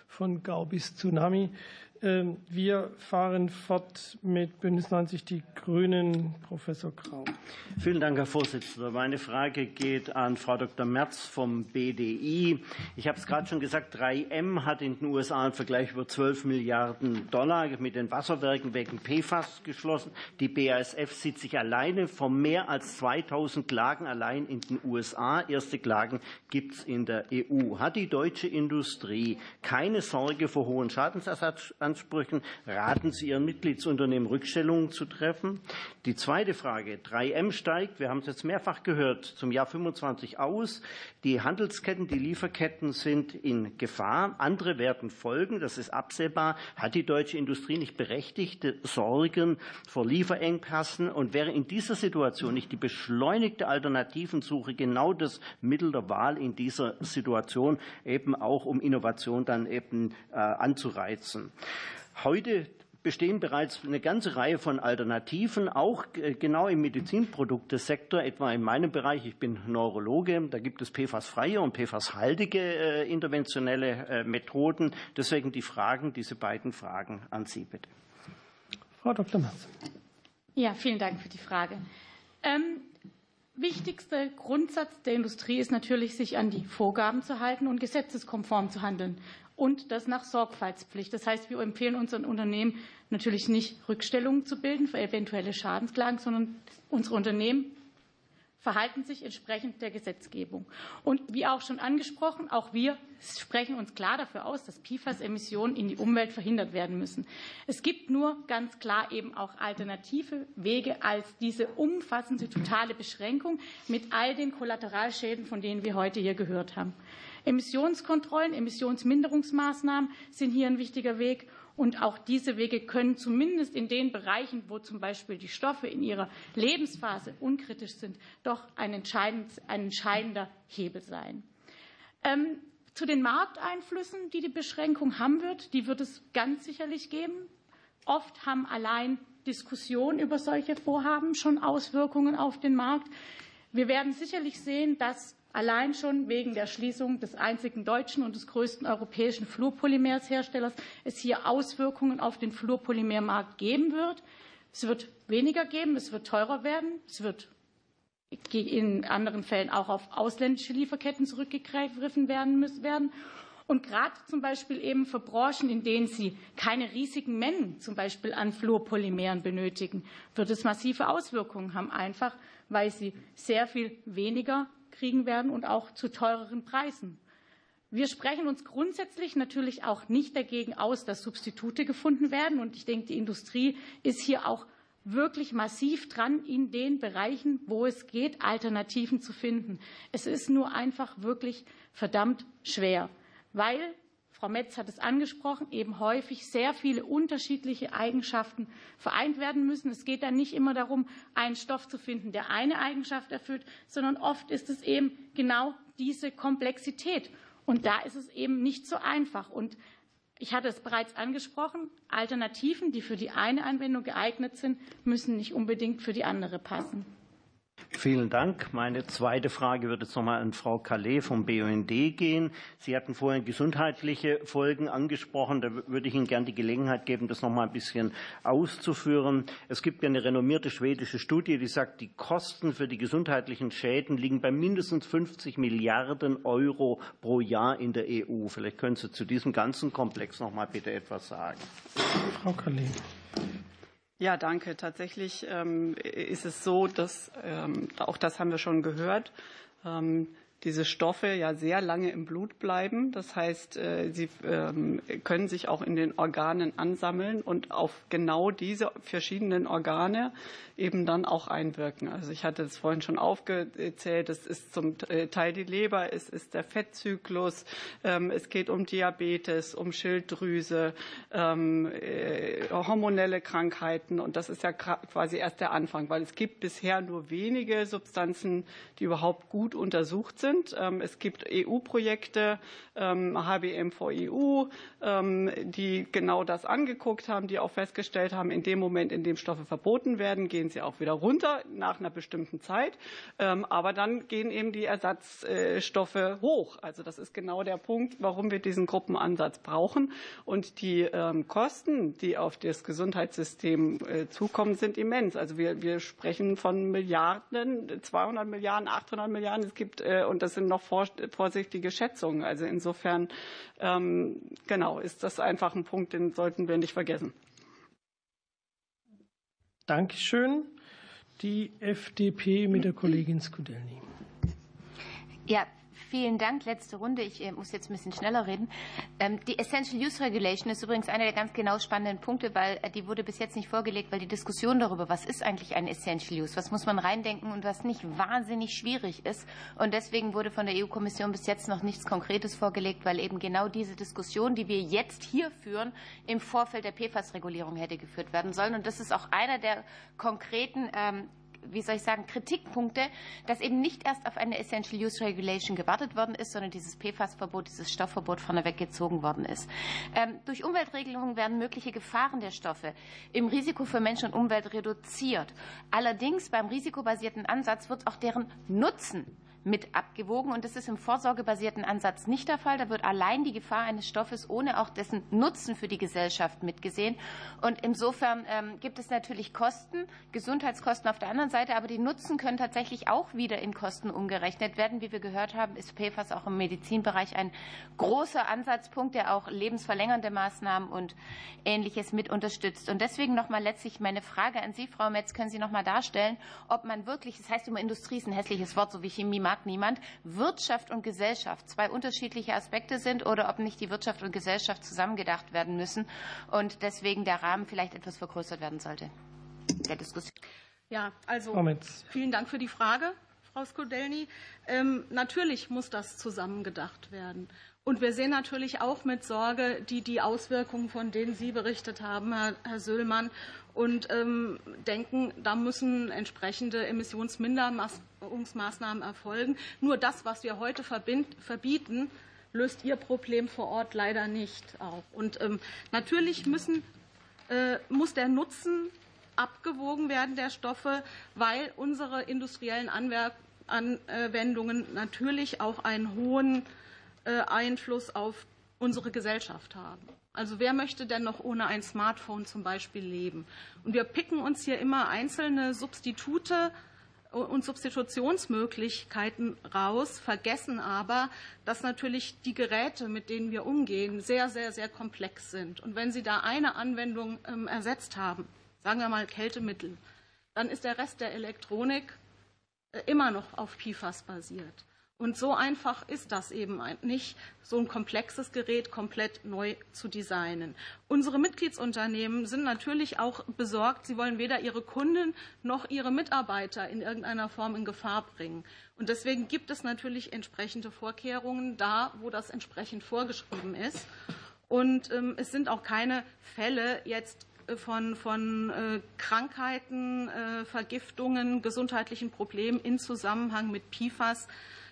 [SPEAKER 1] von Gau bis Tsunami. Wir fahren fort mit Bündnis neunzig Die Grünen, Professor Grau.
[SPEAKER 13] Vielen Dank, Herr Vorsitzender. Meine Frage geht an Frau Doktor Merz vom B D I. Ich habe es gerade schon gesagt, drei M hat in den U S A im Vergleich über zwölf Milliarden Dollar mit den Wasserwerken wegen P F A S geschlossen. Die B A S F sieht sich alleine vor mehr als zweitausend Klagen allein in den U S A. Erste Klagen gibt es in der E U. Hat die deutsche Industrie keine Sorge vor hohen Schadensersatzansprüchen? Raten Sie Ihren Mitgliedsunternehmen, Rückstellungen zu treffen? Die zweite Frage. drei M steigt, wir haben es jetzt mehrfach gehört, zum Jahr fünfundzwanzig aus. Die Handelsketten, die Lieferketten sind in Gefahr. Andere werden folgen, das ist absehbar. Hat die deutsche Industrie nicht berechtigte Sorgen vor Lieferengpässen? Und wäre in dieser Situation nicht die beschleunigte Alternativensuche genau das Mittel der Wahl in dieser Situation, eben auch um Innovation dann eben äh, anzureizen? Heute bestehen bereits eine ganze Reihe von Alternativen, auch genau im Medizinproduktesektor, etwa in meinem Bereich. Ich bin Neurologe, da gibt es P F A S-freie und P F A S-haltige äh, interventionelle äh, Methoden. Deswegen die Fragen, diese beiden Fragen an Sie, bitte.
[SPEAKER 1] Frau Doktor Merz.
[SPEAKER 7] Ja, vielen Dank für die Frage. Ähm, wichtigster Grundsatz der Industrie ist natürlich, sich an die Vorgaben zu halten und gesetzeskonform zu handeln. Und das nach Sorgfaltspflicht. Das heißt, wir empfehlen unseren Unternehmen natürlich nicht, Rückstellungen zu bilden für eventuelle Schadensklagen, sondern unsere Unternehmen verhalten sich entsprechend der Gesetzgebung. Und wie auch schon angesprochen, auch wir sprechen uns klar dafür aus, dass P F A S-Emissionen in die Umwelt verhindert werden müssen. Es gibt nur ganz klar eben auch alternative Wege als diese umfassende totale Beschränkung mit all den Kollateralschäden, von denen wir heute hier gehört haben. Emissionskontrollen, Emissionsminderungsmaßnahmen sind hier ein wichtiger Weg. Und auch diese Wege können zumindest in den Bereichen, wo zum Beispiel die Stoffe in ihrer Lebensphase unkritisch sind, doch ein, entscheidend, ein entscheidender Hebel sein. Ähm, zu den Markteinflüssen, die die Beschränkung haben wird, die wird es ganz sicherlich geben. Oft haben allein Diskussionen über solche Vorhaben schon Auswirkungen auf den Markt. Wir werden sicherlich sehen, dass allein schon wegen der Schließung des einzigen deutschen und des größten europäischen Fluorpolymersherstellers es hier Auswirkungen auf den Fluorpolymermarkt geben wird. Es wird weniger geben, es wird teurer werden, es wird in anderen Fällen auch auf ausländische Lieferketten zurückgegriffen werden. Und gerade zum Beispiel eben für Branchen, in denen sie keine riesigen Mengen zum Beispiel an Fluorpolymeren benötigen, wird es massive Auswirkungen haben, einfach weil sie sehr viel weniger kriegen werden und auch zu teureren Preisen. Wir sprechen uns grundsätzlich natürlich auch nicht dagegen aus, dass Substitute gefunden werden. Und ich denke, die Industrie ist hier auch wirklich massiv dran, in den Bereichen, wo es geht, Alternativen zu finden. Es ist nur einfach wirklich verdammt schwer, weil, Frau Metz hat es angesprochen, eben häufig sehr viele unterschiedliche Eigenschaften vereint werden müssen. Es geht dann nicht immer darum, einen Stoff zu finden, der eine Eigenschaft erfüllt, sondern oft ist es eben genau diese Komplexität. Und da ist es eben nicht so einfach. Und ich hatte es bereits angesprochen, Alternativen, die für die eine Anwendung geeignet sind, müssen nicht unbedingt für die andere passen.
[SPEAKER 13] Vielen Dank. Meine zweite Frage wird jetzt noch mal an Frau Calais vom B U N D gehen. Sie hatten vorhin gesundheitliche Folgen angesprochen. Da würde ich Ihnen gerne die Gelegenheit geben, das noch mal ein bisschen auszuführen. Es gibt ja eine renommierte schwedische Studie, die sagt, die Kosten für die gesundheitlichen Schäden liegen bei mindestens fünfzig Milliarden Euro pro Jahr in der E U. Vielleicht können Sie zu diesem ganzen Komplex noch mal bitte etwas sagen.
[SPEAKER 1] Frau Calais.
[SPEAKER 2] Ja, danke. Tatsächlich ähm, ist es so, dass, ähm, auch das haben wir schon gehört, ähm, diese Stoffe ja sehr lange im Blut bleiben. Das heißt, äh, sie ähm, können sich auch in den Organen ansammeln und auf genau diese verschiedenen Organe eben dann auch einwirken. Also ich hatte es vorhin schon aufgezählt, es ist zum Teil die Leber, es ist der Fettzyklus, ähm, es geht um Diabetes, um Schilddrüse, ähm, äh, hormonelle Krankheiten und das ist ja quasi erst der Anfang, weil es gibt bisher nur wenige Substanzen, die überhaupt gut untersucht sind. frustrierend. Es gibt E U-Projekte, H B M V E U, die genau das angeguckt haben, die auch festgestellt haben, in dem Moment, in dem Stoffe verboten werden, gehen sie auch wieder runter nach einer bestimmten Zeit. Aber dann gehen eben die Ersatzstoffe hoch. Also das ist genau der Punkt, warum wir diesen Gruppenansatz brauchen. Und die Kosten, die auf das Gesundheitssystem zukommen, sind immens. Also wir, wir sprechen von Milliarden, zweihundert Milliarden, achthundert Milliarden. Es gibt, und das sind noch vorsichtige Schätzungen. Also insofern, ähm, genau, ist das einfach ein Punkt, den sollten wir nicht vergessen.
[SPEAKER 1] Dankeschön. Die F D P mit der Kollegin Skudelny.
[SPEAKER 14] Ja, vielen Dank. Letzte Runde. Ich äh, muss jetzt ein bisschen schneller reden. Ähm, die Essential Use Regulation ist übrigens einer der ganz genau spannenden Punkte, weil äh, die wurde bis jetzt nicht vorgelegt, weil die Diskussion darüber, was ist eigentlich ein Essential Use, was muss man reindenken und was nicht wahnsinnig schwierig ist. Und deswegen wurde von der E U-Kommission bis jetzt noch nichts Konkretes vorgelegt, weil eben genau diese Diskussion, die wir jetzt hier führen, im Vorfeld der P F A S-Regulierung hätte geführt werden sollen. Und das ist auch einer der konkreten ähm, wie soll ich sagen, Kritikpunkte, dass eben nicht erst auf eine Essential Use Regulation gewartet worden ist, sondern dieses P F A S-Verbot, dieses Stoffverbot vorneweg gezogen worden ist. Ähm, durch Umweltregelungen werden mögliche Gefahren der Stoffe im Risiko für Mensch und Umwelt reduziert. Allerdings beim risikobasierten Ansatz wird auch deren Nutzen mit abgewogen. Und das ist im vorsorgebasierten Ansatz nicht der Fall. Da wird allein die Gefahr eines Stoffes ohne auch dessen Nutzen für die Gesellschaft mitgesehen. Und insofern ähm, gibt es natürlich Kosten, Gesundheitskosten auf der anderen Seite, aber die Nutzen können tatsächlich auch wieder in Kosten umgerechnet werden. Wie wir gehört haben, ist P F A S auch im Medizinbereich ein großer Ansatzpunkt, der auch lebensverlängernde Maßnahmen und Ähnliches mit unterstützt. Und deswegen nochmal letztlich meine Frage an Sie, Frau Metz, können Sie noch mal darstellen, ob man wirklich, das heißt immer Industrie ist ein hässliches Wort, so wie Chemie mag niemand, Wirtschaft und Gesellschaft zwei unterschiedliche Aspekte sind oder ob nicht die Wirtschaft und Gesellschaft zusammengedacht werden müssen und deswegen der Rahmen vielleicht etwas vergrößert werden sollte der Diskussion.
[SPEAKER 9] Ja, also vielen Dank für die Frage, Frau Skudelny. Ähm, natürlich muss das zusammengedacht werden. Und wir sehen natürlich auch mit Sorge die, die Auswirkungen, von denen Sie berichtet haben, Herr, Herr Söllmann, und ähm, denken, da müssen entsprechende Emissionsminderungsmaßnahmen erfolgen. Nur das, was wir heute verbind, verbieten, löst Ihr Problem vor Ort leider nicht auf. Und ähm, natürlich müssen, äh, muss der Nutzen abgewogen werden der Stoffe, weil unsere industriellen Anwer- Anwendungen natürlich auch einen hohen Einfluss auf unsere Gesellschaft haben. Also wer möchte denn noch ohne ein Smartphone zum Beispiel leben? Und wir picken uns hier immer einzelne Substitute und Substitutionsmöglichkeiten raus, vergessen aber, dass natürlich die Geräte, mit denen wir umgehen, sehr, sehr, sehr komplex sind. Und wenn Sie da eine Anwendung ähm, ersetzt haben, sagen wir mal Kältemittel, dann ist der Rest der Elektronik äh, immer noch auf P F A S basiert. Und so einfach ist das eben nicht, so ein komplexes Gerät komplett neu zu designen. Unsere Mitgliedsunternehmen sind natürlich auch besorgt. Sie wollen weder ihre Kunden noch ihre Mitarbeiter in irgendeiner Form in Gefahr bringen. Und deswegen gibt es natürlich entsprechende Vorkehrungen da, wo das entsprechend vorgeschrieben ist. Und ähm, es sind auch keine Fälle jetzt von, von äh, Krankheiten, äh, Vergiftungen, gesundheitlichen Problemen in Zusammenhang mit P F A S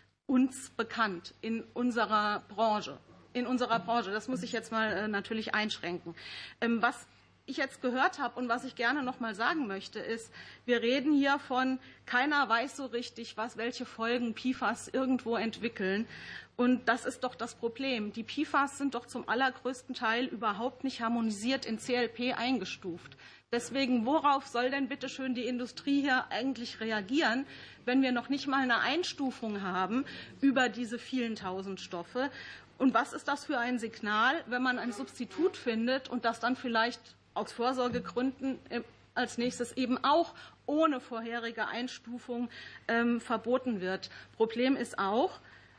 [SPEAKER 9] uns bekannt in unserer Branche. In unserer Branche. Das muss ich jetzt mal äh, natürlich einschränken. Ähm, was ich jetzt gehört habe und was ich gerne noch mal sagen möchte, ist, wir reden hier von, keiner weiß so richtig, was, welche Folgen P F A S irgendwo entwickeln. Und das ist doch das Problem. Die P F A S sind doch zum allergrößten Teil überhaupt nicht harmonisiert in C L P eingestuft. Deswegen, worauf soll denn bitte schön die Industrie hier eigentlich reagieren, wenn wir noch nicht mal eine Einstufung haben über diese vielen tausend Stoffe? Und was ist das für ein Signal, wenn man ein Substitut findet und das dann vielleicht aus Vorsorgegründen als nächstes eben auch ohne vorherige Einstufung ähm, verboten wird? Problem ist auch,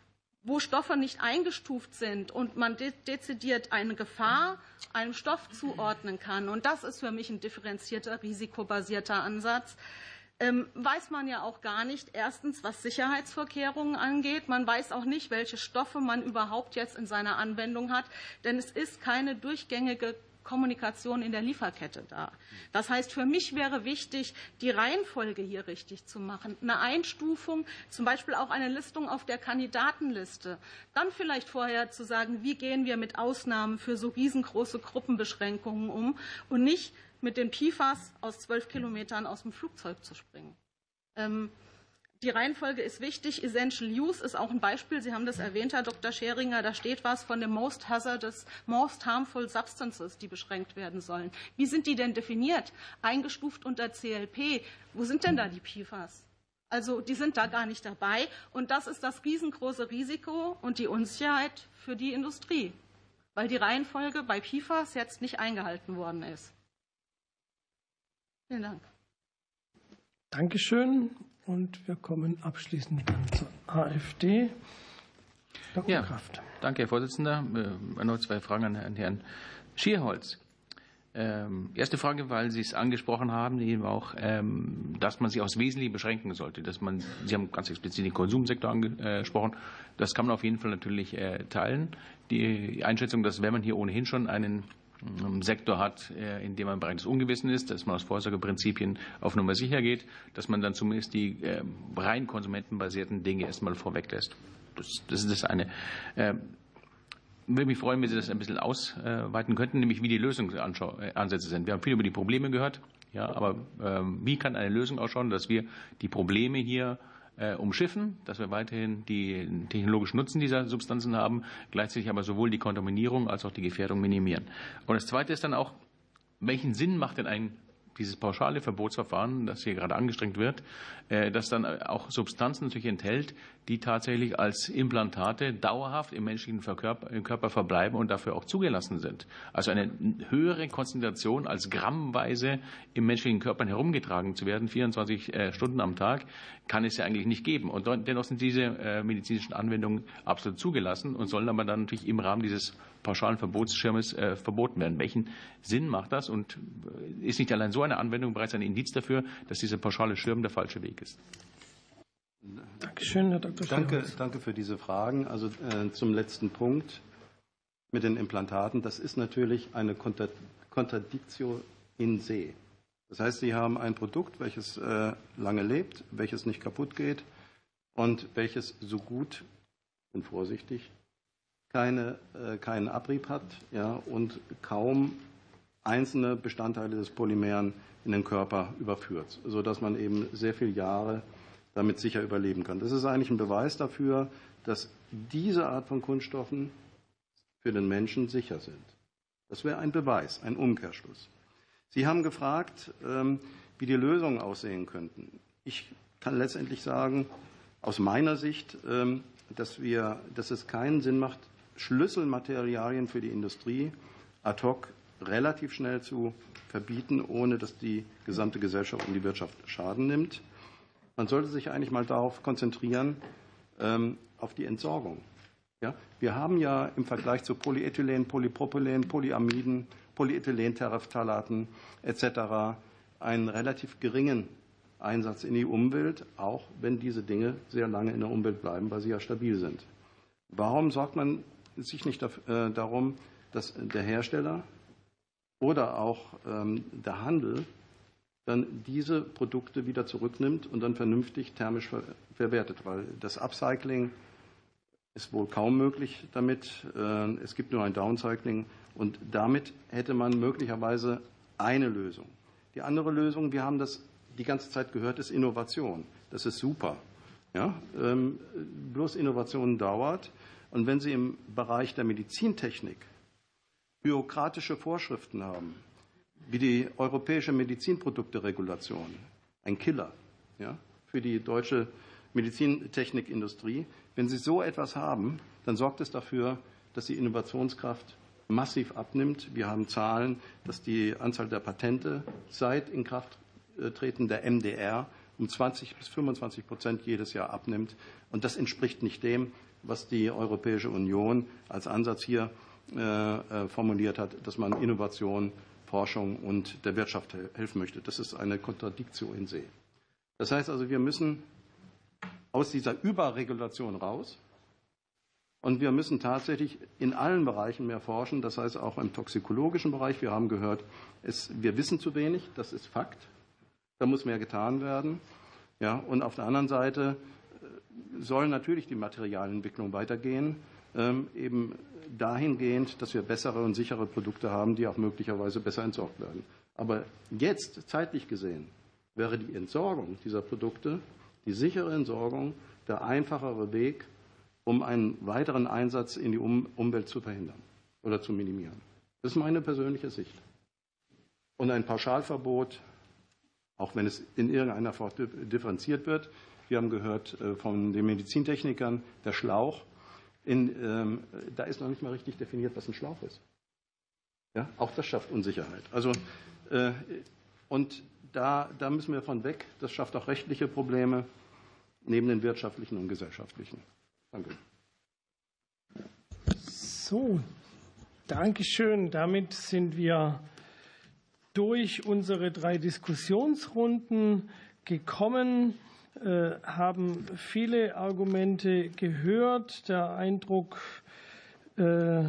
[SPEAKER 9] wo Stoffe nicht eingestuft sind und man de- dezidiert eine Gefahr einem Stoff zuordnen kann, und das ist für mich ein differenzierter, risikobasierter Ansatz, ähm, weiß man ja auch gar nicht, erstens, was Sicherheitsvorkehrungen angeht. Man weiß auch nicht, welche Stoffe man überhaupt jetzt in seiner Anwendung hat, denn es ist keine durchgängige Kommunikation in der Lieferkette da. Das heißt, für mich wäre wichtig, die Reihenfolge hier richtig zu machen. Eine Einstufung, zum Beispiel auch eine Listung auf der Kandidatenliste. Dann vielleicht vorher zu sagen, wie gehen wir mit Ausnahmen für so riesengroße Gruppenbeschränkungen um und nicht mit den P F A S aus zwölf Kilometern aus dem Flugzeug zu springen. Ähm, Die Reihenfolge ist wichtig. Essential Use ist auch ein Beispiel. Sie haben das erwähnt, Herr Doktor Scheringer. Da steht was von den Most Hazardous, Most Harmful Substances, die beschränkt werden sollen. Wie sind die denn definiert? Eingestuft unter C L P. Wo sind denn da die P F A S? Also die sind da gar nicht dabei. Und das ist das riesengroße Risiko und die Unsicherheit für die Industrie, weil die Reihenfolge bei P F A S jetzt nicht eingehalten worden ist. Vielen Dank.
[SPEAKER 1] Dankeschön. Und wir kommen abschließend dann zur AfD. Doktor
[SPEAKER 15] Ja,
[SPEAKER 1] Kraft.
[SPEAKER 15] Danke, Herr Vorsitzender. Äh, erneut zwei Fragen an Herrn Schierholz. Ähm, erste Frage, weil Sie es angesprochen haben, eben auch, ähm, dass man sich aufs Wesentliche beschränken sollte. Dass man, Sie haben ganz explizit den Konsumsektor angesprochen. Das kann man auf jeden Fall natürlich äh, teilen. Die Einschätzung, dass wenn man hier ohnehin schon einen Sektor hat, in dem man im Bereich des Ungewissen ist, dass man aus Vorsorgeprinzipien auf Nummer sicher geht, dass man dann zumindest die äh, rein konsumentenbasierten Dinge erstmal vorweglässt. Das, das ist das eine. Äh, würde mich freuen, wenn Sie das ein bisschen ausweiten könnten, nämlich wie die Lösungsansätze sind. Wir haben viel über die Probleme gehört, ja, aber äh, wie kann eine Lösung ausschauen, dass wir die Probleme hier Äh, umschiffen, dass wir weiterhin den technologischen Nutzen dieser Substanzen haben, gleichzeitig aber sowohl die Kontaminierung als auch die Gefährdung minimieren. Und das Zweite ist dann auch, welchen Sinn macht denn ein dieses pauschale Verbotsverfahren, das hier gerade angestrengt wird, das dann auch Substanzen natürlich enthält, die tatsächlich als Implantate dauerhaft im menschlichen Körper verbleiben und dafür auch zugelassen sind. Also eine höhere Konzentration als grammweise im menschlichen Körper herumgetragen zu werden, vierundzwanzig Stunden am Tag, kann es ja eigentlich nicht geben. Und dennoch sind diese medizinischen Anwendungen absolut zugelassen und sollen aber dann natürlich im Rahmen dieses pauschalen Verbotsschirmes äh, verboten werden. Welchen Sinn macht das? Und ist nicht allein so eine Anwendung bereits ein Indiz dafür, dass dieser pauschale Schirm der falsche Weg ist?
[SPEAKER 1] Dankeschön, Herr Doktor
[SPEAKER 10] Danke, danke für diese Fragen. Also äh, zum letzten Punkt mit den Implantaten. Das ist natürlich eine Contradictio in se. Das heißt, Sie haben ein Produkt, welches äh, lange lebt, welches nicht kaputt geht und welches so gut, ich bin vorsichtig, Keine, äh, keinen Abrieb hat, ja, und kaum einzelne Bestandteile des Polymeren in den Körper überführt, sodass man eben sehr viele Jahre damit sicher überleben kann. Das ist eigentlich ein Beweis dafür, dass diese Art von Kunststoffen für den Menschen sicher sind. Das wäre ein Beweis, ein Umkehrschluss. Sie haben gefragt, ähm, wie die Lösungen aussehen könnten. Ich kann letztendlich sagen, aus meiner Sicht, ähm, dass, wir, dass es keinen Sinn macht, Schlüsselmaterialien für die Industrie ad hoc relativ schnell zu verbieten, ohne dass die gesamte Gesellschaft und die Wirtschaft Schaden nimmt. Man sollte sich eigentlich mal darauf konzentrieren, ähm, auf die Entsorgung. Ja? Wir haben ja im Vergleich zu Polyethylen, Polypropylen, Polyamiden, Polyethylenterephthalaten et cetera einen relativ geringen Einsatz in die Umwelt, auch wenn diese Dinge sehr lange in der Umwelt bleiben, weil sie ja stabil sind. Warum sorgt man sich nicht darum, dass der Hersteller oder auch der Handel dann diese Produkte wieder zurücknimmt und dann vernünftig thermisch verwertet? Weil das Upcycling ist wohl kaum möglich damit. Es gibt nur ein Downcycling und damit hätte man möglicherweise eine Lösung. Die andere Lösung, wir haben das die ganze Zeit gehört, ist Innovation. Das ist super. Ja? Bloß Innovation dauert. Und wenn Sie im Bereich der Medizintechnik bürokratische Vorschriften haben, wie die europäische Medizinprodukteregulation, ein Killer, ja, für die deutsche Medizintechnikindustrie, wenn Sie so etwas haben, dann sorgt es dafür, dass die Innovationskraft massiv abnimmt. Wir haben Zahlen, dass die Anzahl der Patente seit Inkrafttreten der M D R um zwanzig bis fünfundzwanzig Prozent jedes Jahr abnimmt. Und das entspricht nicht dem, was die Europäische Union als Ansatz hier äh, formuliert hat, dass man Innovation, Forschung und der Wirtschaft helfen möchte. Das ist eine Contradictio in se. Das heißt also, wir müssen aus dieser Überregulation raus Und wir müssen tatsächlich in allen Bereichen mehr forschen, das heißt auch im toxikologischen Bereich. Wir haben gehört, es, wir wissen zu wenig, das ist Fakt. Da muss mehr getan werden. Ja, und auf der anderen Seite soll natürlich die Materialentwicklung weitergehen, ähm, eben dahingehend, dass wir bessere und sichere Produkte haben, die auch möglicherweise besser entsorgt werden. Aber jetzt, zeitlich gesehen, wäre die Entsorgung dieser Produkte, die sichere Entsorgung, der einfachere Weg, um einen weiteren Einsatz in die Umwelt zu verhindern oder zu minimieren. Das ist meine persönliche Sicht. Und ein Pauschalverbot, auch wenn es in irgendeiner Form differenziert wird, wir haben gehört von den Medizintechnikern, der Schlauch, in, ähm, da ist noch nicht mal richtig definiert, was ein Schlauch ist. Ja, auch das schafft Unsicherheit. Also, äh, und da, da müssen wir von weg. Das schafft auch rechtliche Probleme neben den wirtschaftlichen und gesellschaftlichen. Danke.
[SPEAKER 1] So, Dankeschön. Damit sind wir durch unsere drei Diskussionsrunden gekommen, äh, haben viele Argumente gehört. Der Eindruck, äh,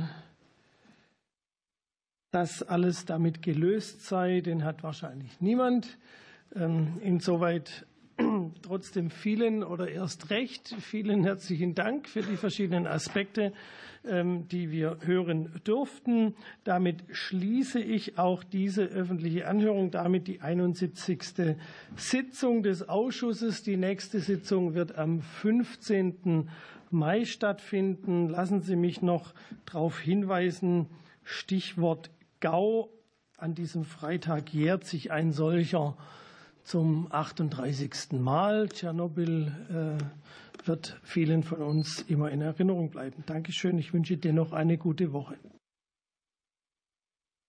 [SPEAKER 1] dass alles damit gelöst sei, den hat wahrscheinlich niemand. Ähm, insoweit trotzdem vielen oder erst recht vielen herzlichen Dank für die verschiedenen Aspekte, die wir hören durften. Damit schließe ich auch diese öffentliche Anhörung, damit die einundsiebzigste Sitzung des Ausschusses. Die nächste Sitzung wird am fünfzehnten Mai stattfinden. Lassen Sie mich noch darauf hinweisen, Stichwort GAU. An diesem Freitag jährt sich ein solcher zum achtunddreißigsten Mal. Tschernobyl äh, wird vielen von uns immer in Erinnerung bleiben. Dankeschön. Ich wünsche dir noch eine gute Woche.